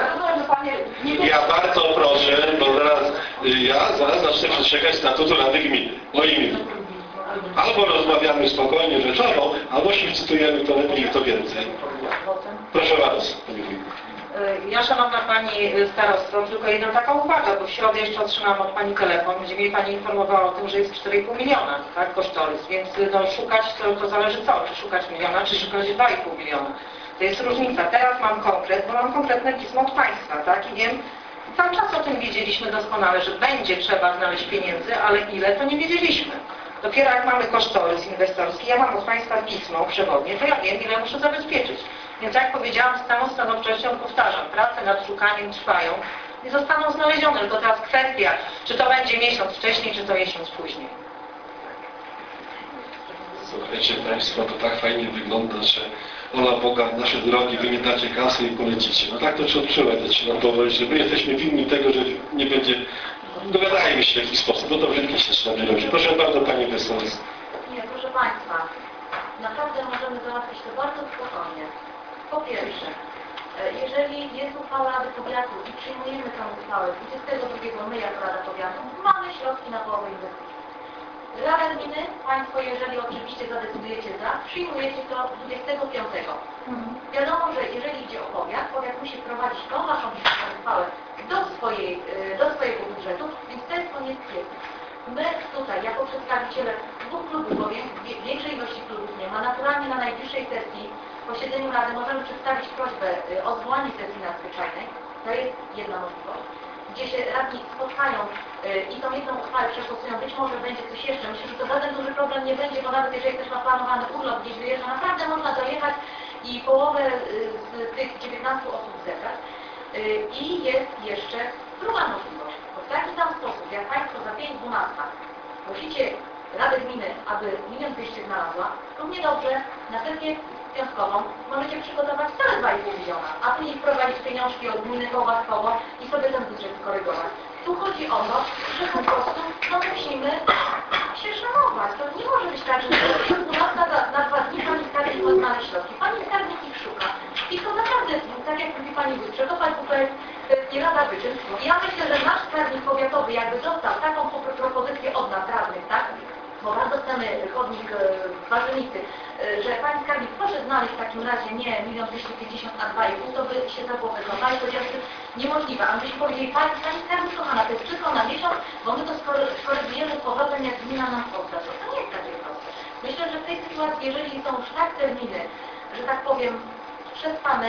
Ja bardzo proszę, bo zaraz ja zaraz zacznę przestrzegać statutu Rady Gminy. O imię. Albo rozmawiamy spokojnie, rzeczowo, albo się wcytujemy, to lepiej, to więcej. Proszę bardzo, Pani Wójt. Ja, Szanowna Pani Starostwo, tylko jedną taką uwagę, bo w środę jeszcze otrzymałam od Pani telefon, gdzie mnie Pani informowała o tym, że jest cztery i pół miliona, tak, kosztorys, więc no, szukać, to, to zależy co, czy szukać miliona, czy szukać dwa i pół miliona. To jest różnica. Teraz mam konkret, bo mam konkretne pismo od Państwa, tak, i wiem, cały czas o tym wiedzieliśmy doskonale, że będzie trzeba znaleźć pieniędzy, ale ile, to nie wiedzieliśmy. Dopiero jak mamy kosztorys inwestorski, ja mam od Państwa pismo przewodnie, to ja wiem, ile muszę zabezpieczyć. Więc jak powiedziałam, z całą stanowczością powtarzam, prace nad szukaniem trwają i zostaną znalezione. Tylko teraz kwestia, czy to będzie miesiąc wcześniej, czy to miesiąc później. Słuchajcie Państwo, to tak fajnie wygląda, że Ola Boga, nasze drogi, wy nie dacie kasy i polecicie. No tak to trzeba odczuwać, no to, że my jesteśmy winni tego, że nie będzie... Dogadajmy się w jakiś sposób, bo to brzydkie się trzeba robić. Proszę bardzo, Pani Wysłanec. Nie, proszę Państwa, naprawdę możemy załatwić to bardzo spokojnie. Po pierwsze, jeżeli jest uchwała Rady Powiatu i przyjmujemy tę uchwałę dwudziestego drugiego my jako Rada Powiatu, mamy środki na połowę inwestycji. Rada Gminy, Państwo, jeżeli oczywiście zadecydujecie za, przyjmujecie to dwudziestego piątego. Mhm. Wiadomo, że jeżeli idzie o powiat, powiat musi wprowadzić tą Waszą uchwałę do, swojej, do swojego budżetu, więc to jest koniec kwietnia. My tutaj, jako przedstawiciele dwóch klubów, bo większej ilości klubów nie ma, naturalnie na najbliższej sesji, posiedzeniu Rady możemy przedstawić prośbę o zwołanie sesji nadzwyczajnej. To jest jedna możliwość, gdzie się radni spotkają i tą jedną uchwałę przegłosują. Być może będzie coś jeszcze. Myślę, że to żaden duży problem nie będzie, bo nawet jeżeli ktoś ma planowany urlop, gdzieś wyjeżdża, naprawdę można dojechać i połowę z tych dziewiętnastu osób zebrać. I jest jeszcze druga możliwość. Bo w taki sam sposób, jak Państwo za pięć dwunasta prosicie Radę Gminy, aby gminę wyjście znalazła, równie dobrze na sesję związkową możecie przygotować całe dwa i pół miliona, a później wprowadzić pieniążki od gminy kołaskowo i sobie ten budżet skorygować. Tu chodzi o to, że po prostu no, musimy się szanować. To nie może być tak, że na, na, na dwa dni pani skarbnik ma znaleźć środki. Pani skarbnik ich szuka. I to naprawdę, tak jak mówi pani wójt, przekopać W P S i Rada Wyczyn. I ja myślę, że nasz skarbnik powiatowy jakby dostał taką propozycję od nas radnych, tak? Bo bardzo chcemy chodnik w Warzenicy, że pani skarbnik proszę znaleźć w takim razie nie milion dwieście pięćdziesiąt, a dwa i pół, to by się za głowę złamali, chociaż niemożliwe. A myśmy powiedzieli, pani, pani skarbnik kochana, to jest wszystko na miesiąc, bo my to skorygujemy z powrotem, jak gmina nam odda. To, to nie jest takie proste. Myślę, że w tej sytuacji, jeżeli są już tak terminy, że tak powiem, przespane,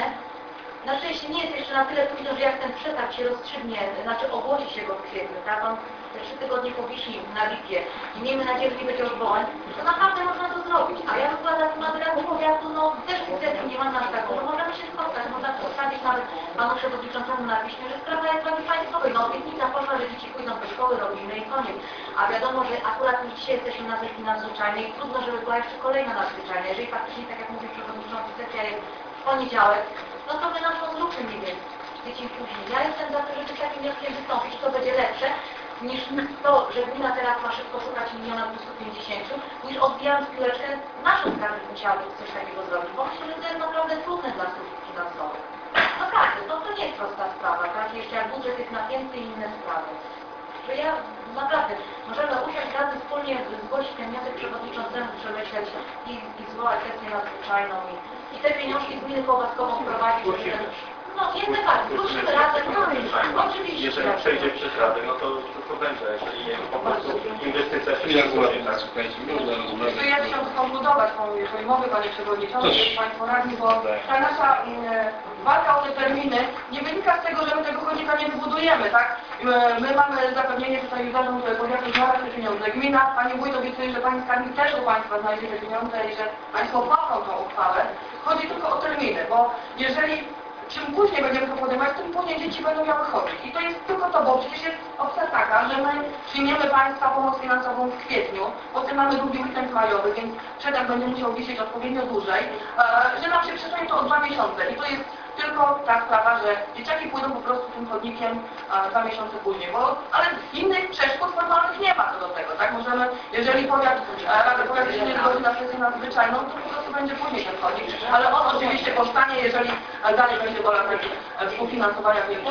na szczęście nie jest jeszcze na tyle późno, że jak ten przetarg się rozstrzygnie, znaczy ogłosi się go w kwietniu, tak? On te trzy tygodnie powisi na lipie i miejmy nadzieję, że nie będzie odwołań, to naprawdę można to zrobić. A ja wykładam na Radę Powiatu, no też niestety nie mam nas tak, że możemy się spotkać, można postawić nawet panu przewodniczącemu na piśmie, że sprawa jest drogi państwowej, no obietnica poszła, że dzieci pójdą do szkoły, robimy i koniec. A wiadomo, że akurat już dzisiaj jesteśmy na sesji nadzwyczajnej i trudno, żeby była jeszcze kolejna nadzwyczajna. Jeżeli faktycznie, tak jak mówi przewodniczący, sesja jest w poniedziałek, no to my naszą zróbmy mniej więcej tydzień później. Ja jestem za to, żeby z takim wnioskiem wystąpić, to będzie lepsze niż to, że gmina teraz ma szybko szukać miliona dwieście pięćdziesiąt, niż odbijając piłeczkę, naszą skarbnik musiałaby coś takiego zrobić, bo myślę, że to jest naprawdę trudne dla służb finansowych. Naprawdę, no to nie jest prosta sprawa, tak? Jeszcze jak budżet jest napięty i inne sprawy. Że ja naprawdę, możemy usiąść razem wspólnie, zgłosić ten wniosek przewodniczącemu, przemyśleć i, i zwołać sesję nadzwyczajną i, i te pieniążki z gminy kołaskową wprowadzić. No, jeszcze tak, zgłosimy razem, no, oczywiście. Jeżeli przejdzie przez Radę, no to, to, to będzie, jeżeli nie, to po prostu inwestycja się Jak nie ładnie, słuchajcie, można rozmawiać. To ja chciałam skonkludować, jeżeli mogę, panie przewodniczący, Proszę. państwo radni, bo ta nasza mm, walka o te terminy nie wynika z tego, że my tego chodnika nie wybudujemy, tak? My, my mamy zapewnienie tutaj zarząd powiatu znalazł te pieniądze. Gmina, pani wójt obiecuje, że pani skarbnik też u państwa znajdzie te pieniądze i że państwo poprą tą uchwałę. Chodzi tylko o terminy, bo jeżeli czym później będziemy to podejmować, tym później dzieci będą miały chodzić. I to jest tylko to, bo przecież jest opcja taka, że my przyjmiemy państwa pomoc finansową w kwietniu, potem mamy długi weekend majowy, więc przetarg będzie musiał wisieć odpowiednio dłużej, e, że nam się przesunie to o dwa miesiące. I to jest tylko ta sprawa, że dzieciaki pójdą po prostu tym chodnikiem a, dwa miesiące później, bo, ale innych przeszkód formalnych nie ma co do tego, tak? Możemy, jeżeli powiat, Rada Powiatu się nie zgodzi na sesję nadzwyczajną, to po prostu będzie później ten chodnik, ale on oczywiście powstanie, jeżeli dalej będzie wola współfinansowania tej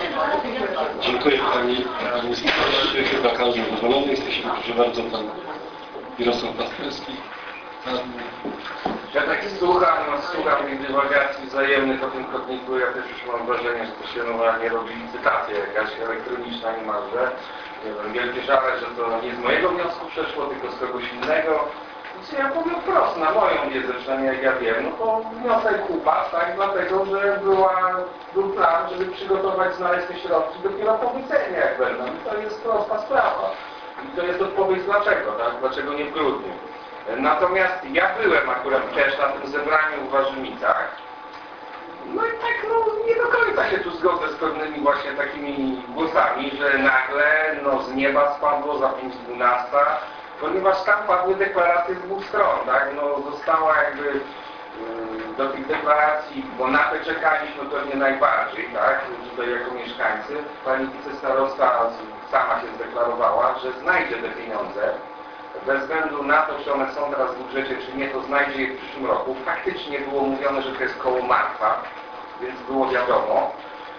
Dziękuję Pani Ministrze. Chyba każdy zadowolony. Jesteśmy, proszę bardzo, Pan Mirosław Pasterski. Ja tak słucham, no, słucham tych dywagacji wzajemnych o tym chodniku. Ja też już mam wrażenie, że to się normalnie robi licytacja jakaś elektroniczna niemalże. Nie wiem, wielkie żale, że to nie z mojego wniosku przeszło, tylko z kogoś innego. Znaczy, ja powiem wprost, na moją wiedzę, przynajmniej jak ja wiem, no to wniosek upadł, tak, dlatego, że była, był plan, żeby przygotować, znaleźć te środki dopiero po wycenie, jak będą. I to jest prosta sprawa. I to jest odpowiedź dlaczego, tak, dlaczego nie w grudniu. Natomiast ja byłem akurat też na tym zebraniu w Warzynicach. No i tak no, nie do końca się tu zgodzę z pewnymi właśnie takimi głosami, że nagle no, z nieba spadło za pięć dwanaście, ponieważ tam padły deklaracje z dwóch stron, tak? No została jakby yy, do tych deklaracji, bo na to czekaliśmy pewnie najbardziej, tak? Tutaj jako mieszkańcy. Pani wicestarosta sama się zdeklarowała, że znajdzie te pieniądze. Bez względu na to, czy one są teraz w budżecie, czy nie, to znajdzie je w przyszłym roku. Faktycznie było mówione, że to jest koło marca, więc było wiadomo.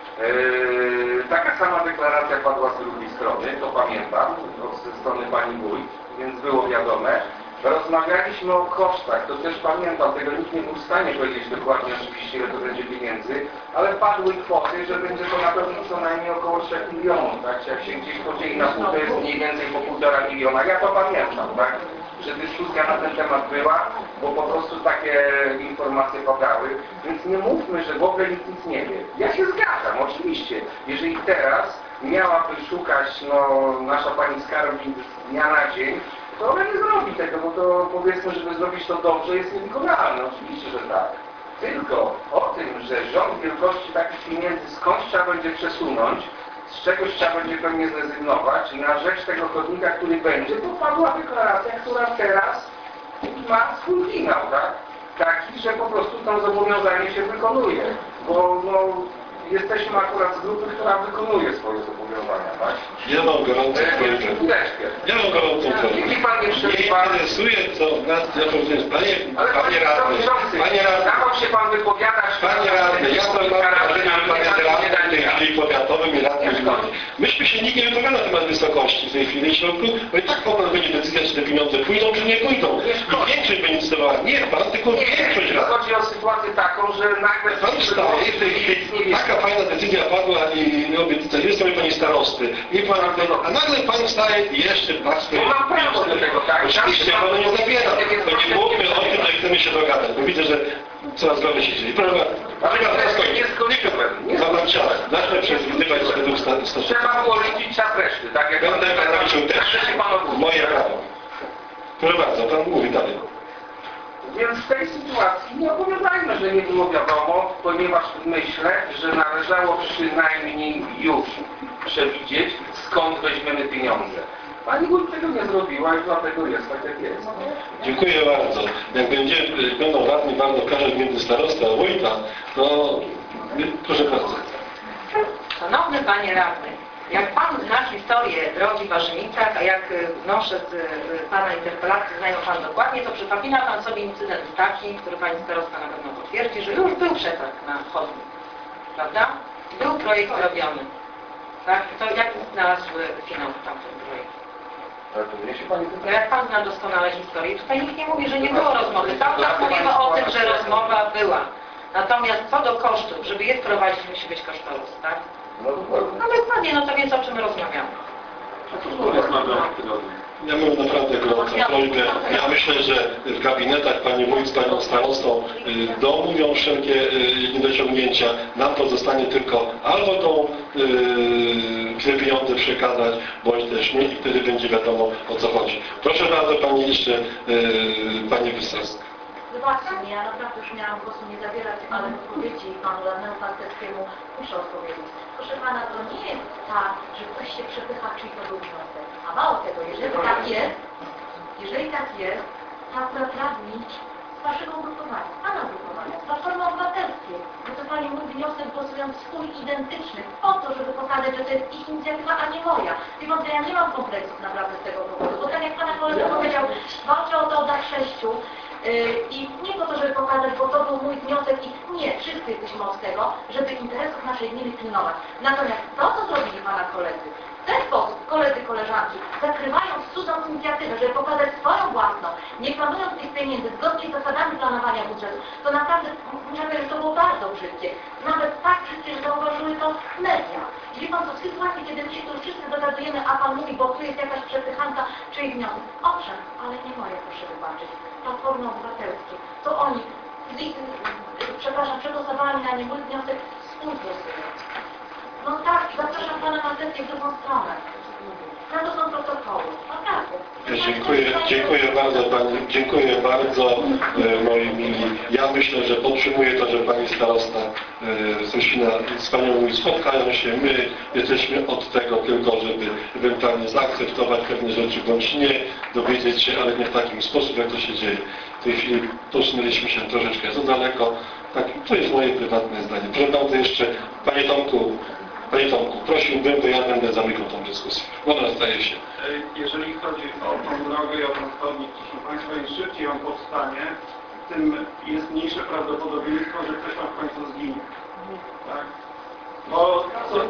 Yy, taka sama deklaracja padła z drugiej strony, to pamiętam, ze strony pani wójt, więc było wiadome. Rozmawialiśmy o kosztach, to też pamiętam, tego nikt nie był w stanie powiedzieć dokładnie oczywiście, ile to będzie pieniędzy, ale padły kwoty, że będzie to na pewno co najmniej około trzech milionów, tak? Jak się gdzieś podzieli na pół, to jest mniej więcej po półtora miliona. Ja to pamiętam, tak? Że dyskusja na ten temat była, bo po prostu takie informacje padały, więc nie mówmy, że w ogóle nikt nic nie wie. Ja się zgadzam, oczywiście. Jeżeli teraz miałaby szukać no, nasza pani skarbnik z dnia na dzień, to ona nie zrobi tego, bo to powiedzmy, żeby zrobić to dobrze, jest niewykonalne. Oczywiście, że tak. Tylko o tym, że rząd wielkości takich pieniędzy skądś trzeba będzie przesunąć, z czegoś trzeba będzie pewnie zrezygnować na rzecz tego chodnika, który będzie, to padła deklaracja, która teraz ma swój finał, tak? taki, że po prostu tam zobowiązanie się wykonuje. Bo no, jesteśmy akurat z grupy, która wykonuje swoje zobowiązania, tak? Ja mam gorącą E, prośbę. chwileczkę. Ja mam gorącą prośbę. Niech mi pan nie Nie przerywa. interesuje, co nas, ja powiem, panie, Ale panie radny, panie radny, dawał się pan wypowiadać. panie radny, ja mam wrażenie, że pan jest radny w tej chwili powiatowym i radnym gminy. Myśmy się nikt nie wypowiada na temat wysokości w tej chwili środku, bo i tak po nas będzie decyzja, czy te pieniądze pójdą, czy nie pójdą. I większość będzie decydowała. Nie, pan tylko większość Nie, rad. chodzi o sytuację taką, że nagle... Pan wstaje, w tej chwili taka fajna decyzja padła i obietnica, jest sobie pani starosty. I pan, a nagle pan wstaje i jeszcze dwa swoje... Bo mam prawo do tego, tak? Oczywiście, panu nie zabiera. To nie mówmy o tym, że chcemy się dogadać, bo widzę, że coraz gorzej się dzieje. Proszę bardzo, Ale proszę bardzo, nie skończyłem. Nie Mam czas. Zacznę przewidywać według statutu. Trzeba było liczyć czas reszty, tak jak Będę pan liczył też. się pan odbył. Moje prawo. Proszę bardzo, pan mówi dalej. Więc w tej sytuacji nie opowiadajmy, że nie było wiadomo, ponieważ myślę, że należało przynajmniej już przewidzieć, skąd weźmiemy pieniądze. Pani wójt tego nie zrobiła i dlatego jest tak, jak jest. Dziękuję bardzo. Jak będzie, będą radni bardzo każdy między starostę a wójta, to proszę bardzo. Szanowny Panie Radny, jak Pan zna historię drogi w Warzywicach, a jak wnoszę z Pana interpelacji, znają Pan dokładnie, to przypomina Pan sobie incydent taki, który Pani starosta na pewno potwierdzi, że już był przetarg na chodnik, prawda? Był projekt robiony. Tak? To jaki znalazł finał w tamtym projekcie? No jak Pan zna doskonale historię, tutaj nikt nie mówi, że nie było rozmowy. Cały czas mówimy o tym, że rozmowa była. Natomiast co do kosztów, żeby je wprowadzić, musi być kosztorys, tak? No dokładnie, no to więc o czym rozmawiamy? Ja mam naprawdę gorącą prośbę. Ja myślę, że w gabinetach pani wójt z panią starostą y, domówią wszelkie y, niedociągnięcia. Nam pozostanie tylko albo tą, y, te pieniądze przekazać, bądź też nie i wtedy będzie wiadomo, o co chodzi. Proszę bardzo pani jeszcze, y, pani Wysocka. Zobaczcie, ja naprawdę już miałam głosu nie zabierać, ale w odpowiedzi panu radnemu Falteckiemu muszę odpowiedzieć. Proszę pana, to nie jest tak, że ktoś się przepycha, czyli to był wniosek. A mało tego, jeżeli tak jest, jeżeli tak jest, to akurat radni z waszego ugrupowania, z pana ugrupowania, z Platformy Obywatelskiej, wycofali mój wniosek głosując swój identyczny, po to, żeby pokazać, że to jest ich inicjatywa, a nie moja. Wie pan, że ja nie mam kompleksów naprawdę z tego powodu, bo tak jak pana kolega powiedział, walczę o to od lat sześciu, i nie po to, żeby pokazać, bo to był mój wniosek i nie, wszyscy jesteśmy od tego, żeby interesów naszej gminy pilnować. Natomiast to, co zrobili pana koledzy, w ten sposób, koledzy, koleżanki, zakrywając cudzą inicjatywę, żeby pokazać swoją własną, nie planując tych pieniędzy zgodnie z zasadami planowania budżetu, to naprawdę, muszę powiedzieć, że to było bardzo brzydkie. Nawet tak brzydkie, że zauważyły to media. I wie pan, to w sytuacji, kiedy my się tu wszyscy dogadujemy, a pan mówi, bo tu jest jakaś przepychanka, czyli wniosek. Owszem, ale nie moje, proszę wybaczyć. Platformy Obywatelskiej. To oni, przepraszam, przegłosowali na nie mój wniosek współgłosując. No tak, zapraszam pana na sesję w drugą stronę. Na to są protokoły. Naprawdę. Dziękuję, dziękuję bardzo pani, dziękuję bardzo e, moi mili. Ja myślę, że podtrzymuję to, że pani starosta e, Sosina z panią spotkają się. My jesteśmy od tego tylko, żeby ewentualnie zaakceptować pewne rzeczy, bądź nie, dowiedzieć się, ale nie w takim sposób, jak to się dzieje. W tej chwili posunęliśmy się troszeczkę za daleko. Tak, to jest moje prywatne zdanie. Proszę bardzo jeszcze, panie Tomku, Panie Tomku, prosiłbym, bo ja będę zamykał tą dyskusję. Ona staje się. Jeżeli chodzi o tą drogę i o ten chodnik, proszę Państwa, im szybciej on powstanie, tym jest mniejsze prawdopodobieństwo, że ktoś tam w końcu zginie. Tak? Bo co?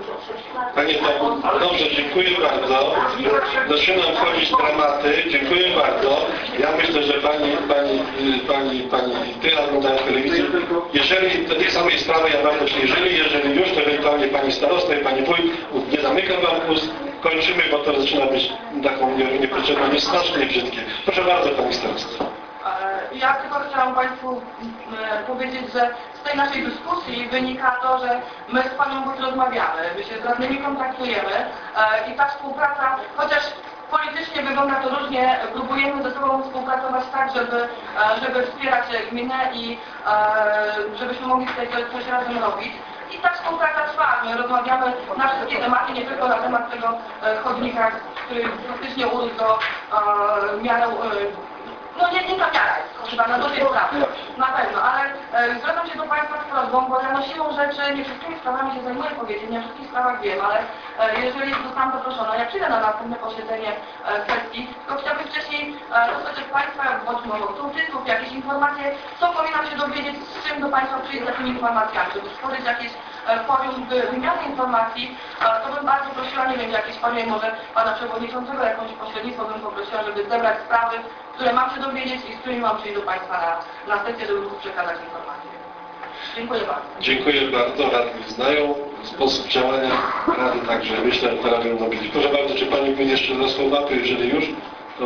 Panie Tomku, dobrze, dziękuję bardzo. Zaczynam wchodzić w dramaty. Dziękuję bardzo. Ja myślę, że pani, pani, pani, pani, ty oglądasz telewizję. Jeżeli do tej samej sprawy ja bardzo się, jeżeli, jeżeli już, to ewentualnie pani starosta i pani wójt, nie zamykam wam ust, kończymy, bo to zaczyna być taką niepotrzebną, nie strasznie brzydkie. Proszę bardzo, pani starosta. Ja tylko chciałam Państwu powiedzieć, że z tej naszej dyskusji wynika to, że my z Panią Wójt rozmawiamy, my się z radnymi kontaktujemy i ta współpraca, chociaż politycznie wygląda to różnie, próbujemy ze sobą współpracować tak, żeby, żeby wspierać gminę i żebyśmy mogli tutaj coś razem robić. I ta współpraca trwa. My rozmawiamy na wszystkie tematy, nie tylko na temat tego chodnika, który faktycznie urósł do miarę no nie, nie ta miara jest, proszę Pana, do tej sprawy. Na pewno, ale e, zwracam się do Państwa z prośbą, bo ja no siłą rzeczy nie wszystkimi sprawami się zajmuję, powiedzieć, nie o wszystkich sprawach wiem, ale e, jeżeli zostałam zaproszona, ja przyjdę na następne posiedzenie e, kwestii, to chciałabym wcześniej e, dostać od Państwa, bądź może od sołtysów, jakieś informacje, co powinnam się dowiedzieć, z czym do Państwa przyjść z takimi informacjami, żeby stworzyć jakieś e, forum wy- wymiany informacji, e, to bym bardzo prosiła, nie wiem, jakieś formie może Pana Przewodniczącego, jakąś pośrednictwo bym poprosiła, żeby zebrać sprawy, które mam się dowiedzieć i z którymi mam przyjść do Państwa na, na sesję, żeby móc przekazać informacje. Dziękuję bardzo. Dziękuję bardzo. Radni znają sposób działania Rady, także myślę, że to robią dobrze. Proszę bardzo, czy Pani by jeszcze zasłał mapy, jeżeli już? To...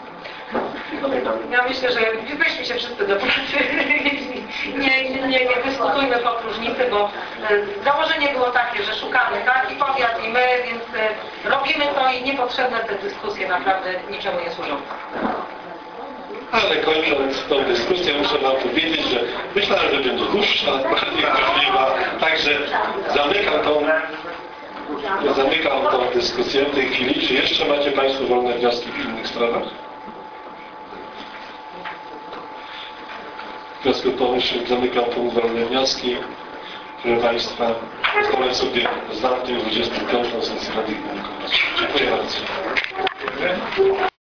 Ja myślę, że weźmy się wszyscy do pracy. Nie, nie, nie, nie dyskutujmy po próżnicy, bo e, założenie było takie, że szukamy, tak? I powiat, i my, więc e, robimy to i niepotrzebne te dyskusje naprawdę niczemu nie służą. Ale kończąc tą dyskusję, muszę Wam powiedzieć, że myślałem, że będzie dłuższa, bardziej możliwa. Także zamykam tą, zamykam tą dyskusję w tej chwili. Czy jeszcze macie Państwo wolne wnioski w innych sprawach? W związku z powyższym zamykam punkt wolne wnioski. Proszę Państwa, pozwolę sobie zamknąć dwudziestą piątą sesję Rady Gminy Kołbaskowa. Dziękuję bardzo.